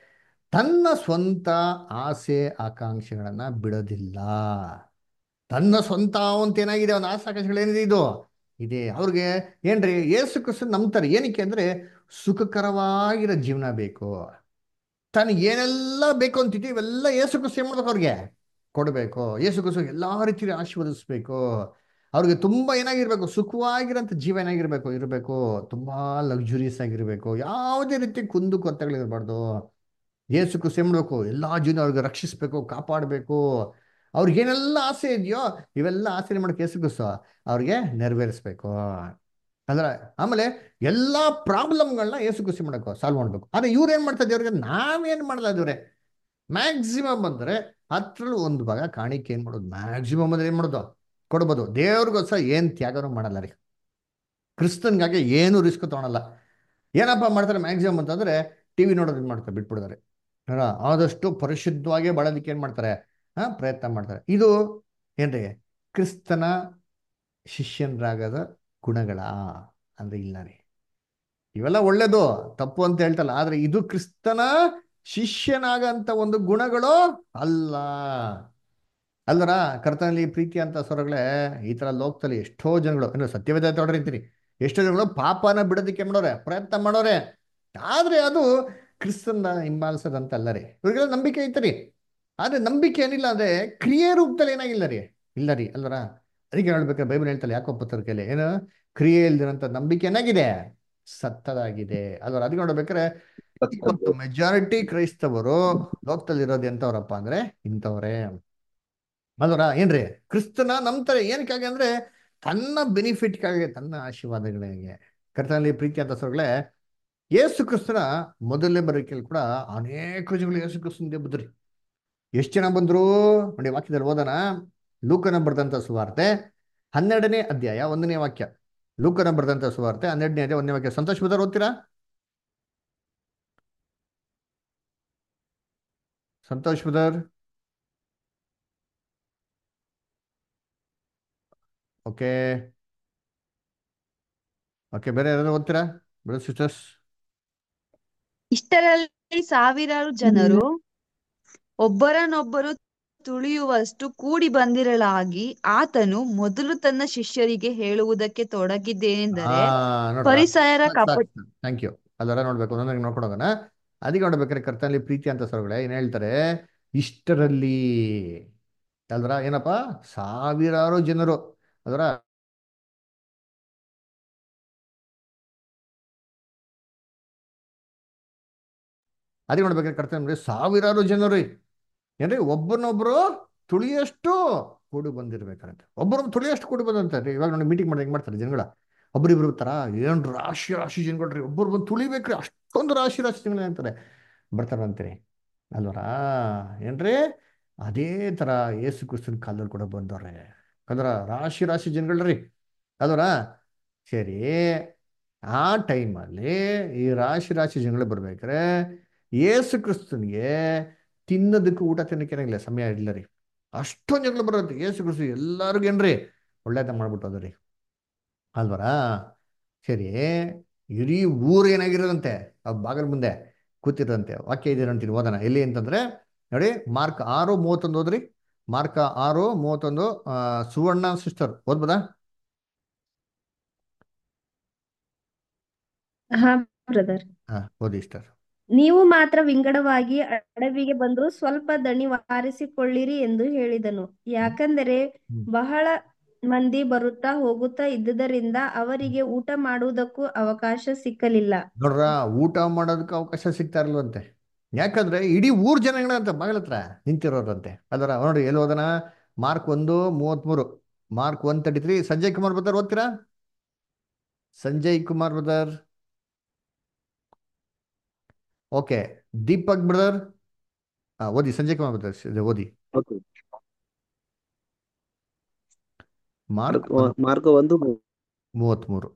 ತನ್ನ ಸ್ವಂತ ಆಸೆ ಆಕಾಂಕ್ಷೆಗಳನ್ನ ಬಿಡೋದಿಲ್ಲ. ತನ್ನ ಸ್ವಂತ ಅಂತ ಏನಾಗಿದೆ, ಅವನ ಆಸೆ ಆಕಾಂಕ್ಷೆಗಳೇನಿದೆ ಇದು ಇದೆ ಅವ್ರಿಗೆ. ಏನ್ರಿ, ಯೇಸು ಕ್ರಿಸ್ತ ನಂಬ್ತಾರೆ. ಏನಕ್ಕೆ ಅಂದ್ರೆ ಸುಖಕರವಾಗಿರೋ ಜೀವನ ಬೇಕು. ತನಗೆ ಏನೆಲ್ಲ ಬೇಕು ಅಂತಿದ್ದು ಇವೆಲ್ಲ ಯೇಸು ಕ್ರಿಸ್ತ ಏನ್ ಮಾಡ್ಬೇಕು, ಅವ್ರಿಗೆ ಕೊಡಬೇಕು. ಯೇಸು ಕ್ರಿಸ್ತ ಎಲ್ಲಾ ರೀತಿಯಲ್ಲಿ ಆಶೀರ್ವದಿಸ್ಬೇಕು. ಅವ್ರಿಗೆ ತುಂಬಾ ಏನಾಗಿರ್ಬೇಕು, ಸುಖವಾಗಿರೋಂಥ ಜೀವ ಏನಾಗಿರ್ಬೇಕು ಇರಬೇಕು. ತುಂಬಾ ಲಕ್ಸುರಿಯಸ್ ಆಗಿರ್ಬೇಕು. ಯಾವುದೇ ರೀತಿ ಕುಂದು ಕೊರತೆಗಳಿರಬಾರ್ದು. ಯೇಸು ಕ್ರಿಸ್ತ ಏನ್ ಮಾಡ್ಬೇಕು, ಎಲ್ಲಾ ಜೀವನ ಅವ್ರಿಗೆ ರಕ್ಷಿಸ್ಬೇಕು, ಕಾಪಾಡಬೇಕು. ಅವ್ರಿಗೇನೆಲ್ಲ ಆಸೆ ಇದೆಯೋ ಇವೆಲ್ಲ ಆಸೆ ಮಾಡಕ್ಕೆ ಯೇಸು ಕ್ರಿಸ್ತ ಅವ್ರಿಗೆ ನೆರವೇರಿಸ್ಬೇಕು ಅಂದ್ರೆ. ಆಮೇಲೆ ಎಲ್ಲಾ ಪ್ರಾಬ್ಲಮ್ಗಳನ್ನ ಯೇಸು ಕ್ರಿಸ್ತ ಮಾಡಬೇಕು, ಸಾಲ್ವ್ ಮಾಡ್ಬೇಕು. ಆದ್ರೆ ಇವ್ರು ಏನ್ ಮಾಡ್ತಾ ಇದ್ದೀವ್ರಿಗೆ, ನಾವೇನ್ ಮಾಡ್ತಾ ಇದ್ದೀವ್ರೆ, ಮ್ಯಾಕ್ಸಿಮಮ್ ಅಂದ್ರೆ 10% ಕಾಣಿಕೆ ಏನ್ ಮಾಡೋದು, ಮ್ಯಾಕ್ಸಿಮಮ್ ಅಂದ್ರೆ ಏನ್ ಮಾಡೋದು, ಕೊಡ್ಬೋದು. ದೇವ್ರಿಗೋಸ್ಕರ ಏನ್ ತ್ಯಾಗನೂ ಮಾಡಲ್ಲ ರೀ. ಕ್ರಿಸ್ತನ್ಗಾಗಿ ಏನು ರಿಸ್ಕ್ ತಗೊಳಲ್ಲ. ಏನಪ್ಪ ಮಾಡ್ತಾರೆ ಮ್ಯಾಕ್ಸಿಮಮ್ ಅಂತಂದ್ರೆ, ಟಿವಿ ನೋಡೋದು ಮಾಡ್ತಾರೆ, ಬಿಟ್ಬಿಡ್ತಾರೆ. ಆದಷ್ಟು ಪರಿಶುದ್ಧವಾಗಿ ಬಾಳೋದಕ್ಕೆ ಏನ್ ಮಾಡ್ತಾರೆ, ಪ್ರಯತ್ನ ಮಾಡ್ತಾರೆ. ಇದು ಏನ್ರಿ ಕ್ರಿಸ್ತನ ಶಿಷ್ಯನರಾಗದ ಗುಣಗಳ ಅಂದ್ರೆ ಇಲ್ಲ ರೀ. ಇವೆಲ್ಲ ಒಳ್ಳೇದು, ತಪ್ಪು ಅಂತ ಹೇಳ್ತಲ್ಲ, ಆದ್ರೆ ಇದು ಕ್ರಿಸ್ತನ ಶಿಷ್ಯನಾಗಂತ ಒಂದು ಗುಣಗಳು ಅಲ್ಲ. ಅಲ್ಲರ ಕರ್ತನಲ್ಲಿ ಪ್ರೀತಿ ಅಂತ ಸ್ವರಗಳೇ, ಈ ತರ ಲೋಕದಲ್ಲಿ ಎಷ್ಟೋ ಜನಗಳು ಏನು ಸತ್ಯವೇದ ತೊಡರಿರ್ತೀರಿ, ಎಷ್ಟೋ ಜನಗಳು ಪಾಪನ ಬಿಡೋದಕ್ಕೆ ಮಾಡೋರೆ, ಪ್ರಯತ್ನ ಮಾಡೋರೆ. ಆದ್ರೆ ಅದು ಕ್ರಿಸ್ತನ ಹಿಂಬಾಲಿಸೋದಂತ ಅಲ್ಲ ರೀ. ಇವ್ರಿಗೆಲ್ಲ ನಂಬಿಕೆ ಐತರಿ, ಆದ್ರೆ ನಂಬಿಕೆ ಏನಿಲ್ಲ ಅಂದ್ರೆ ಕ್ರಿಯೆ ರೂಪದಲ್ಲಿ ಏನಾಗಿಲ್ಲ ರೀ, ಇಲ್ಲ ರೀ. ಅಲ್ಲರ ಅದಕ್ಕೆ ಹೇಳ್ಬೇಕಾದ್ರೆ ಬೈಬಲ್ ಹೇಳ್ತಲ್ಲ, ಯಾಕೋ ಪತ್ರಿಕೆಯಲ್ಲಿ ಏನು, ಕ್ರಿಯೆ ಇಲ್ದಿರಂತ ನಂಬಿಕೆ ಏನಾಗಿದೆ, ಸತ್ತದಾಗಿದೆ. ಅಲ್ವರ ಅದಕ್ಕೆ ನೋಡ್ಬೇಕಾದ್ರೆ ಇವತ್ತು ಮೆಜಾರಿಟಿ ಕ್ರೈಸ್ತವರು ಲೋಕದಲ್ಲಿ ಇರೋದು ಎಂತವ್ರಪ್ಪ ಅಂದ್ರೆ ಇಂಥವ್ರೆ. ಅಲ್ವರ ಏನ್ರಿ, ಕ್ರಿಸ್ತನ ನಂಬ್ತಾರೆ. ಏನಕ್ಕಾಗಿ ಅಂದ್ರೆ ತನ್ನ ಬೆನಿಫಿಟ್ಗಾಗಿ, ತನ್ನ ಆಶೀರ್ವಾದಗಳಿಗೆ. ಕರ್ತನಲ್ಲಿ ಪ್ರೀತಿ ಅಂತ ಸ್ವರ್ಗಳೇ, ಯೇಸು ಕ್ರಿಸ್ತನ ಮೊದಲನೇ ಬರೋಕೆಯಲ್ಲಿ ಕೂಡ ಅನೇಕ ಜನಗಳು ಯೇಸು ಕ್ರಿಸ್ತನಿಗೆ ಬಂದ್ರಿ. ಎಷ್ಟು ಜನ ಬಂದ್ರು ನೋಡಿ, ವಾಕ್ಯದಲ್ಲಿ ಓದೋಣ. ಲೂಕನ ಬರೆದಂತ ಸುವಾರ್ತೆ 12ನೇ ಅಧ್ಯಾಯ 1ನೇ ವಾಕ್ಯ. ಲೂಕನ ಬರೆದಂತ ಸುವಾರ್ತೆ 12ನೇ ಅಧ್ಯಾಯ 1ನೇ ವಾಕ್ಯ. ಸಂತೋಷ್ ಬದರ್ ಓದ್ತೀರಾ? ಸಂತೋಷ್ ಬದರ್. ಓಕೆ ಓಕೆ, ಬೇರೆ ಯಾರಾದ್ರೂ ಓದ್ತೀರಾ ಬ್ರದರ್ ಸಿಸ್ಟರ್ಸ್? ಇಷ್ಟರಲ್ಲಿ ಸಾವಿರಾರು ಜನರು ಒಬ್ಬರನ್ನೊಬ್ಬರು ತುಳಿಯುವಷ್ಟು ಕೂಡಿ ಬಂದಿರಲಾಗಿ ಆತನು ಮೊದಲು ತನ್ನ ಶಿಷ್ಯರಿಗೆ ಹೇಳುವುದಕ್ಕೆ ತೊಡಗಿದ್ದೇನೆಂದರೆ, ನೋಡ್ರ, ಫರಿಸಾಯರ ಕಪಟ ಥ್ಯಾಂಕ್ ಯು. ಅದರ ನೋಡ್ಬೇಕು, ಒಂದೊಂದಾಗಿ ನೋಡ್ಕೊಂಡು ಹೋಗೋಣ. ಅದಕ್ಕೆ ನೋಡ್ಬೇಕಾದ್ರೆ ಕರ್ತನಲ್ಲಿ ಪ್ರೀತಿ ಅಂತ ಸ್ವರ್ಗಳೇ ಏನ್ ಹೇಳ್ತಾರೆ, ಇಷ್ಟರಲ್ಲಿ ಅಲ್ದ್ರ ಏನಪ್ಪ, ಸಾವಿರಾರು ಜನರು ಅದರ ಅದಕ್ಕೆ ನೋಡ್ಬೇಕಾದ್ರೆ ಕರ್ತನಲ್ಲಿ ಸಾವಿರಾರು ಜನರು ಏನ್ರಿ, ಒಬ್ಬರನ್ನೊಬ್ರು ತುಳಿಯಷ್ಟು ಕೂಡಿ ಬಂದಿರ್ಬೇಕಂತ. ಒಬ್ಬರು ತುಳಿಯಷ್ಟು ಕೂಡಿ ಬಂದಂತಾರೆ. ಇವಾಗ ನೋಡಿ ಮೀಟಿಂಗ್ ಮಾಡಿ ಹೆಂಗ್ ಮಾಡ್ತಾರೆ ಜನಗಳ, ಒಬ್ರಿಬ್ರು ಬರ್ತಾರ, ಏನ್ ರಾಶಿ ರಾಶಿ ಜನಗಳ್ರಿ, ಒಬ್ಬರು ಬಂದು ತುಳಿಬೇಕ್ರಿ, ಅಷ್ಟೊಂದು ರಾಶಿ ರಾಶಿ ಜನಗಳು ಅಂತಾರೆ ಬರ್ತಾರಂತೀರಿ ಅಲ್ವರಾ. ಏನ್ರಿ, ಅದೇ ತರ ಯೇಸು ಕ್ರಿಸ್ತನ ಕಾಲದಲ್ಲಿ ಕೂಡ ಬಂದವ್ರೆ ಅಲ್ವರ, ರಾಶಿ ರಾಶಿ ಜನಗಳ್ರಿ ಅಲ್ವರ. ಸರಿ, ಆ ಟೈಮಲ್ಲಿ ಈ ರಾಶಿ ರಾಶಿ ಜನಗಳು ಬರ್ಬೇಕ್ರೆ ಯೇಸು ಕ್ರಿಸ್ತನ್ಗೆ ತಿನ್ನೋದಕ್ಕೆ, ಊಟ ತಿನ್ನಕ್ಕೆ ಏನಾಗಿಲ್ಲ, ಸಮಯ ಇಲ್ಲ ರೀ. ಅಷ್ಟೊಂದು ಜನಗಳು ಬರುತ್ತೆ. ಯೇಸು ಕ್ರಿಸ್ತ ಎಲ್ಲರಿಗೂ ಏನ್ರಿ ಒಳ್ಳೇದ ಮಾಡ್ಬಿಟ್ಟು ಅದ್ರಿ ಅಲ್ವರಾ. ಸರಿ, ಇಡೀ ಊರು ಏನಾಗಿರೋದಂತೆ ಆ ಬಾಗಲ್ ಮುಂದೆ ಕೂತಿರೋದಂತೆ. ವಾಕ್ಯ ಇದೆ ಅಂತೀನಿ, ಓದೋಣ. ಎಲ್ಲಿ ಅಂತಂದ್ರೆ ನೋಡಿ, ಮಾರ್ಕ್ 6:31 ಓದ್ರಿ. ಮಾರ್ಕ 6:31. ಸುವರ್ಣ ಸಿಸ್ಟರ್ ಓದ್ಬೋದಾ? ಹಾ ಬ್ರದರ್. ಓದಿ ಸಿಸ್ಟರ್. ನೀವು ಮಾತ್ರ ವಿಂಗಡವಾಗಿ ಅಡವಿಗೆ ಬಂದು ಸ್ವಲ್ಪ ದಣಿ ವಾರಿಸಿಕೊಳ್ಳಿರಿ ಎಂದು ಹೇಳಿದನು. ಯಾಕಂದರೆ ಬಹಳ ಮಂದಿ ಬರುತ್ತಾ ಹೋಗುತ್ತಾ ಇದ್ದುದರಿಂದ ಅವರಿಗೆ ಊಟ ಮಾಡುವುದಕ್ಕೂ ಅವಕಾಶ ಸಿಕ್ಕಲಿಲ್ಲ. ನೋಡ್ರ, ಊಟ ಮಾಡೋದಕ್ಕೆ ಅವಕಾಶ ಸಿಗ್ತಾ ಇರಲ್ವಂತೆ. ಯಾಕಂದ್ರೆ ಇಡೀ ಊರ್ ಜನಗಳಂತ ಬಾಗಿಲ ಹತ್ರ ನಿಂತಿರೋರಂತೆ ಅದರ. ನೋಡಿ ಎಲ್ಲಿ ಓದೋಣ, Mark 1:33. Mark 1:33. Sanjay Kumar brother ಓದ್ತೀರಾ? Sanjay Kumar brother. Okay, Deepak brother ಓದಿ. ಸಂಜಯ್ ಕುಮಾರ್ ಬ್ರದರ್ ಓದಿ. ಮಾರ್ಕ್ 1:33.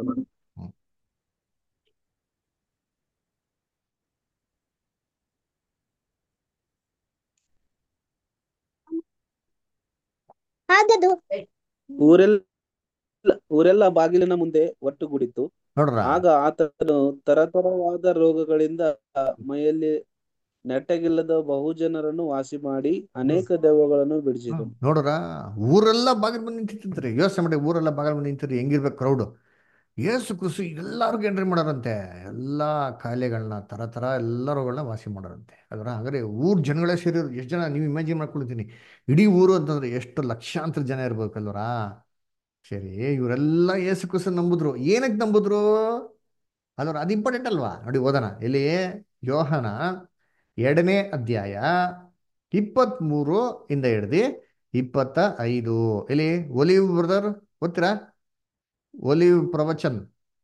ಊರೆಲ್ಲ ಬಾಗಿಲಿನ ಮುಂದೆ ಒಟ್ಟುಗೂಡಿತು. ನೋಡ್ರ, ಆಗ ಆತನು ತರತರವಾದ ರೋಗಗಳಿಂದ ಮೈಯಲ್ಲಿ ನೆಟ್ಟಗಿಲ್ಲದ ಬಹುಜನರನ್ನು ವಾಸಿ ಮಾಡಿ ಅನೇಕ ದೆವ್ವಗಳನ್ನು ಬಿಡಿಸಿದನು. ನೋಡ್ರ, ಊರೆಲ್ಲ ಬಾಗಿಲು ಬಂದು ನಿಂತಿರ್ತಾರೆ. ಯೋಚನೆ ಮಾಡಿ, ಊರೆಲ್ಲ ಬಾಗಿಲು ಬಂದು ನಿಂತಿರಿ ಹೆಂಗಿರ್ಬೇಕು ಕ್ರೌಡು. ಏಸು ಕುಸು ಎಲ್ಲರಿಗೂ ಎಂಟ್ರಿ ಮಾಡೋರಂತೆ. ಎಲ್ಲ ಕಾಯಿಲೆಗಳನ್ನ ತರ ತರ ಎಲ್ಲರುಗಳನ್ನ ವಾಸಿ ಮಾಡೋರಂತೆ. ಅದರ ಹಾಗಾದ್ರೆ ಊರ್ ಜನಗಳೇ ಸೇರಿದ್ರು. ಎಷ್ಟು ಜನ ನೀವು ಇಮ್ಯಾಜಿನ್ ಮಾಡ್ಕೊಳ್ತೀನಿ. ಇಡೀ ಊರು ಅಂತಂದ್ರೆ ಎಷ್ಟು ಲಕ್ಷಾಂತರ ಜನ ಇರ್ಬೇಕಲ್ವರಾ. ಸರಿ, ಇವರೆಲ್ಲ ಏಸು ಕುಸು ನಂಬುದ್ರು. ಏನಕ್ಕೆ ನಂಬುದ್ರು? ಅದರ ಅದು ಇಂಪಾರ್ಟೆಂಟ್ ಅಲ್ವಾ? ನೋಡಿ, ಓದೋಣ ಇಲ್ಲಿ. ಯೋಹನ 2ನೇ ಅಧ್ಯಾಯ 23 ಇಂದ ಹಿಡ್ದು 25. ಇಲ್ಲಿ ಒಲಿವ್ ಬ್ರದರ್ ಓದ್ತೀರಾ? ಒಲಿವ್ ಪ್ರವಚನ್.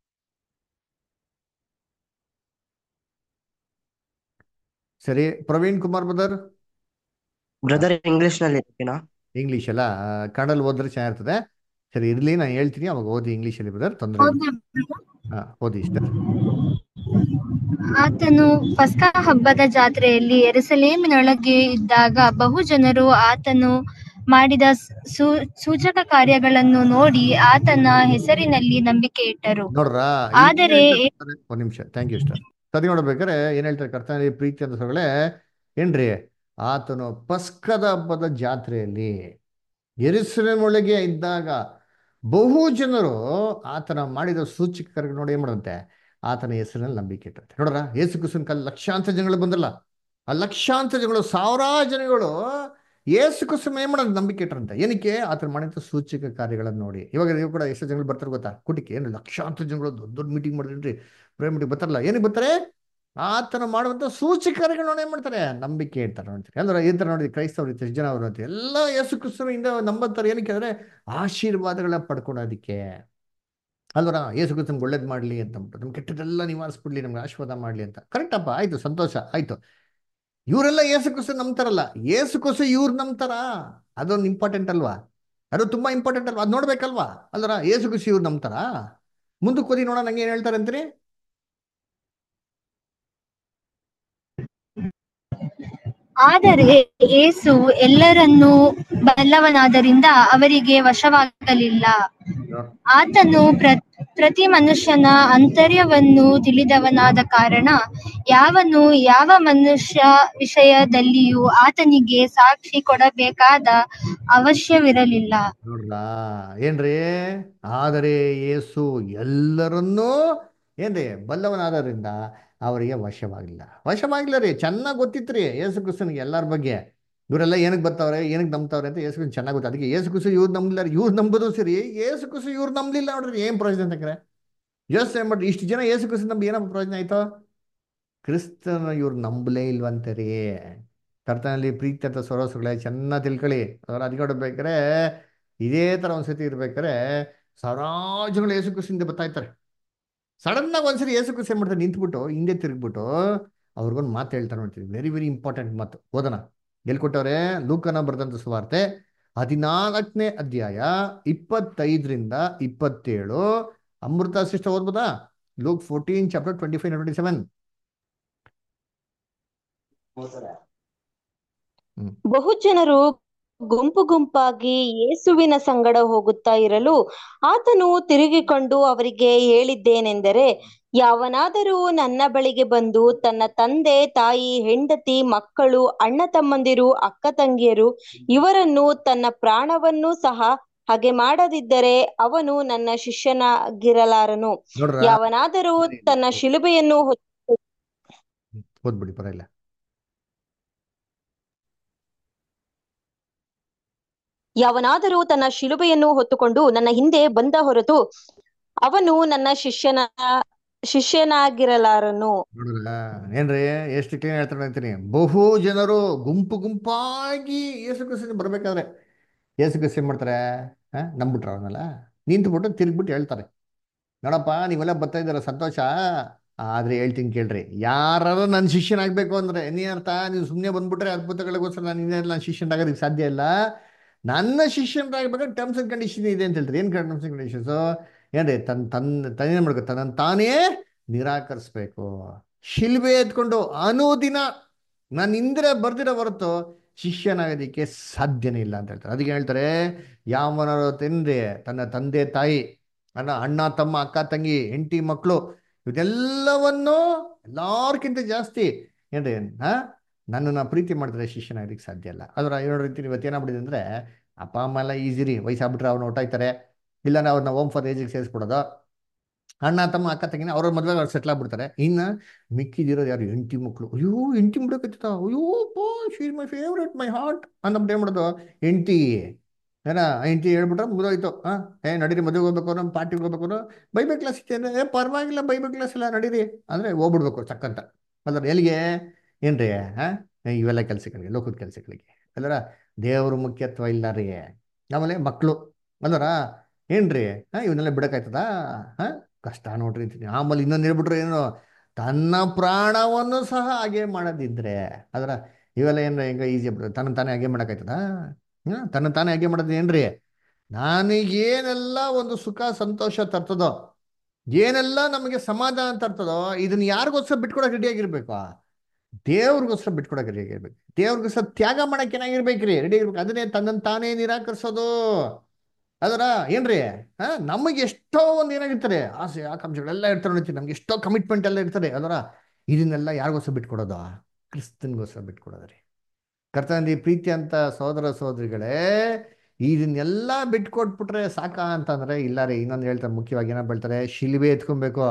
ಸರಿ, Praveen Kumar brother brother English ನಲ್ಲಿ ಇರ್ತೀನಾ? ಇಂಗ್ಲೀಷ್ ಅಲ್ಲ, ಕನ್ನಡಲ್ಲಿ ಓದಿದ್ರೆ ಚೆನ್ನಾಗಿರ್ತದೆ. ಸರಿ ಇರ್ಲಿ, ನಾನು ಹೇಳ್ತೀನಿ, ಅವಾಗ ಓದಿ ಇಂಗ್ಲೀಷಲ್ಲಿ ಬ್ರದರ್, ತೊಂದರೆ ಇಲ್ಲ. ಓದಿ ಇಷ್ಟ. ಆತನು ಪಸ್ಕ ಹಬ್ಬದ ಜಾತ್ರೆಯಲ್ಲಿ ಯೆರೂಸಲೇಮಿನೊಳಗೆ ಇದ್ದಾಗ ಬಹು ಜನರು ಆತನು ಮಾಡಿದ ಸೂಚಕ ಕಾರ್ಯಗಳನ್ನು ನೋಡಿ ಆತನ ಹೆಸರಿನಲ್ಲಿ ನಂಬಿಕೆ ಇಟ್ಟರು. ನೋಡ್ರ, ಆದರೆ ಒಂದ್ ನಿಮಿಷ, ಥ್ಯಾಂಕ್ ಯು ಸ್ಟಾರ್. ಸರಿ, ನೋಡ್ಬೇಕಾರೆ ಏನ್ ಹೇಳ್ತಾರೆ ಕರ್ತನಲ್ಲಿ ಪ್ರೀತಿ ಅಂತ ಸೊಗಳೆ ಏನ್ರಿ? ಆತನು ಪಸ್ಕದ ಹಬ್ಬದ ಜಾತ್ರೆಯಲ್ಲಿ ಯೆರೂಸಲೇಮ್ ಒಳಗೆ ಇದ್ದಾಗ ಬಹು ಜನರು ಆತನ ಮಾಡಿದ ಸೂಚಕ ಕಾರ್ಯ ನೋಡಿ ಏನ್ ಮಾಡಂತೆ? ಆತನ ಹೆಸರಿನಲ್ಲಿ ನಂಬಿಕೆ ಇಟ್ಟಂತೆ. ನೋಡ್ರ, ಯೇಸು ಕ್ರಿಸ್ತನ ಕಾಲ ಲಕ್ಷಾಂತರ ಜನಗಳು ಬಂದಲ್ಲ, ಆ ಲಕ್ಷಾಂತರ ಜನಗಳು, ಸಾವಿರಾರು ಜನಗಳು ಯೇಸು ಕ್ರಿಸ್ತನ ಏನ್ ಮಾಡೋದು? ನಂಬಿಕೆ ಇಟ್ಟರಂತೆ. ಏನಕ್ಕೆ? ಆತನ ಮಾಡಿದ ಸೂಚಕ ಕಾರ್ಯಗಳನ್ನು ನೋಡಿ. ಇವಾಗ ನೀವು ಕೂಡ ಎಷ್ಟು ಜನಗಳು ಬರ್ತಾರೆ ಗೊತ್ತಾ? ಕುಟಿಕೆ ಏನು ಲಕ್ಷಾಂತರ ಜನಗಳು ದೊಡ್ಡ ದೊಡ್ಡ ಮೀಟಿಂಗ್ ಮಾಡಿದ್ರಿ, ಪ್ರೇ ಮೀಟಿಂಗ್ ಬರ್ತಾರಲ್ಲ. ಏನಕ್ಕೆ ಬರ್ತಾರೆ? ಆತನ ಮಾಡುವಂಥ ಸೂಚಕ ಕಾರ್ಯಗಳನ್ನ ಏನ್ ಮಾಡ್ತಾರೆ? ನಂಬಿಕೆ ಇಡ್ತಾರೆ. ನೋಡ್ತಾರೆ ಅಂದ್ರೆ ಈ ಥರ ನೋಡಿ, ಕ್ರೈಸ್ತವರು ಎಷ್ಟು ಜನ ಅವರು ಅಂತ ಎಲ್ಲ ಯೇಸು ಕ್ರಿಸ್ತನಿಂದ ನಂಬುತ್ತಾರೆ. ಏನಕ್ಕೆ ಅಂದ್ರೆ ಆಶೀರ್ವಾದಗಳ ಪಡ್ಕೊಳೋದಿಕ್ಕೆ ಅಲ್ವರ. ಯೇಸು ಕ್ರಿಸ್ತನ್ ಒಳ್ಳೇದು ಮಾಡಲಿ ಅಂತ ಅಂದ್ಬಿಟ್ಟು, ನಮ್ಗೆ ಕೆಟ್ಟದೆಲ್ಲ ನಿವಾರಿಸ್ಬಿಡ್ಲಿ, ನಮ್ಗೆ ಆಶೀರ್ವಾದ ಮಾಡಲಿ ಅಂತ. ಕರೆಕ್ಟಪ್ಪ, ಆಯ್ತು, ಸಂತೋಷ ಆಯ್ತು. ಇವರೆಲ್ಲ ಯೇಸು ಕ್ರಿಸ್ತನ್ ನಂಬ್ತಾರಲ್ಲ, ಯೇಸು ಕ್ರಿಸ್ತ ಇವ್ರು ನಂಬ್ತಾರ? ಅದೊಂದು ಇಂಪಾರ್ಟೆಂಟ್ ಅಲ್ವಾ? ಅದು ತುಂಬಾ ಇಂಪಾರ್ಟೆಂಟ್ ಅಲ್ವಾ? ಅದು ನೋಡ್ಬೇಕಲ್ವಾ? ಅಲ್ವರ, ಯೇಸು ಕ್ರಿಸ್ತ ಇವ್ರು ನಂಬ್ತಾರ? ಮುಂದಕ್ಕೆ ಓದಿ ನೋಡೋಣ, ನಂಗೆ ಏನ್ ಹೇಳ್ತಾರೆ ಅಂತೀರಿ? ಆದರೆ ಯೇಸು ಎಲ್ಲರನ್ನೂ ಬಲ್ಲವನಾದ್ದರಿಂದ ಅವರಿಗೆ ವಶವಾಗಲಿಲ್ಲ. ಆತನು ಪ್ರತಿ ಮನುಷ್ಯನ ಅಂತರ್ಯವನ್ನು ತಿಳಿದವನಾದ ಕಾರಣ ಯಾವನು ಯಾವ ಮನುಷ್ಯ ವಿಷಯದಲ್ಲಿಯೂ ಆತನಿಗೆ ಸಾಕ್ಷಿ ಕೊಡಬೇಕಾದ ಅವಶ್ಯವಿರಲಿಲ್ಲ. ನೋಡ್ರ, ಏನ್ರಿ? ಆದರೆ ಯೇಸು ಎಲ್ಲರನ್ನೂ ಏನ್ರಿ ಬಲ್ಲವನಾದ್ರಿಂದ ಅವರಿಗೆ ವಶವಾಗಿಲ್ಲ ರೀ. ಚೆನ್ನಾಗಿ ಗೊತ್ತಿತ್ರಿ ಯೇಸು ಕ್ರಿಸ್ತನಿಗೆ ಎಲ್ಲರ ಬಗ್ಗೆ. ಇವರೆಲ್ಲ ಏನಕ್ಕೆ ಬರ್ತಾವ್ರೆ, ಏನಕ್ಕೆ ನಂಬ್ತಾವ್ರೆ ಅಂತ ಯೇಸು ಕ್ರಿಸ್ತನ್ ಚೆನ್ನಾಗಿ ಗೊತ್ತು. ಅದಕ್ಕೆ ಯೇಸು ಕ್ರಿಸ್ತ ಇವ್ರು ನಂಬಲಿಲ್ಲ, ಇವ್ರು ನಂಬೋದು ಸರಿ, ಯೇಸು ಕ್ರಿಸ್ತ ಇವ್ರು ನಂಬಲಿಲ್ಲ. ನೋಡ್ರಿ ಏನ್ ಪ್ರಯೋಜನ ಅಂತಂದ್ರೆ, ಯೋಚನೆ ಮಾಡ್ರಿ, ಇಷ್ಟು ಜನ ಯೇಸು ಕ್ರಿಸ್ತ ನಂಬಿ ಏನಪ್ಪ ಪ್ರಯೋಜನ ಆಯ್ತು? ಕ್ರಿಸ್ತನ ಇವ್ರು ನಂಬಲೇ ಇಲ್ವಂತರಿ. ಕರ್ತನಲ್ಲಿ ಪ್ರೀತಿ ಅಂತ ಸೊರಸುಗಳೇ ಚೆನ್ನಾಗಿ ತಿಳ್ಕೊಳ್ಳಿ. ಅವ್ರು ಅದ್ಕೊಡ್ಬೇಕಾರೆ ಇದೇ ತರ ಒಂದ್ಸತಿ ಇರ್ಬೇಕಾರೆ ಸಾವಿರಾರು ಜನಗಳು ಯೇಸು ಕ್ರಿಸ್ತನಿಂದ ಬರ್ತಾ ಇರ್ತಾರೆ. ಸಡನ್ ಆಗಿ ಒಂದ್ಸರಿ ಯೇಸು ಕ್ರಿಸ್ತ ಏನ್ ಮಾಡ್ತಾರೆ? ನಿಂತ್ಬಿಟ್ಟು ಹಿಂದೆ ತಿರುಗ್ಬಿಟ್ಟು ಅವ್ರಿಗೊಂದು ಮಾತು ಹೇಳ್ತಾರೆ. ನೋಡ್ತೀವಿ, ವೆರಿ ವೆರಿ ಇಂಪಾರ್ಟೆಂಟ್ ಮಾತು. ಓದೋಣ, ಎಲ್ಲಿ ಕೊಟ್ಟವ್ರೆ? ಲೂಕನ ಬರೆದಂತ ಸುವಾರ್ತೆ 14ನೇ ಅಧ್ಯಾಯ 25ರಿಂದ 27. ಅಮೃತ ಶಿಷ್ಟ ಓದ್ಬೋದಾ? Luke 14 chapter 25-27. ಬಹುಜನರು ಗುಂಪು ಗುಂಪಾಗಿ ಯೇಸುವಿನ ಸಂಗಡ ಹೋಗುತ್ತಾ ಇರಲು ಆತನು ತಿರುಗಿಕೊಂಡು ಅವರಿಗೆ ಹೇಳಿದ್ದೇನೆಂದರೆ, ಯಾವನಾದರೂ ನನ್ನ ಬಳಿಗೆ ಬಂದು ತನ್ನ ತಂದೆ ತಾಯಿ, ಹೆಂಡತಿ, ಮಕ್ಕಳು, ಅಣ್ಣ ತಮ್ಮಂದಿರು, ಅಕ್ಕ ತಂಗಿಯರು ಇವರನ್ನು ತನ್ನ ಪ್ರಾಣವನ್ನೂ ಸಹ ಹಾಗೆ ಮಾಡದಿದ್ದರೆ ಅವನು ನನ್ನ ಶಿಷ್ಯನಾಗಿರಲಾರನು. ನೋಡ್ರ, ಯಾವನಾದರೂ ತನ್ನ ಶಿಲುಬೆಯನ್ನು ಓದ್ಬಿಡಿ ಪರವಾಗಿಲ್ಲ. ಯಾವನಾದರೂ ತನ್ನ ಶಿಲುಬೆಯನ್ನು ಹೊತ್ತುಕೊಂಡು ನನ್ನ ಹಿಂದೆ ಬಂದ ಹೊರತು ಅವನು ನನ್ನ ಶಿಷ್ಯನಾಗಿರಲಾರನು. ನೋಡ್ರ, ಏನ್ರಿ ಎಷ್ಟು ಕ್ಲೀನ್ ಹೇಳ್ತಾರೆ ಅಂತೀನಿ. ಬಹು ಜನರು ಗುಂಪು ಗುಂಪಾಗಿ ಯೇಸು ಕ್ರಿಸ್ತನಿಗೆ ಬರ್ಬೇಕಾದ್ರೆ ಯೇಸು ಕ್ರಿಸ್ತ ಏನ್ ಮಾಡ್ತಾರೆ? ನಂಬಿಟ್ರ ಅವನ್ನೆಲ್ಲ ನಿಂತ್ಬಿಟ್ಟು ತಿರ್ಗ್ಬಿಟ್ಟು ಹೇಳ್ತಾರೆ, ನೋಡಪ್ಪ ನೀವೆಲ್ಲ ಬರ್ತಾ ಇದ್ದಾರ ಸಂತೋಷ, ಆದ್ರೆ ಹೇಳ್ತೀನಿ ಕೇಳ್ರಿ, ಯಾರು ನನ್ನ ಶಿಷ್ಯನಾಗಬೇಕು ಅಂದ್ರೆ ಏನರ್ಥ? ನೀವು ಸುಮ್ಮನೆ ಬಂದ್ಬಿಟ್ರೆ ಅದ್ಭುತಗಳಿಗೋಸ್ಕರ ನಾನು ಇನ್ನೆಲ್ಲ ನನ್ನ ಶಿಷ್ಯನಾಗೋದಕ್ಕೆ ಸಾಧ್ಯ ಇಲ್ಲ. ನನ್ನ ಶಿಷ್ಯನಾಗಬೇಕಾದ್ರೆ ಟರ್ಮ್ಸ್ ಅಂಡ್ ಕಂಡೀಷನ್ ಇದೆ ಅಂತ ಹೇಳ್ತಾರೆ. ಏನು ಟರ್ಮ್ಸ್ ಅಂಡ್ ಕಂಡೀಷನ್ಸು? ಏನ್ರಿ? ತನ್ನೇನು ಮಾಡ್ಬೇಕು? ತನ್ನನ್ನು ತಾನೇ ನಿರಾಕರಿಸ್ಬೇಕು, ಶಿಲ್ಬೆ ಎತ್ಕೊಂಡು ಅನುದಿನ ನಾನು ಇಂದ್ರೆ ಬರ್ದಿರೋ ಹೊರತು ಶಿಷ್ಯನಾಗೋದಿಕ್ಕೆ ಸಾಧ್ಯನೇ ಇಲ್ಲ ಅಂತ ಹೇಳ್ತಾರೆ. ಅದಕ್ಕೆ ಹೇಳ್ತಾರೆ, ಯಾವನಾರು ತಂದೆ ತನ್ನ ತಂದೆ ತಾಯಿ, ಅಣ್ಣ ತಮ್ಮ, ಅಕ್ಕ ತಂಗಿ, ಹೆಂಡತಿ ಮಕ್ಕಳು, ಇದೆಲ್ಲವನ್ನು ಎಲ್ಲಾರ್ಕಿಂತ ಜಾಸ್ತಿ ಏನ್ರಿ ನನ್ನನ್ನು ಪ್ರೀತಿ ಮಾಡಿದ್ರೆ ಶಿಷ್ಯನಾಗಲಿಕ್ಕೆ ಸಾಧ್ಯ ಇಲ್ಲ. ಅದರ ಇನ್ನೊಂದು ರೀತಿ ಇವತ್ತು ಏನಾಗ್ಬಿಟ್ಟಿದೆ ಅಂದರೆ, ಅಪ್ಪ ಅಮ್ಮ ಎಲ್ಲ ಈಸಿ ರೀ, ವಯಸ್ಸಾಗ್ಬಿಟ್ರೆ ಅವ್ರನ್ನ ಹೊಟ್ಟಾಯ್ತಾರೆ, ಇಲ್ಲಾಂದ್ರೆ ಅವ್ರನ್ನ ಹೋಮ್ ಫಾರ್ ಏಜಿಗೆ ಸೇರಿಸ್ಬಿಡೋದು. ಅಣ್ಣ ತಮ್ಮ ಅಕ್ಕ ತಂಗಿನ ಅವ್ರ ಮದುವೆ ಅವ್ರು ಸೆಟ್ಲ್ ಆಗ್ಬಿಡ್ತಾರೆ. ಇನ್ನು ಮಿಕ್ಕಿದಿರೋದು ಯಾರು? ಹೆಂಡತಿ ಮಕ್ಕಳು. ಅಯ್ಯೋ ಹೆಂಡತಿ ಬಿಡೋಕತ್ತ, ಅಯ್ಯೋ ಪೋ ಶಿ is my favourite my heart ಅಂದ್ಬಿಟ್ಟು ಏನು ಮಾಡೋದು, ಹೆಂಡತಿ ಹೆಂಡತಿ ಹೇಳ್ಬಿಟ್ರೆ ಮುಗಿದೋಯ್ತು. ನಡೀರಿ ಮದುವೆಗೆ ಹೋಗ್ಬೇಕು, ನಮ್ಮ ಪಾರ್ಟಿಗೆ ಹೋಗ್ಬೇಕು, ಬೈಬಲ್ ಕ್ಲಾಸ್ ಇತ್ತೆ ಅಂದರೆ ಪರವಾಗಿಲ್ಲ, ಬೈಬಲ್ ಕ್ಲಾಸ್ ಎಲ್ಲ ನಡೀರಿ ಅಂದರೆ ಹೋಗ್ಬಿಡ್ಬೇಕು ಚಕ್ಕಂತ. ಅಲ್ಲರ ಎಲ್ಲಿಗೆ ಏನ್ರಿ? ಇವೆಲ್ಲ ಕೆಲಸಗಳಿಗೆ, ಲೋಕದ ಕೆಲಸಗಳಿಗೆ ಅಲ್ಲರ ದೇವ್ರ ಮುಖ್ಯತ್ವ ಇಲ್ಲ ರೀ. ಆಮೇಲೆ ಮಕ್ಕಳು ಅಲ್ಲರ ಏನ್ರಿ? ಇವನ್ನೆಲ್ಲ ಬಿಡೋಕ್ಕಾಯ್ತದ? ಕಷ್ಟ ನೋಡ್ರಿ ಅಂತೀನಿ. ಆಮೇಲೆ ಇನ್ನೊಂದು ಹೇಳ್ಬಿಟ್ರೆ ಏನು, ತನ್ನ ಪ್ರಾಣವನ್ನು ಸಹ ಹಾಗೆ ಮಾಡೋದಿದ್ರೆ ಅದರ ಇವೆಲ್ಲ ಏನು ಹೆಂಗ ಈಸಿ ಆಗ್ಬಿಡ್ತದೆ. ತನ್ನ ತಾನೇ ಹಾಗೆ ಮಾಡೋಕ್ಕಾಯ್ತದ? ತನ್ನ ತಾನೇ ಹಾಗೆ ಮಾಡೋದು ಏನ್ರಿ? ನನಗೇನೆಲ್ಲ ಒಂದು ಸುಖ ಸಂತೋಷ ತರ್ತದೋ, ಏನೆಲ್ಲ ನಮಗೆ ಸಮಾಧಾನ ತರ್ತದೋ, ಇದನ್ನ ಯಾರಿಗೋಸ್ಕರ ಬಿಟ್ಕೊಡಕ್ಕೆ ರೆಡಿಯಾಗಿರ್ಬೇಕು? ದೇವ್ರಿಗೋಸ್ಕರ ಬಿಟ್ಕೊಡಕ್ಕೆ ರೆಡಿಯಾಗಿರ್ಬೇಕು. ದೇವ್ರಿಗೋಸ್ಕರ ತ್ಯಾಗ ಮಾಡಕ್ಕೆ ಏನಾಗಿರ್ಬೇಕ್ರಿ? ರೆಡಿ ಆಗಿರ್ಬೇಕು. ಅದನ್ನೇ ತನ್ನನ್ನು ತಾನೇ ನಿರಾಕರಿಸೋದು. ಅದರ ಏನ್ರಿ? ನಮಗೆ ಎಷ್ಟೋ ಒಂದು ಏನಾಗಿರ್ತಾರೆ, ಆಸೆ ಆಕಾಂಕ್ಷೆಗಳೆಲ್ಲ ಇರ್ತಾರೆ ನೋಡ್ತೀವಿ, ನಮ್ಗೆ ಎಷ್ಟೋ ಕಮಿಟ್ಮೆಂಟ್ ಎಲ್ಲ ಇರ್ತದೆ. ಅದರ ಇದನ್ನೆಲ್ಲ ಯಾರಿಗೋಸ್ಕರ ಬಿಟ್ಕೊಡೋದು? ಕ್ರಿಸ್ತನ್ಗೋಸ್ಕರ ಬಿಟ್ಕೊಡೋದ್ರಿ. ಕರ್ತನಲ್ಲಿ ಪ್ರೀತಿ ಅಂತ ಸಹೋದರ ಸಹೋದರಿಗಳೇ, ಇದನ್ನೆಲ್ಲ ಬಿಟ್ಕೊಟ್ಬಿಟ್ರೆ ಸಾಕ ಅಂತಂದ್ರೆ ಇಲ್ಲ ರೀ. ಇನ್ನೊಂದು ಹೇಳ್ತಾರೆ, ಮುಖ್ಯವಾಗಿ ಏನೋ ಹೇಳ್ತಾರೆ, ಶಿಲ್ಬೆ ಎತ್ಕೊಬೇಕು.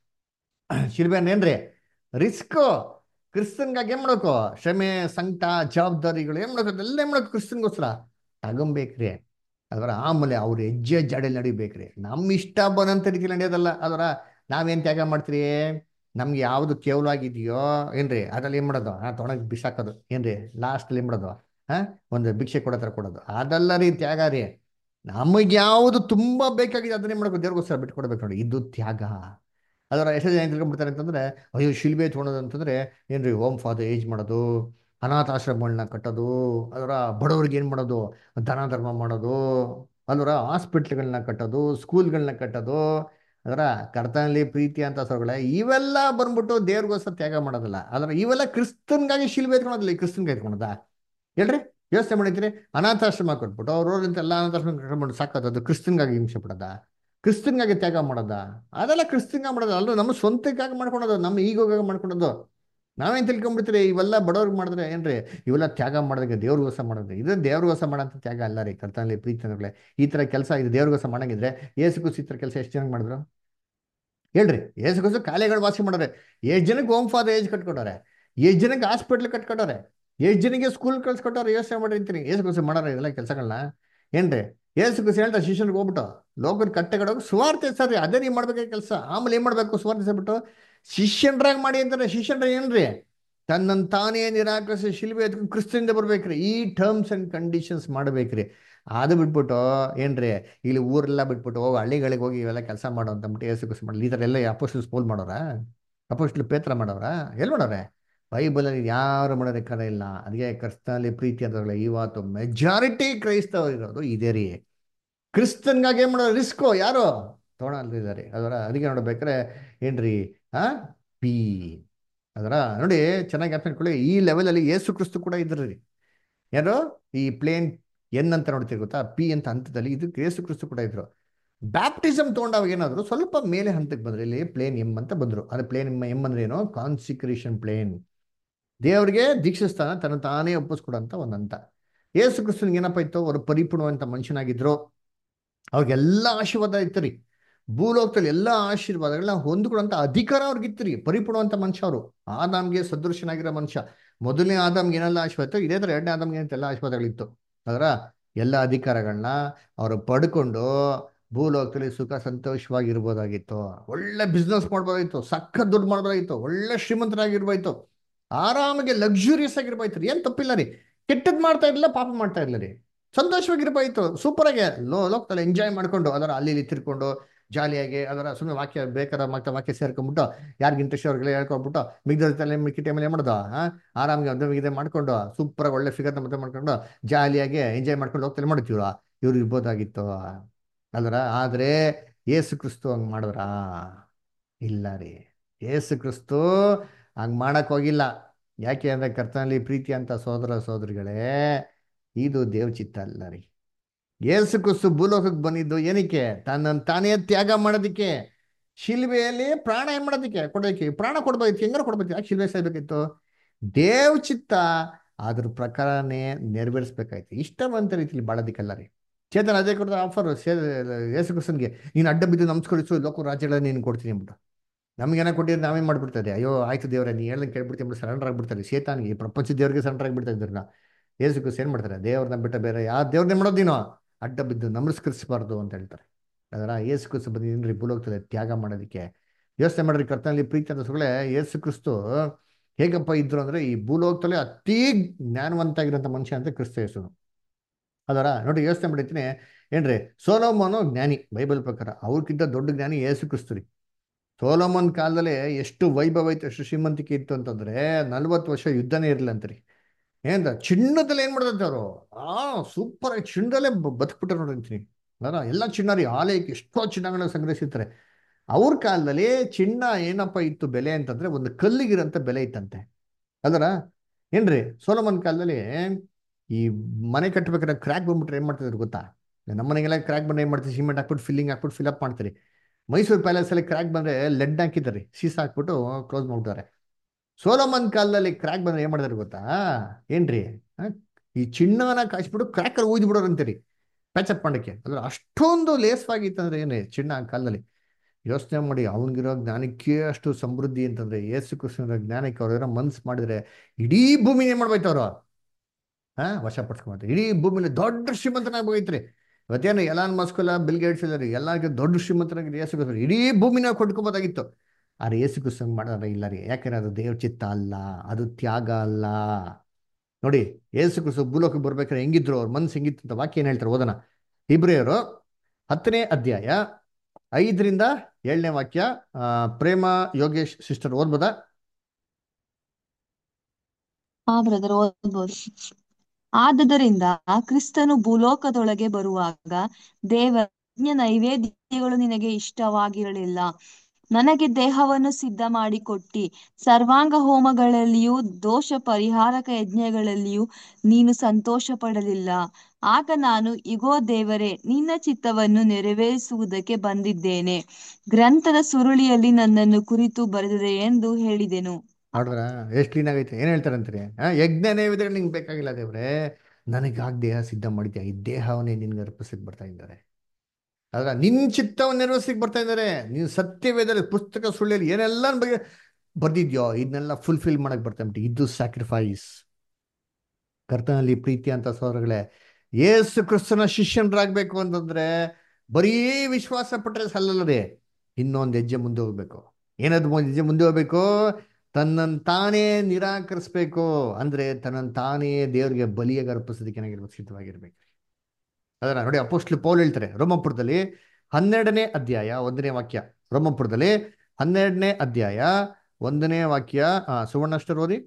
ಶಿಲ್ಬೆ ಏನ್ರಿ? ರಿಸ್ಕ್. ಕ್ರಿಸ್ತನ್ಗಾಗಿ ಏನ್ ಮಾಡ್ಬೇಕು? ಶ್ರಮೆ, ಸಂಕಟ, ಜವಾಬ್ದಾರಿಗಳು ಏನ್ ಮಾಡ್ಬೇಕು? ಎಲ್ಲ ಏನ್ ಮಾಡ್ಬೇಕು? ಕ್ರಿಸ್ತನ್ಗೋಸ್ಕರ ತಗೊಂಬೇಕ್ರಿ. ಅದರ ಆಮೇಲೆ ಅವ್ರು ಹೆಜ್ಜೆ ಜಾಡಲ್ಲಿ ನಡಿಬೇಕ್ರಿ. ನಮ್ಮ ಇಷ್ಟ ಬಂದಂತ ರೀತಿಯಲ್ಲಿ ನಡೆಯೋದಲ್ಲ. ಅದರ ನಾವೇನ್ ತ್ಯಾಗ ಮಾಡ್ತೀರಿ? ನಮ್ಗೆ ಯಾವ್ದು ಕೇವಲಾಗಿದೆಯೋ ಏನ್ರಿ ಅದ್ರಲ್ಲಿ ಏನ್ ಮಾಡೋದು? ತೊಣಗ್ ಬಿಸಾಕೋದು ಏನ್ರಿ? ಲಾಸ್ಟಲ್ಲಿ ಏನ್ ಮಾಡೋದು? ಒಂದು ಭಿಕ್ಷೆ ಕೊಡೋತ್ರ ಕೊಡೋದು. ಅದೆಲ್ಲ ರೀ ತ್ಯಾಗ ರೀ. ನಮಗೆ ಯಾವುದು ತುಂಬಾ ಬೇಕಾಗಿದೆ ಅದನ್ನೇ ಮಾಡ್ಬೇಕು, ದೇವ್ರಿಗೋಸ್ಕರ ಬಿಟ್ಕೊಡ್ಬೇಕು ನೋಡಿ, ಇದು ತ್ಯಾಗ. ಅದರ ಎಷ್ಟು ಜನ ತಿಳ್ಕೊಂಡ್ಬಿಡ್ತಾರೆ ಅಂತಂದ್ರೆ, ಅಯ್ಯೋ ಶಿಲ್ಬೆ ತೊಗೊಳೋದು ಅಂತಂದ್ರೆ ಏನ್ರಿ? ಹೋಮ್ ಫಾರ್ ಏಜ್ ಮಾಡೋದು, ಅನಾಥಾಶ್ರಮಗಳನ್ನ ಕಟ್ಟೋದು, ಅದರ ಬಡವ್ರಿಗೆ ಏನು ಮಾಡೋದು? ದಾನ ಧರ್ಮ ಮಾಡೋದು, ಅದರ ಹಾಸ್ಪಿಟ್ಲ್ಗಳನ್ನ ಕಟ್ಟೋದು, ಸ್ಕೂಲ್ಗಳನ್ನ ಕಟ್ಟೋದು. ಅದರ ಕರ್ತನಲ್ಲಿ ಪ್ರೀತಿ ಅಂತ ಸೊಗಳೆ ಇವೆಲ್ಲ ಬಂದ್ಬಿಟ್ಟು ದೇವ್ರಿಗೋಸ್ಕರ ತ್ಯಾಗ ಮಾಡೋದಲ್ಲ. ಅದರ ಇವೆಲ್ಲ ಕ್ರಿಸ್ತನ್ಗಾಗಿ ಶಿಲ್ಬೆ ಎತ್ಕೊಳೋದಿಲ್ಲ. ಈ ಕ್ರಿಸ್ತನ್ಗೆ ಎತ್ಕೊಳೋದ ಹೇಳ್ರಿ? ಯೋಚನೆ ಮಾಡಿದ್ರಿ? ಅನಾಥಾಶ್ರಮ ಕೊಟ್ಬಿಟ್ಟು ಅವ್ರವ್ರಂತ ಎಲ್ಲ ಅನಾಥಾಶ್ರಮ ಕಟ್ಕೊಂಡು ಸಾಕೋದು, ಅದು ಕ್ರಿಸ್ತನ್ಗಾಗಿ ಹಿಂಸೆ ಪಡೋದ? ಕ್ರಿಸ್ತನ್ಗಾಗಿ ತ್ಯಾಗ ಮಾಡೋದ? ಅದೆಲ್ಲ ಕ್ರಿಸ್ತನ್ಗಾಗಿ ಮಾಡೋದು ಅಲ್ಲ, ನಮ್ಮ ಸ್ವಂತಕ್ಕಾಗಿ ಮಾಡ್ಕೊಳೋದು, ನಮ್ಮ ಈಗೋಗಾಗಿ ಮಾಡ್ಕೊಳೋದು. ನಾವೇನ್ ತಿಳ್ಕೊಂಡ್ಬಿಡ್ತೀರಿ? ಇವೆಲ್ಲ ಬಡವ್ರಿಗೆ ಮಾಡಿದ್ರೆ ಏನ್ರಿ? ಇವೆಲ್ಲ ತ್ಯಾಗ ಮಾಡೋದಕ್ಕೆ ದೇವ್ರಿಗೋಸ್ಕರ ಮಾಡೋದು. ಇದು ದೇವ್ರಿಗೋಸ್ಕರ ಮಾಡೋಂಥ ತ್ಯಾಗ ಅಲ್ಲ ರೀ. ಕರ್ತನಲ್ಲಿ ಪ್ರೀತಿ ಅನ್ನೋಗಳೇ, ಈ ಥರ ಕೆಲಸ ಇದು ದೇವ್ರಿಗೋಸ್ಕರ ಮಾಡಂಗಿದ್ರೆ ಯೇಸು ಕ್ರಿಸ್ತ ಈ ಥರ ಕೆಲಸ ಎಷ್ಟು ಚೆನ್ನಾಗಿ ಮಾಡಿದ್ರು ಹೇಳ್ರಿ? ಯೇಸು ಕ್ರಿಸ್ತ ಕಾಯಿಲೆಗಳು ವಾಸಿ ಮಾಡೋರೆ, ಎಷ್ಟು ಜನಕ್ಕೆ ಹೋಮ್ ಫಾರ್ ಏಜ್ ಕಟ್ಕೊಟ್ಟವ್ರೆ, ಎಷ್ಟು ಜನಕ್ಕೆ ಹಾಸ್ಪಿಟ್ಲ್ ಕಟ್ಕೊಟ್ಟವ್ರೆ, ಎಷ್ಟು ಜನಕ್ಕೆ ಸ್ಕೂಲ್ ಕಳ್ಸ್ಕೊಟ್ಟವ್ರೆ. ಯೋಚನೆ ಮಾಡಿರ್ತೀನಿ, ಯೇಸು ಕ್ರಿಸ್ತ ಮಾಡೋರು ಇದೆಲ್ಲ ಕೆಲಸಗಳನ್ನ ಏನ್ರಿ? ಯೇಸು ಕ್ರಿಸ್ತ ಹೇಳ್ತಾರೆ ಶಿಷ್ಯನಿಗೆ ಹೋಗ್ಬಿಟ್ಟು, ಲೋಕದ ಕಟ್ಟೆಗಳೋಗಿ ಸುವಾರ್ತೆ ಸರಿ ಅದೇ ನೀವು ಮಾಡ್ಬೇಕಾದ ಕೆಲಸ. ಆಮೇಲೆ ಏನ್ ಮಾಡ್ಬೇಕು? ಸುವಾರ್ತೆ ಸೇರ್ಬಿಟ್ಟು ಶಿಷ್ಯನ್ರಾಗಿ ಮಾಡಿ ಅಂತಾರೆ. ಶಿಷ್ಯನ್ರ ಏನ್ರಿ? ತನ್ನನ್ನು ತಾನೇ ನಿರಾಕರಿಸಿ ಶಿಲ್ಬೆ ಎತ್ಕೊಂಡು ಕ್ರಿಸ್ತನಿಂದ ಬರ್ಬೇಕ್ರಿ. ಈ ಟರ್ಮ್ಸ್ ಅಂಡ್ ಕಂಡೀಷನ್ಸ್ ಮಾಡ್ಬೇಕ್ರಿ. ಅದು ಬಿಟ್ಬಿಟ್ಟು ಏನ್ರಿ? ಇಲ್ಲಿ ಊರೆಲ್ಲ ಬಿಟ್ಬಿಟ್ಟು ಹೋಗಿ ಹಳ್ಳಿಗಳಿಗೆ ಹೋಗಿ ಇವೆಲ್ಲ ಕೆಲಸ ಮಾಡೋ ಅಂತಂದ್ಬಿಟ್ಟು ಯೇಸು ಕ್ರಿಸ್ತ ಮಾಡಲಿ. ಈ ಥರ ಎಲ್ಲ ಅಪೊಸ್ಟಲ್ಸ್ ಪೌಲ್ ಮಾಡೋರ? ಅಪೊಸ್ಟಲ್ ಪೇತ್ರ ಮಾಡೋರ? ಎಲ್ಲಿ ಮಾಡೋರೆ? ಬೈಬಲಲ್ಲಿ ಯಾರು ಮಾಡೋದಕ್ಕೆ ಕರೆ ಇಲ್ಲ. ಅದಕ್ಕೆ ಕ್ರಿಸ್ತನಲ್ಲಿ ಪ್ರೀತಿ ಅಂತ ಇವತ್ತು ಮೆಜಾರಿಟಿ ಕ್ರೈಸ್ತವರು ಇರೋದು ಇದೇ ರೀ. ಕ್ರಿಸ್ತನ್ಗಾಗಿ ಏನ್ ಮಾಡೋದು? ರಿಸ್ಕು ಯಾರು ತೊಗೊಳ್ತಿದ್ದಾರೆ? ಅದರ ಅದಕ್ಕೆ ನೋಡ್ಬೇಕಾರೆ ಏನ್ರಿ? ಪಿ ಅದರ ನೋಡಿ ಚೆನ್ನಾಗಿ ಅರ್ಥ ಮಾಡ್ಕೊಳ್ಳಿ. ಈ ಲೆವೆಲಲ್ಲಿ ಯೇಸು ಕ್ರಿಸ್ತು ಕೂಡ ಇದ್ರಿ. ಯಾರು? ಈ ಪ್ಲೇನ್ ಎನ್ ಅಂತ ನೋಡ್ತೀವಿ ಗೊತ್ತಾ? ಪಿ ಅಂತ ಹಂತದಲ್ಲಿ ಇದಕ್ಕೆ ಯೇಸು ಕ್ರಿಸ್ತು ಕೂಡ ಇದ್ರು. ಬ್ಯಾಪ್ಟಿಸಮ್ ತೊಗೊಂಡಾಗ ಏನಾದ್ರು ಸ್ವಲ್ಪ ಮೇಲೆ ಹಂತಕ್ಕೆ ಬಂದ್ರೆ ಇಲ್ಲಿ ಪ್ಲೇನ್ ಎಮ್ ಅಂತ ಬಂದ್ರು. ಅದು ಪ್ಲೇನ್ ಎಮ್ ಅಂದ್ರೆ ಏನು? Consecration plane. ದೇವರಿಗೆ ದೀಕ್ಷಾಸ್ಥಾನ ತನ್ನ ತಾನೇ ಒಪ್ಪಿಸ್ಕೊಡಂತ ಒಂದು ಹಂತ. ಯೇಸು ಕ್ರಿಸ್ತನಿಗೆ ಏನಪ್ಪ ಇತ್ತು? ಅವರು ಪರಿಪೂರ್ಣವಂತ ಮನುಷ್ಯನಾಗಿದ್ರು. ಅವ್ರಿಗೆಲ್ಲ ಆಶೀರ್ವಾದ ಇತ್ತು ರೀ. ಭೂಲೋಕದಲ್ಲಿ ಎಲ್ಲ ಆಶೀರ್ವಾದಗಳನ್ನ ಹೊಂದ್ಕೊಡಂತ ಅಧಿಕಾರ ಅವ್ರಿಗಿತ್ತು ರೀ. ಪರಿಪೂರ್ಣವಂತ ಮನುಷ್ಯ ಅವರು. ಆದಾಮ್ಗೆ ಸದೃಶನಾಗಿರೋ ಮನುಷ್ಯ. ಮೊದಲನೇ ಆದಾಮ್ಗೆ ಏನೆಲ್ಲ ಆಶೀರ್ವಾದ ಇತ್ತು, ಇದೇ ಥರ ಎರಡನೇ ಆದಾಮ್ಗೆ ಎಲ್ಲ ಆಶೀರ್ವಾದಗಳಿತ್ತು. ಅದರ ಎಲ್ಲ ಅಧಿಕಾರಗಳನ್ನ ಅವರು ಪಡ್ಕೊಂಡು ಭೂಲೋಕದಲ್ಲಿ ಸುಖ ಸಂತೋಷವಾಗಿರ್ಬೋದಾಗಿತ್ತು. ಒಳ್ಳೆ ಬಿಸ್ನೆಸ್ ಮಾಡ್ಬೋದಾಗಿತ್ತು, ಸಖತ್ ದುಡ್ಡು ಮಾಡ್ಬೋದಾಗಿತ್ತು, ಒಳ್ಳೆ ಶ್ರೀಮಂತರಾಗಿರ್ಬೋಯ್ತು, ಆರಾಮಾಗಿ ಲಕ್ಸುರಿಯಸ್ ಆಗಿರ್ಬೋಯ್ತು. ಏನ್ ತಪ್ಪಿಲ್ಲ ರೀ. ಕೆಟ್ಟದ್ ಮಾಡ್ತಾ ಇರ್ಲಿಲ್ಲ, ಪಾಪ ಮಾಡ್ತಾ ಇರ್ಲಿಲ್ಲ ರೀ. ಸಂತೋಷವಾಗಿರ್ಬೋಯ್ತು, ಸೂಪರಾಗಿ ಲೋಕದಲ್ಲಿ ಎಂಜಾಯ್ ಮಾಡ್ಕೊಂಡು ಅದರ ಅಲ್ಲಿ ಇಲ್ಲಿ ತಿರ್ಕೊಂಡು ಜಾಲಿಯಾಗಿ ಅದರ ಸುಮ್ಮನೆ ವಾಕ್ಯ ಬೇಕಾದ ವಾಕ್ಯ ಸೇರ್ಕೊಂಡ್ಬಿಟ್ಟು ಯಾರಿಗೆ ಇಂಟ್ರೆಸ್ಟ್ ಅವ್ರಿಗೆ ಹೇಳ್ಕೊಂಡ್ಬಿಟ್ಟು ಮಿಗ್ದ ಮಿಕ್ಕಿ ಟೈಮಲ್ಲಿ ಏನು ಮಾಡೋದು? ಆರಾಮಾಗಿ ಒಂದು ಇದೆ ಮಾಡ್ಕೊಂಡು ಸೂಪರಾಗಿ ಒಳ್ಳೆ ಫಿಗರ್ನ ಮತ್ತೆ ಮಾಡ್ಕೊಂಡು ಜಾಲಿಯಾಗಿ ಎಂಜಾಯ್ ಮಾಡ್ಕೊಂಡು ಹೋಗ್ತಾರೆ ಮಾಡ್ತೀವ. ಇವ್ರು ಇರ್ಬೋದಾಗಿತ್ತು ಅಲ್ರ. ಆದ್ರೆ ಯೇಸು ಕ್ರಿಸ್ತು ಹಂಗೆ ಮಾಡಿದ್ರ? ಇಲ್ಲ ರೀ. ಯೇಸು ಕ್ರಿಸ್ತು ಹಂಗೆ ಮಾಡಕ್ ಹೋಗಿಲ್ಲ. ಯಾಕೆ ಅಂದ್ರೆ ಕರ್ತನಲ್ಲಿ ಪ್ರೀತಿ ಅಂತ ಸಹೋದರ ಸಹೋದರಿಗಳೇ, ಇದು ದೇವ್ ಚಿತ್ತ ಅಲ್ಲ ರೀ. ಯೇಸು ಕ್ರಿಸ್ತು ಭೂಲೋಕಕ್ಕೆ ಬಂದಿದ್ದು ಏನಕ್ಕೆ? ತನ್ನನ್ನು ತಾನೇ ತ್ಯಾಗ ಮಾಡೋದಕ್ಕೆ, ಶಿಲ್ಬೆಯಲ್ಲಿ ಪ್ರಾಣ ಏನ್ ಮಾಡೋದಕ್ಕೆ ಕೊಡೋದಕ್ಕೆ. ಪ್ರಾಣ ಕೊಡ್ಬೋದಿತ್ತು, ಹೆಂಗಾರು ಕೊಡ್ಬೇಕು. ಯಾಕೆ ಶಿಲ್ಬೆ ಸಾಯ್ಬೇಕಿತ್ತು? ದೇವ್ ಚಿತ್ತ ಅದ್ರ ಪ್ರಕಾರನೇ ನೆರವೇರಿಸ್ಬೇಕಾಯ್ತು. ಇಷ್ಟವಂತ ರೀತಿಲಿ ಬಾಳೋದಿಕ್ಕಲ್ಲ ರೀ. ಚೇತನ್ ಅದೇ ಕೊಡ್ದ ಆಫರ್ ಯೇಸು ಕ್ರಿಸ್ತನ್ಗೆ, ನೀನು ಅಡ್ಡ ಬಿದ್ದು ನಮಸ್ಕರಿಸು ಲೋಕ ರಾಜ್ಯಗಳನ್ನ ನೀನು ಕೊಡ್ತೀನಿ ಅಂದ್ಬಿಟ್ಟು. ನಮ್ಗೇನ ಕೊಟ್ಟಿದ್ರೆ ನಾವೇನ್ ಮಾಡ್ಬಿಡ್ತಾರೆ, ಅಯ್ಯೋ ಆಯ್ತು ದೇವ್ರೆ ನೀ ಹೇಳ್ದಂಗೆ ಕೇಳ್ಬಿಡ್ತೀವಿ ಅಂದ್ಬಿಟ್ಟು ಸರೆಂಡರ್ ಆಗ್ಬಿಡ್ತಾರೆ. ಶೇತಾನಿಗೆ, ಈ ಪ್ರಪಂಚ ದೇವ್ರಿಗೆ ಸರೆಂಡರ್ ಆಗ್ಬಿಡ್ತಾ ಇದ್ರನ್ನ. ಯೇಸು ಕ್ರಿಸ್ತ ಏನ್ ಮಾಡ್ತಾರೆ, ದೇವ್ರನ್ನ ಬಿಟ್ಟ ಬೇರೆ ಯಾವ ದೇವ್ರನ್ನೇ ಮಾಡೋದು ನೀನು, ಅಡ್ಡ ಬಿದ್ದು ನಮಸ್ಕರಿಸಬಾರ್ದು ಅಂತ ಹೇಳ್ತಾರೆ. ಅದರ ಯೇಸು ಕ್ರಿಸ್ತು ಬಂದಿದ್ದೀನ್ರಿ ಭೂಲೋಕದಲ್ಲಿ ತ್ಯಾಗ ಮಾಡೋದಕ್ಕೆ. ಯೋಚನೆ ಮಾಡ್ರಿ, ಕರ್ತನಲ್ಲಿ ಪ್ರೀತಿ ಅಂತ ಸುಗಳೇ ಯೇಸು ಕ್ರಿಸ್ತು ಹೇಗಪ್ಪ ಇದ್ರು ಅಂದ್ರೆ, ಈ ಭೂಲೋಕದಲ್ಲಿ ಅತೀ ಜ್ಞಾನವಂತ ಆಗಿರೋಂಥ ಮನುಷ್ಯ ಅಂತ ಕ್ರಿಸ್ತ ಯೇಸು. ಅದರ ನೋಡಿ ಯೋಚನೆ ಮಾಡಿರ್ತೀನಿ ಏನ್ರಿ, ಸೊಲೊಮೋನು ಜ್ಞಾನಿ ಬೈಬಲ್ ಪ್ರಕಾರ, ಅವ್ರಿಗಿಂತ ದೊಡ್ಡ ಜ್ಞಾನಿ ಯೇಸು ಕ್ರಿಸ್ತು ರೀ. ಸೋಲೋಮನ್ ಕಾಲದಲ್ಲಿ ಎಷ್ಟು ವೈಭವ ಇತ್ತು, ಎಷ್ಟು ಶ್ರೀಮಂತಿಕೆ ಇತ್ತು ಅಂತಂದ್ರೆ 40 ವರ್ಷ ಯುದ್ಧನೇ ಇರ್ಲಿಲ್ಲ ಅಂತರಿ. ಏನ್ರ ಚಿನ್ನದಲ್ಲಿ ಏನ್ ಮಾಡ್ದಂತೆ ಅವರು, ಸೂಪರ್ ಆಗಿ ಚಿನ್ನದಲ್ಲೇ ಬದುಕ್ಬಿಟ್ಟಾರೆ ನೋಡಿ ಅಂತೀನಿ. ಅಲ್ಲ ಎಲ್ಲ ಚಿನ್ನ ರೀ, ಆಲಯಕ್ಕೆ ಎಷ್ಟೋ ಚಿನ್ನಗಳನ್ನ ಸಂಗ್ರಹಿಸಿರ್ತಾರೆ. ಅವ್ರ ಕಾಲದಲ್ಲಿ ಚಿನ್ನ ಏನಪ್ಪ ಇತ್ತು ಬೆಲೆ ಅಂತಂದ್ರೆ, ಒಂದು ಕಲ್ಲಿಗಿರಂತ ಬೆಲೆ ಇತ್ತಂತೆ. ಅದರ ಏನ್ರಿ, ಸೋಲೋಮನ್ ಕಾಲದಲ್ಲಿ ಈ ಮನೆ ಕಟ್ಟಬೇಕಾದ್ರೆ ಕ್ರ್ಯಾಕ್ ಬಂದ್ಬಿಟ್ರೆ ಏನ್ ಮಾಡ್ತಿದ್ರು ಗೊತ್ತಾ? ನಮ್ಮ ಮನೆಗೆಲ್ಲ ಕ್ರ್ಯಾಕ್ ಬಂದ್ರೆ ಏನ್ ಮಾಡ್ತೀವಿ, ಸಿಮೆಂಟ್ ಹಾಕ್ಬಿಟ್ಟು ಫಿಲ್ಲಿಂಗ್ ಹಾಕ್ಬಿಟ್ಟು ಫಿಲ್ಅಪ್ ಮಾಡ್ತೀರಿ. ಮೈಸೂರು ಪ್ಯಾಲೇಸ್ ಅಲ್ಲಿ ಕ್ರ್ಯಾಕ್ ಬಂದ್ರೆ ಲೆಡ್ ಹಾಕಿದ್ದಾರೆ, ಸೀಸ ಹಾಕ್ಬಿಟ್ಟು ಕ್ಲೋಸ್ ಮಾಡ್ತಾರೆ. ಸೋಲೋಮನ್ ಕಾಲದಲ್ಲಿ ಕ್ರ್ಯಾಕ್ ಬಂದ್ರೆ ಏನ್ ಮಾಡಿದಾರೆ ಗೊತ್ತಾ ಏನ್ರಿ, ಈ ಚಿನ್ನನ ಕಾಯಿಸ್ಬಿಟ್ಟು ಕ್ರ್ಯಾಕರ್ ಊದ್ ಬಿಡೋರು ಅಂತೀರಿ ಪ್ಯಾಚಪ್ ಮಾಡಕ್ಕೆ. ಅದ್ರ ಅಷ್ಟೊಂದು ಲೇಸವಾಗಿತ್ತಂದ್ರೆ ಏನೇ ಚಿನ್ನ ಆ ಕಾಲದಲ್ಲಿ. ಯೋಚನೆ ಮಾಡಿ, ಅವನಿಗಿರೋ ಜ್ಞಾನಕ್ಕೆ ಅಷ್ಟು ಸಮೃದ್ಧಿ ಅಂತಂದ್ರೆ, ಯೇಸು ಕೃಷ್ಣನ ಜ್ಞಾನಕ್ಕೆ ಅವ್ರ ಮನ್ಸು ಮಾಡಿದ್ರೆ ಇಡೀ ಭೂಮಿನೇ ಮಾಡ್ಬೋಯ್ತು ಅವರು. ವಶಪಡಿಸ್ಕೊಂಡ್ರೆ ಇಡೀ ಭೂಮಿಲಿ ದೊಡ್ಡ ಶ್ರೀಮಂತನಾಗ್ಬೋಯ್ತ್ರಿ. ಇವತ್ತೇನು ಎಲಾನ್ ಮಸ್ಕ್ ಇಲ್ಲ, ಬಿಲ್ ಗೇಟ್ಸ್ ಇಲ್ಲ ರೀ, ಎಲ್ಲರಿಗೂ ದೊಡ್ಡ ಶ್ರೀಮಂತನಾಗಿ ಯೇಸು ಕ್ರಿಸ್ತ ಇಡೀ ಭೂಮಿನ ಕೊಟ್ಕೋಬೋದಾಗಿತ್ತು. ಆದ್ರೆ ಯೇಸು ಕ್ರಿಸ್ತ ಮಾಡೋದ ಇಲ್ಲ ರೀ. ಯಾಕಂದ್ರೆ ಅದು ದೇವ್ರ ಚಿತ್ತ ಅಲ್ಲ, ಅದು ತ್ಯಾಗ ಅಲ್ಲ. ನೋಡಿ ಯೇಸು ಕ್ರಿಸ್ತ ಭೂಲೋಕಕ್ಕೆ ಬರ್ಬೇಕಾದ್ರೆ ಹೆಂಗಿದ್ರು, ಅವ್ರ ಮನ್ಸು ಹೆಂಗಿತ್ತು ಅಂತ ವಾಕ್ಯ ಏನ್ ಹೇಳ್ತಾರೆ ಓದೋಣ. ಇಬ್ರಿಯರು 10ನೇ ಅಧ್ಯಾಯ 5ರಿಂದ 7ನೇ ವಾಕ್ಯ. ಪ್ರೇಮ ಯೋಗೇಶ್ ಸಿಸ್ಟರ್ ಓದ್ಬೋದಾ? ಬ್ರದರ್ ಓದ್ಬೋದು. ಆದುದರಿಂದ ಕ್ರಿಸ್ತನು ಭೂಲೋಕದೊಳಗೆ ಬರುವಾಗ ದೇವರ ನೈವೇದ್ಯಗಳು ನಿನಗೆ ಇಷ್ಟವಾಗಿರಲಿಲ್ಲ. ನನಗೆ ದೇಹವನ್ನು ಸಿದ್ಧ ಮಾಡಿಕೊಟ್ಟಿ ಸರ್ವಾಂಗ ಹೋಮಗಳಲ್ಲಿಯೂ ದೋಷ ಪರಿಹಾರಕ ಯಜ್ಞಗಳಲ್ಲಿಯೂ ನೀನು ಸಂತೋಷ ಪಡಲಿಲ್ಲ. ಆಗ ನಾನು, ಇಗೋ ದೇವರೇ, ನಿನ್ನ ಚಿತ್ತವನ್ನು ನೆರವೇರಿಸುವುದಕ್ಕೆ ಬಂದಿದ್ದೇನೆ. ಗ್ರಂಥದ ಸುರುಳಿಯಲ್ಲಿ ನನ್ನನ್ನು ಕುರಿತು ಬರೆದಿದೆ ಎಂದು ಹೇಳಿದೆನು. ನೋಡ್ರ ಎಷ್ಟು ಕ್ಲೀನ್ ಆಗೈತೆ. ಏನ್ ಹೇಳ್ತಾರಂತೀರಿ, ಯಜ್ಞ ನೈವೇದ್ಯ ನಿಂಗೆ ಬೇಕಾಗಿಲ್ಲ ದೇವ್ರೆ, ನನಗಾಗಿ ದೇಹ ಸಿದ್ಧ ಮಾಡಿದ್ಯಾ, ಈ ದೇಹವನ್ನೇ ನಿನ್ಗೆ ಅರ್ಪಿಸಕ್ಕೆ ಬರ್ತಾ ಇದ್ದಾರೆ. ಆದ್ರೆ ನಿನ್ ಚಿತ್ತವನ್ನು ನೆರವೇರಿಸಲಿಕ್ಕೆ ಬರ್ತಾ ಇದ್ದಾರೆ. ನೀನು ಸತ್ಯವೇದಲ್ಲಿ ಪುಸ್ತಕ ಸುಳ್ಳಿಯಲ್ಲಿ ಏನೆಲ್ಲ ಬಗ್ಗೆ ಬರ್ದಿದ್ಯೋ ಇದನ್ನೆಲ್ಲ ಫುಲ್ಫಿಲ್ ಮಾಡಕ್ ಬರ್ತಾ ಉಂಟು. ಇದು ಸ್ಯಾಕ್ರಿಫೈಸ್. ಕರ್ತನಲ್ಲಿ ಪ್ರೀತಿ ಅಂತ ಸೋದರಗಳೇ, ಯೇಸು ಕ್ರಿಸ್ತನ ಶಿಷ್ಯನರಾಗಬೇಕು ಅಂತಂದ್ರೆ ಬರೀ ವಿಶ್ವಾಸ ಪಟ್ಟರೆ ಸಲ್ಲಲ್ಲದೆ ಇನ್ನೊಂದು ಹೆಜ್ಜೆ ಮುಂದೆ ಹೋಗ್ಬೇಕು. ಏನದು ಹೆಜ್ಜೆ ಮುಂದೆ ಹೋಗ್ಬೇಕು? ತನ್ನನ್ನು ತಾನೇ ನಿರಾಕರಿಸ್ಬೇಕು. ಅಂದ್ರೆ ತನ್ನನ್ನು ತಾನೇ ದೇವರಿಗೆ ಬಲಿಯಾಗಿ ಅರ್ಪಿಸೋದಕ್ಕೆ ಏನಾಗಿರ್ಬೇಕು, ಸಿದ್ಧವಾಗಿರ್ಬೇಕು. ಅದರ ನೋಡಿ ಅಪೊಸ್ತಲ ಪೌಲ್ ಹೇಳ್ತಾರೆ ರೋಮಾಪುರದಲ್ಲಿ 12ನೇ ಅಧ್ಯಾಯ 1ನೇ ವಾಕ್ಯ. ರೋಮಾಪುರದಲ್ಲಿ 12ನೇ ಅಧ್ಯಾಯ 1ನೇ ವಾಕ್ಯ. ಸುವರ್ಣಷ್ಟರು ಓದಿ.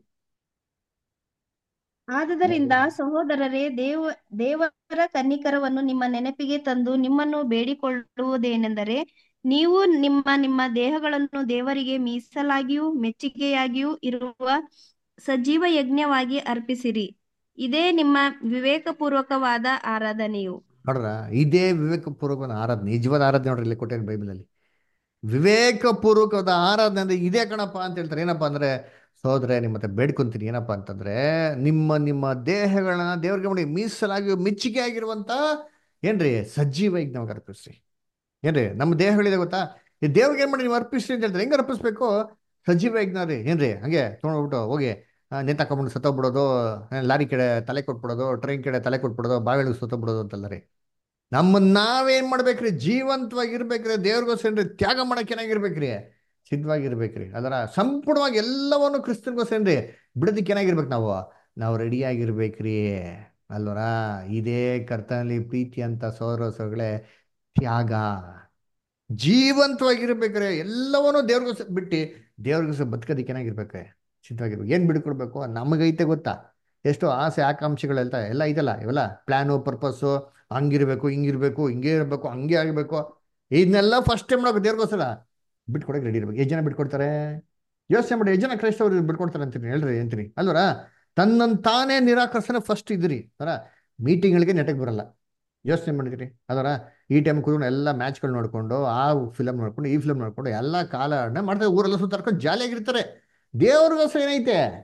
ಆದುದರಿಂದ ಸಹೋದರರೇ, ದೇವರ ಕನ್ನಿಕರವನ್ನು ನಿಮ್ಮ ನೆನಪಿಗೆ ತಂದು ನಿಮ್ಮನ್ನು ಬೇಡಿಕೊಳ್ಳುವುದೇನೆಂದರೆ, ನೀವು ನಿಮ್ಮ ನಿಮ್ಮ ದೇಹಗಳನ್ನು ದೇವರಿಗೆ ಮೀಸಲಾಗಿಯೂ ಮೆಚ್ಚುಗೆಯಾಗಿಯೂ ಇರುವ ಸಜೀವ ಯಜ್ಞವಾಗಿ ಅರ್ಪಿಸಿರಿ. ಇದೇ ನಿಮ್ಮ ವಿವೇಕಪೂರ್ವಕವಾದ ಆರಾಧನೆಯು. ನೋಡ್ರ, ಇದೇ ವಿವೇಕಪೂರ್ವಕವಾದ ಆರಾಧನೆ, ನಿಜವಾದ ಆರಾಧನೆ. ನೋಡ್ರಿ ಇಲ್ಲಿ ಕೊಟ್ಟಿರೋ ಬೈಬಲಲ್ಲಿ ವಿವೇಕಪೂರ್ವಕವಾದ ಆರಾಧನೆ ಅಂದ್ರೆ ಇದೇ ಕಣಪ್ಪ ಅಂತ ಹೇಳ್ತಾರೆ. ಏನಪ್ಪಾ ಅಂದ್ರೆ, ಸೋದರ ನಿಮ್ಮ ಹತ್ರ ಬೇಡ್ಕೊಂತೀನಿ ಏನಪ್ಪಾ ಅಂತಂದ್ರೆ, ನಿಮ್ಮ ನಿಮ್ಮ ದೇಹಗಳನ್ನ ದೇವ್ರಿಗೆ ಮಾಡಿ ಮೀಸಲಾಗಿ ಮೆಚ್ಚುಗೆ ಆಗಿರುವಂತ ಏನ್ರಿ ಸಜೀವ ಯಜ್ಞವಾಗಿ ಅರ್ಪಿಸ್ರಿ. ಏನ್ರಿ ನಮ್ಮ ದೇಹಗಳಿದೆ ಗೊತ್ತಾ, ಈ ದೇವ್ರಿಗೆ ಏನ್ ಮಾಡಿ ನೀವು ಅರ್ಪಿಸ್ರಿ ಅಂತ ಹೇಳ್ತಾರೆ. ಹೆಂಗ ಅರ್ಪಿಸ್ಬೇಕು? ಸಜೀವ ಯಜ್ಞ ರೀ. ಏನ್ರಿ ಹಂಗೆ ತೊಗೊಂಡೋಗ್ಬಿಟ್ಟು ಹೋಗಿ ನೇತಾಕೊಂಡ್ಬಿಟ್ಟು ಸತ್ತೋಗ್ಬಿಡೋದು, ಲಾರಿ ಕಡೆ ತಲೆ ಕೊಟ್ಬಿಡೋದು, ಟ್ರೈನ್ ಕಡೆ ತಲೆ ಕೊಟ್ಬಿಡೋದು, ಬಾವಿಗಳಿಗೆ ಸತ್ತೋಗ್ಬಿಡೋದು ಅಂತಲ್ಲ ರೀ. ನಾವೇನ್ ಮಾಡ್ಬೇಕ್ರಿ? ಜೀವಂತವಾಗಿರ್ಬೇಕ್ರಿ, ದೇವ್ರಿಗೋಸ್ಕರ ತ್ಯಾಗ ಮಾಡಕ್ ಏನಾಗಿರ್ಬೇಕ್ರಿ? ಸಿದ್ಧವಾಗಿರ್ಬೇಕ್ರಿ. ಅದರ ಸಂಪೂರ್ಣವಾಗಿ ಎಲ್ಲವನ್ನು ಕ್ರಿಸ್ತನ್ಗೋಸ್ಕರ ಬಿಡೋದಕ್ಕೆ ಏನಾಗಿರ್ಬೇಕು? ನಾವು ರೆಡಿಯಾಗಿರ್ಬೇಕ್ರಿ ಅಲ್ವರ. ಇದೇ ಕರ್ತನಲ್ಲಿ ಪ್ರೀತಿ ಅಂತ ಸೋದರಗಳೇ ತ್ಯಾಗ. ಜೀವಂತವಾಗಿರ್ಬೇಕ್ರೆ, ಎಲ್ಲವನ್ನೂ ದೇವ್ರಿಗೋಸ್ಕರ ಬಿಟ್ಟು ದೇವ್ರಿಗೋಸ್ಕರ ಬದುಕೋದಕ್ಕೆ ಏನಾಗಿರ್ಬೇಕ್ರೆ? ಸಿದ್ಧವಾಗಿರ್ಬೇಕು. ಏನ್ ಬಿಡ್ಕೊಡ್ಬೇಕು? ನಮಗೈತೆ ಗೊತ್ತಾ, ಎಷ್ಟೋ ಆಸೆ ಆಕಾಂಕ್ಷೆಗಳೆಲ್ಲ ಎಲ್ಲ ಐತಲ್ಲ, ಇವೆಲ್ಲ ಪ್ಲಾನು ಪರ್ಪಸ್ಸು, ಹಂಗಿರ್ಬೇಕು ಹಿಂಗಿರ್ಬೇಕು ಹಿಂಗೆ ಇರಬೇಕು ಹಂಗೆ ಆಗಿರ್ಬೇಕು, ಇದನ್ನೆಲ್ಲ ಫಸ್ಟ್ ಟೈಮ್ ಮಾಡೋಕೆ ದೇವ್ರಿಗೋಸ್ಕರ ಬಿಟ್ಕೊಡಕ್ಕೆ ರೆಡಿ ಇರ್ಬೇಕು. ಎಷ್ಟು ಜನ ಬಿಟ್ಕೊಡ್ತಾರೆ? ಯೋಚನೆ ಮಾಡಿ, ಎಷ್ಟು ಜನ ಕ್ರೈಸ್ತವರು ಬಿಟ್ಕೊಡ್ತಾರೆ ಅಂತೀನಿ ಹೇಳ್ರಿ ಅಂತೀನಿ ಅಲ್ವರ. ತನ್ನನ್ನು ತಾನೇ ನಿರಾಕರ್ಸನೆ ಫಸ್ಟ್ ಇದ್ರಿ ಅರ. ಮೀಟಿಂಗ್ಗಳಿಗೆ ನೆಟಕ್ಕೆ ಬರಲ್ಲ. ಯೋಚನೆ ಮಾಡಿದ್ರಿ ಅದರ. ಈ ಟೈಮ್ ಕೂಡ ಎಲ್ಲ ಮ್ಯಾಚ್ಗಳು ನೋಡ್ಕೊಂಡು, ಆ ಫಿಲಮ್ ನೋಡ್ಕೊಂಡು, ಈ ಫಿಲಮ್ ನೋಡ್ಕೊಂಡು ಎಲ್ಲ ಕಾಲ ಮಾಡ್ತಾರೆ. ಊರೆಲ್ಲ ಸುತ್ತಾಡ್ಕೊಂಡು ಜಾಲಿಯಾಗಿರ್ತಾರೆ. ದೇವ್ರಿಗೋಸ್ಕರ ಏನೈತೆ?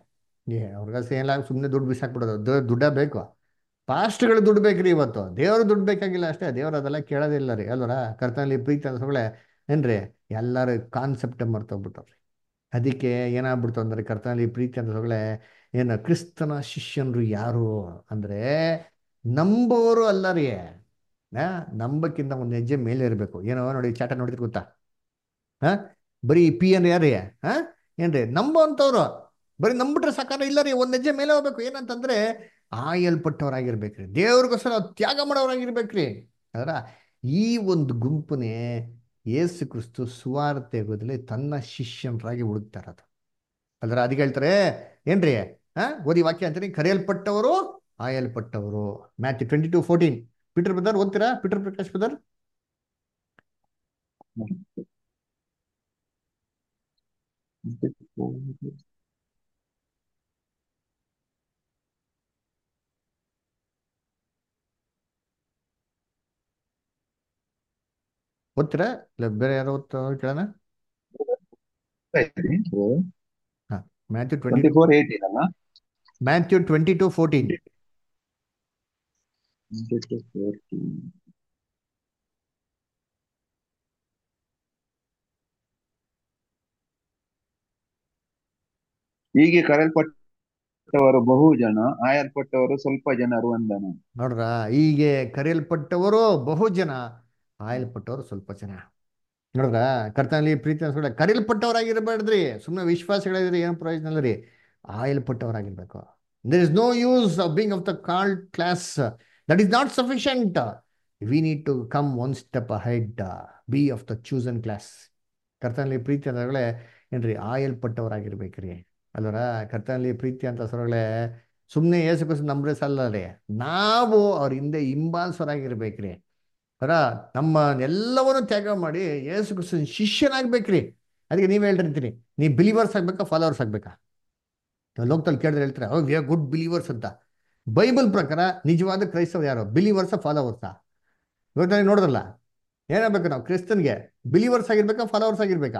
ಅವ್ರಿಗ ಏನಿಲ್ಲ, ಸುಮ್ಮನೆ ದುಡ್ಡು ಬಿಸಾಕ್ಬಿಡೋದು, ದುಡ್ಡ ಬೇಕು. ಪಾಸ್ಟ್ಗಳು ದುಡ್ಡು ಬೇಕ್ರಿ ಇವತ್ತು, ದೇವ್ರು ದುಡ್ಡು ಬೇಕಾಗಿಲ್ಲ ಅಷ್ಟೇ, ದೇವ್ರು ಅದೆಲ್ಲ ಕೇಳೋದಿಲ್ಲ ರೀ ಅಲ್ವರ. ಕರ್ತನಲ್ಲಿ ಪ್ರೀತಿ ಅನ್ಸೋಳೆ ಏನ್ರಿ, ಎಲ್ಲರೂ ಕಾನ್ಸೆಪ್ಟ್ ಮರ್ತೋಗ್ಬಿಟ್ಟವ್ರಿ. ಅದಕ್ಕೆ ಏನಾಗ್ಬಿಡ್ತು ಅಂದರೆ ಕರ್ತನಲ್ಲಿ ಪ್ರೀತಿ ಅನ್ಸೋಳೆ ಏನು, ಕ್ರಿಸ್ತನ ಶಿಷ್ಯನ್ರು ಯಾರು ಅಂದರೆ ನಂಬೋರು ಅಲ್ಲ ರೀ. ನಂಬಕ್ಕಿಂತ ಒಂದು ಹೆಜ್ಜೆ ಮೇಲೆ ಇರಬೇಕು. ಏನೋ ನೋಡಿ ಚಾಟ ನೋಡಿದ್ರೆ ಗೊತ್ತಾ, ಹಾ ಬರೀ ಪಿ ಅಂದ್ರೆ ಯಾರೇ, ಹಾ ಏನ್ರಿ ನಂಬೋ ಅಂತವ್ರು, ಬರೀ ನಂಬಿಟ್ರೆ ಸಾಕಾರ ಇಲ್ಲ ರೀ, ಒಂದ್ ಹೆಜ್ಜೆ ಮೇಲೆ ಹೋಗ್ಬೇಕು. ಏನಂತಂದ್ರೆ ಆಯಲ್ಪಟ್ಟವರಾಗಿರ್ಬೇಕ್ರಿ, ದೇವ್ರಿಗೋಸ್ಕರ ತ್ಯಾಗ ಮಾಡೋರಾಗಿರ್ಬೇಕ್ರಿ. ಅದರ ಈ ಒಂದು ಗುಂಪುನೇ ಯೇಸು ಕ್ರಿಸ್ತು ಸುವಾರ್ತೆಗೋದಲ್ಲಿ ತನ್ನ ಶಿಷ್ಯನರಾಗಿ ಹುಡುಕ್ತಾ ಇರೋದು. ಅದರ ಅದಕ್ಕೆ ಹೇಳ್ತಾರೆ ಏನ್ರಿ, ಓದಿ ವಾಕ್ಯ ಅಂತೀನಿ, ಕರೆಯಲ್ಪಟ್ಟವರು ಆಯಲ್ಪಟ್ಟವರು. ಮ್ಯಾಥ್ಯೂ 22:14. ಪೀಟರ್ ಬ್ರದರ್ ಓದ್ತೀರಾ? ಪೀಟರ್ ಪ್ರಕಾಶ್ ಬ್ರದರ್ ಓದ್ತೀರಾ? ಇಲ್ಲ ಬೇರೆ ಯಾರೋ ಓದ್ತಾ ಕೇಳೋಣ. ಹಾ, ಮ್ಯಾಥ್ಯೂ 24:18 ಅಲ್ಲ? ಮ್ಯಾಥ್ಯೂ 22:14. ಹೀಗೆ ಕರೆಯಲ್ಪಟ್ಟವರು ಬಹು ಜನ, ಆಯಲ್ಪಟ್ಟವರು ಸ್ವಲ್ಪ ಜನರು ಅಂದನು. ನೋಡ್ರ, ಹೀಗೆ ಕರೆಯಲ್ಪಟ್ಟವರು ಬಹು ಜನ, ಆಯಲ್ಪಟ್ಟವರು ಸ್ವಲ್ಪ ಜನ. ನೋಡ್ರ, ಕರ್ತನಲ್ಲಿ ಪ್ರೀತಿ ಅನ್ಸ್ಕೊಂಡ ಕರೆಯಲ್ಪಟ್ಟವರಾಗಿರ್ಬಾರ್ದ್ರಿ, ಸುಮ್ಮನೆ ವಿಶ್ವಾಸಗಳಿದ್ರೆ ಏನು ಪ್ರಯೋಜನ ಇಲ್ಲ ರೀ, ಆಯಲ್ಪಟ್ಟವರಾಗಿರ್ಬೇಕು. There is no use of being of the called class, that is not sufficient. We need to come one step ahead, be of the chosen class. ಕರ್ತನಲ್ಲಿ ಪ್ರೀತಿ ಅಂದ್ರಗಳೇ ಏನ್ರಿ, ಆಯಲ್ಪಟ್ಟವರಾಗಿರ್ಬೇಕ್ರಿ ಅಲ್ವರ. ಕರ್ತನಲ್ಲಿ ಪ್ರೀತಿ ಅಂತ ಸರಗಳೇ ಸುಮ್ಮನೆ ಏಸು ಕ್ರಿಸ್ತ ನಂಬ್ರೆ ಸಲ್ಲ ರೀ, ನಾವು ಅವ್ರ ಹಿಂದೆ ಹಿಂಬಾಲಿಸೋರಾಗಿರ್ಬೇಕ್ರಿ. ಅರ ನಮ್ಮ ಎಲ್ಲವನ್ನು ತ್ಯಾಗ ಮಾಡಿ ಯೇಸು ಕ್ರಿಸ್ತನ ಶಿಷ್ಯನಾಗ್ಬೇಕ್ರಿ. ಅದಕ್ಕೆ ನೀವು ಹೇಳ್ತಿರ್ತೀನಿ, ನೀವು ಬಿಲೀವರ್ಸ್ ಆಗ್ಬೇಕಾ ಫಾಲೋವರ್ಸ್ ಆಗ್ಬೇಕಾ? ಲೋಕದಲ್ಲಿ ಕೇಳಿದ್ರೆ ಹೇಳ್ತಾರೆ ವಿ ಆರ್ ಗುಡ್ ಬಿಲೀವರ್ಸ್ ಅಂತ. ಬೈಬಲ್ ಪ್ರಕಾರ ನಿಜವಾದ ಕ್ರೈಸ್ತವರು ಯಾರು, ಬಿಲೀವರ್ಸ ಫಾಲೋವರ್ಸಾ? ಇವತ್ತು ನನಗೆ ನೋಡಿದ್ರಲ್ಲ, ಏನಾಗಬೇಕು ನಾವು ಕ್ರಿಸ್ತನ್ಗೆ, ಬಿಲೀವರ್ಸ್ ಆಗಿರ್ಬೇಕಾ ಫಾಲೋವರ್ಸ್ ಆಗಿರ್ಬೇಕಾ?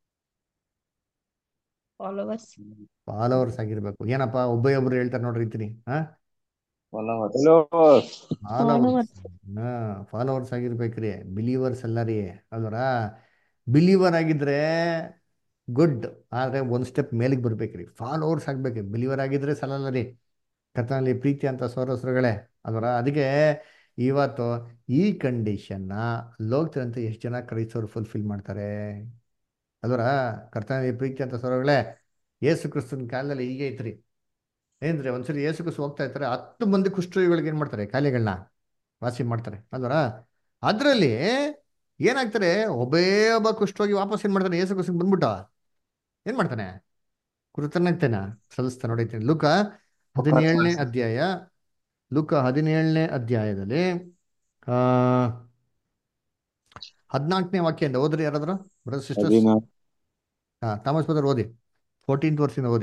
ಫಾಲೋವರ್ಸ್. ಫಾಲೋವರ್ಸ್ ಆಗಿರ್ಬೇಕು. ಏನಪ್ಪ ಒಬ್ಬೊಬ್ರು ಹೇಳ್ತಾರೆ ನೋಡ್ರಿ ಇರ್ತೀನಿ, ಫಾಲೋವರ್ಸ್. ಫಾಲೋವರ್ಸ್ ಆಗಿರ್ಬೇಕ್ರಿ, ಬಿಲೀವರ್ಸ್ ಅಲ್ಲ ರೀ ಅಲ್ವರ. ಬಿಲೀವರ್ ಆಗಿದ್ರೆ ಗುಡ್, ಆದ್ರೆ ಒಂದ್ ಸ್ಟೆಪ್ ಮೇಲಿಗೆ ಬರ್ಬೇಕ್ರಿ, ಫಾಲೋವರ್ಸ್ ಆಗ್ಬೇಕ್ರಿ. ಬಿಲೀವರ್ ಆಗಿದ್ರೆ ಸಲಲ್ಲ ರೀ. ಕರ್ತನಲ್ಲಿ ಪ್ರೀತಿ ಅಂತ ಸೋರಸರುಗಳೇ ಅಲ್ವರ. ಅದಕ್ಕೆ ಇವತ್ತು ಈ ಕಂಡೀಷನ್ನ ಲೋಕದಂತ ಎಷ್ಟು ಜನ ಕ್ರೈಸ್ತವರು ಫುಲ್ಫಿಲ್ ಮಾಡ್ತಾರೆ ಅಲ್ವರ. ಕರ್ತನಲ್ಲಿ ಪ್ರೀತಿ ಅಂತ ಸೋರಗಳೇ, ಯೇಸು ಕ್ರಿಸ್ತನ ಕಾಲದಲ್ಲಿ ಹೀಗೆ ಐತ್ರಿ ಏನ್ರಿ, ಒಂದ್ಸರಿ ಯೇಸು ಕ್ರಿಸ್ತು ಹೋಗ್ತಾ ಇರ್ತಾರೆ, 10 ಮಂದಿ ಕುಷ್ಠರೋಗಿಗಳಿಗೆ ಏನ್ ಮಾಡ್ತಾರೆ, ಕಾಯಿಲೆಗಳನ್ನ ವಾಸಿ ಮಾಡ್ತಾರೆ ಅಲ್ವರ. ಅದ್ರಲ್ಲಿ ಏನಾಗ್ತಾರೆ, ಒಬ್ಬೇ ಒಬ್ಬ ಕುಷ್ಠರೋಗಿ ವಾಪಸ್ ಏನ್ ಮಾಡ್ತಾನೆ, ಯೇಸು ಕ್ರಿಸ್ತನ್ ಬಂದ್ಬಿಟ್ಟ ಏನ್ ಮಾಡ್ತಾನೆ, ಕೃತಜ್ಞತೆನ ಸಲ್ಲಿಸ್ತಾನೆ. ನೋಡಿತೀನಿ ಲೂಕ 17ನೇ ಅಧ್ಯಾಯ, ಲೂಕ 17ನೇ ಅಧ್ಯಾಯದಲ್ಲಿ 14ನೇ ವಾಕ್ಯದಿಂದ ಓದ್ರಿ ಯಾರಾದ್ರು ಬ್ರದರ್ ಸಿಸ್ಟರ್ಸ್. ಥಾಮಸ್ ಬ್ರದರ್ ಓದಿ, 14th ವರ್ಷದಿಂದ ಓದಿ.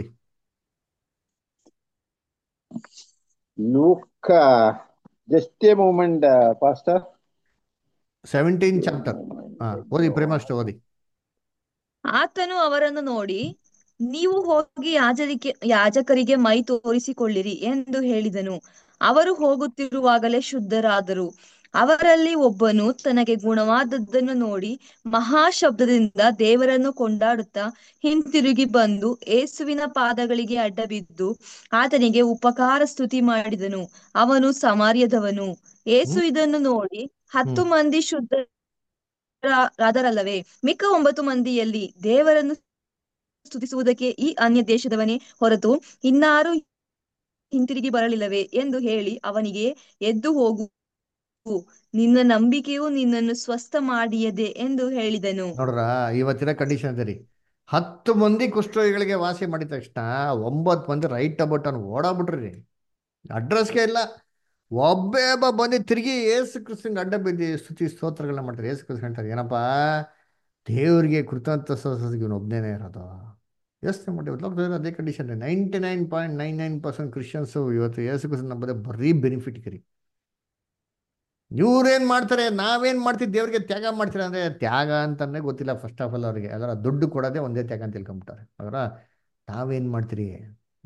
ಲೂಕ, just a moment, pastor. 17th chapter. ಓದಿ ಪ್ರೇಮಾಷ್ಟ ಓದಿ. ಆತನು ಅವರನ್ನು ನೋಡಿ, ನೀವು ಹೋಗಿ ಯಾಜಕರಿಗೆ ಮೈ ತೋರಿಸಿಕೊಳ್ಳಿರಿ ಎಂದು ಹೇಳಿದನು. ಅವರು ಹೋಗುತ್ತಿರುವಾಗಲೇ ಶುದ್ಧರಾದರು. ಅವರಲ್ಲಿ ಒಬ್ಬನು ತನಗೆ ಗುಣವಾದದ್ದನ್ನು ನೋಡಿ ಮಹಾಶಬ್ದದಿಂದ ದೇವರನ್ನು ಕೊಂಡಾಡುತ್ತಾ ಹಿಂತಿರುಗಿ ಬಂದು ಏಸುವಿನ ಪಾದಗಳಿಗೆ ಅಡ್ಡಬಿದ್ದು ಆತನಿಗೆ ಉಪಕಾರ ಸ್ತುತಿ ಮಾಡಿದನು. ಅವನು ಸಮಾರ್ಯದವನು. ಏಸು ಇದನ್ನು ನೋಡಿ 10 ಮಂದಿ ಶುದ್ಧರಾದರಲ್ಲವೇ, ಮಿಕ್ಕ 9 ಮಂದಿಯಲ್ಲಿ ದೇವರನ್ನು ಸ್ತುತಿಸುವುದಕ್ಕೆ ಈ ಅನ್ಯ ದೇಶದವನೇ ಹೊರತು ಇನ್ನಾರು ಹಿಂತಿರುಗಿ ಬರಲಿಲ್ಲವೇ ಎಂದು ಹೇಳಿ ಅವನಿಗೆ, ಎದ್ದು ಹೋಗು, ನಿನ್ನ ನಂಬಿಕೆಯು ನಿನ್ನನ್ನು ಸ್ವಸ್ಥ ಮಾಡಿಯದೆ ಎಂದು ಹೇಳಿದನು. ನೋಡ್ರ, ಇವತ್ತಿನ ಕಂಡೀಷನ್ ಇದೆ ರೀ. 10 ಮಂದಿ ಕುಷ್ಠರೋಗಿಗಳಿಗೆ ವಾಸಿ ಮಾಡಿದ ತಕ್ಷಣ 9 ಮಂದಿ ರೈಟ್ ಅಬೌಟ್ ಅವ್ನು ಓಡಾಬಿಟ್ರಿ, ಅಡ್ರೆಸ್ಗೆ ಇಲ್ಲ. ಒಬ್ಬೇ ಒಬ್ಬ ಬಂದು ತಿರುಗಿ ಏಸು ಕ್ರಿಸ್ತಂಗೆ ಅಡ್ಡ ಬಿದ್ದು ಸ್ತುತಿ ಸ್ತೋತ್ರಗಳನ್ನ ಮಾಡ್ತಾರೆ. ಏಸು ಕ್ರಿಸ್ತ ಹೇಳ್ತಾರೆ, ಏನಪ್ಪಾ ದೇವ್ರಿಗೆ ಕೃತಜ್ಞತ ಸಲ್ಲಿಸೋದಕ್ಕೆ ಇವನು ಒಬ್ಬನೇ ಇರೋದು. ಯೋಚನೆ ಮಾಡಿ, ಲೋಕದಲ್ಲಿ ಅದೇ ಕಂಡೀಷನ್ ರೀ. 99.99% ಕ್ರಿಶ್ಚಿಯನ್ಸು ಇವತ್ತು ಏಸು ಕ್ರಿಸ್ತನ ನಂಬದೆ ಬರೀ ಬೆನಿಫಿಟ್ ರೀ. ಇವ್ರೇನ್ ಮಾಡ್ತಾರೆ, ನಾವೇನ್ ಮಾಡ್ತೀವಿ, ದೇವ್ರಿಗೆ ತ್ಯಾಗ ಮಾಡ್ತೀರ ಅಂದ್ರೆ ತ್ಯಾಗ ಅಂತಾನೆ ಗೊತ್ತಿಲ್ಲ ಫಸ್ಟ್ ಆಫ್ ಆಲ್ ಅವ್ರಿಗೆ. ಅದರ ದುಡ್ಡು ಕೊಡೋದೇ ಒಂದೇ ತ್ಯಾಗ ಅಂತ ತಿಳ್ಕೊಂಬಿಟ್ಟಾರೆ. ಅದರ ನಾವೇನ್ ಮಾಡ್ತೀರಿ,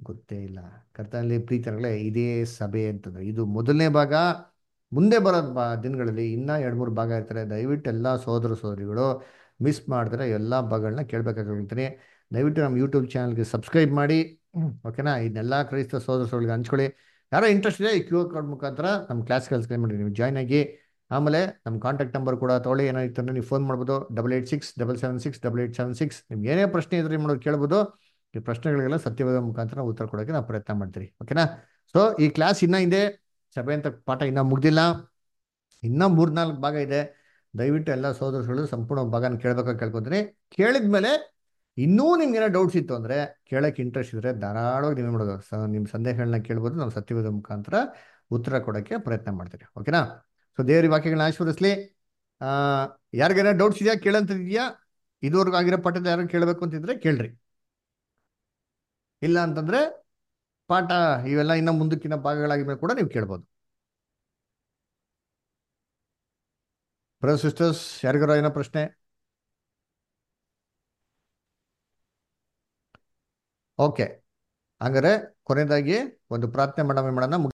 ಗೊತ್ತೇ ಇಲ್ಲ. ಕರ್ತನಲ್ಲಿ ಪ್ರೀತಿಗಳೇ, ಇದೇ ಸಭೆ ಅಂತಂದ್ರೆ ಇದು ಮೊದಲನೇ ಭಾಗ. ಮುಂದೆ ಬರೋ ದಿನಗಳಲ್ಲಿ ಇನ್ನೂ 2-3 ಭಾಗ ಇರ್ತಾರೆ. ದಯವಿಟ್ಟು ಎಲ್ಲ ಸೋದರ ಸೋದರಿಗಳು ಮಿಸ್ ಮಾಡಿದ್ರೆ ಎಲ್ಲ ಭಾಗಗಳನ್ನ ಕೇಳಬೇಕಾಗಿರ್ತೀನಿ. ದಯವಿಟ್ಟು ನಮ್ಮ ಯೂಟ್ಯೂಬ್ ಚಾನಲ್ಗೆ ಸಬ್ಸ್ಕ್ರೈಬ್ ಮಾಡಿ, ಓಕೆನಾ? ಇದನ್ನೆಲ್ಲ ಕ್ರೈಸ್ತ ಸೋದರ ಸೋದರಿಗೆ ಹಂಚ್ಕೊಳ್ಳಿ. ಯಾರೋ ಇಂಟ್ರೆಸ್ಟ್ ಇದೆ, ಈ ಕ್ಯೂ ಆರ್ ಕೋಡ್ ಮುಖಾಂತರ ನಮ್ಮ ಕ್ಲಾಸ್ಗೆ ಸ್ಕ್ರೈಬ್ ಮಾಡಿ ನೀವು ಜಾಯ್ನ್ ಆಗಿ. ಆಮೇಲೆ ನಮ್ಮ ಕಾಂಟ್ಯಾಕ್ಟ್ ನಂಬರ್ ಕೂಡ ತೊಗೊಳ್ಳಿ. ಏನಾಯ್ತು ಅಂದರೆ ನೀವು ಫೋನ್ ಮಾಡ್ಬೋದು 8867768876. ನಿಮ್ಗೆ ಏನೇ ಪ್ರಶ್ನೆ ಇದ್ರೆ ಮಾಡೋದು ಕೇಳ್ಬೋದು. ಈ ಪ್ರಶ್ನೆಗಳಿಗೆಲ್ಲ ಸತ್ಯವಾದ ಮುಖಾಂತರ ಉತ್ತರ ಕೊಡೋಕ್ಕೆ ನಾವು ಪ್ರಯತ್ನ ಮಾಡ್ತೀವಿ, ಓಕೆನಾ? ಸೊ ಈ ಕ್ಲಾಸ್ ಇನ್ನೂ ಇದೆ, ಸಭೆ ಅಂತ ಪಾಠ ಇನ್ನೂ ಮುಗ್ದಿಲ್ಲ, ಇನ್ನೂ 3-4 ಭಾಗ ಇದೆ. ದಯವಿಟ್ಟು ಎಲ್ಲ ಸೋದರಗಳು ಸಂಪೂರ್ಣ ಭಾಗನ ಕೇಳಬೇಕಾಗಿ ಕೇಳ್ಕೊತೀನಿ. ಕೇಳಿದ್ಮೇಲೆ ಇನ್ನೂ ನಿಮ್ಗೆ ಏನೋ ಡೌಟ್ಸ್ ಇತ್ತು ಅಂದರೆ, ಕೇಳೋಕ್ಕೆ ಇಂಟ್ರೆಸ್ಟ್ ಇದ್ದರೆ ಧಾರಾಳವಾಗಿ ನೀವೇ ಮಾಡೋದು, ನಿಮ್ಮ ಸಂದೇಹಗಳನ್ನ ಕೇಳ್ಬೋದು. ನಾವು ಸತ್ಯವಾದ ಮುಖಾಂತರ ಉತ್ತರ ಕೊಡೋಕ್ಕೆ ಪ್ರಯತ್ನ ಮಾಡ್ತೀವಿ, ಓಕೆನಾ? ಸೊ ದೇವ್ರ ವಾಕ್ಯಗಳನ್ನ ಆಶೀರ್ವದಿಸಲಿ. ಯಾರಿಗೇನೋ ಡೌಟ್ಸ್ ಇದೆಯಾ, ಕೇಳಂತಿದೆಯಾ? ಇದುವರೆಗೂ ಆಗಿರೋ ಪಾಠದ ಯಾರು ಕೇಳಬೇಕು ಅಂತಿದ್ರೆ ಕೇಳ್ರಿ. ಇಲ್ಲ ಅಂತಂದ್ರೆ ಪಾಠ ಇವೆಲ್ಲ ಇನ್ನು ಮುಂದಕ್ಕಿನ ಭಾಗಗಳಾಗಿದ್ಮೇಲೆ ಕೂಡ ನೀವು ಕೇಳ್ಬೋದು. ಬ್ರದರ್ ಸಿಸ್ಟರ್ಸ್, ಯಾರಿಗಾರ ಏನೋ ಪ್ರಶ್ನೆ? ಓಕೆ, ಹಾಗಾದ್ರೆ ಕೊನೆಯದಾಗಿ ಒಂದು ಪ್ರಾರ್ಥನೆ ಮಾಡೋಣ.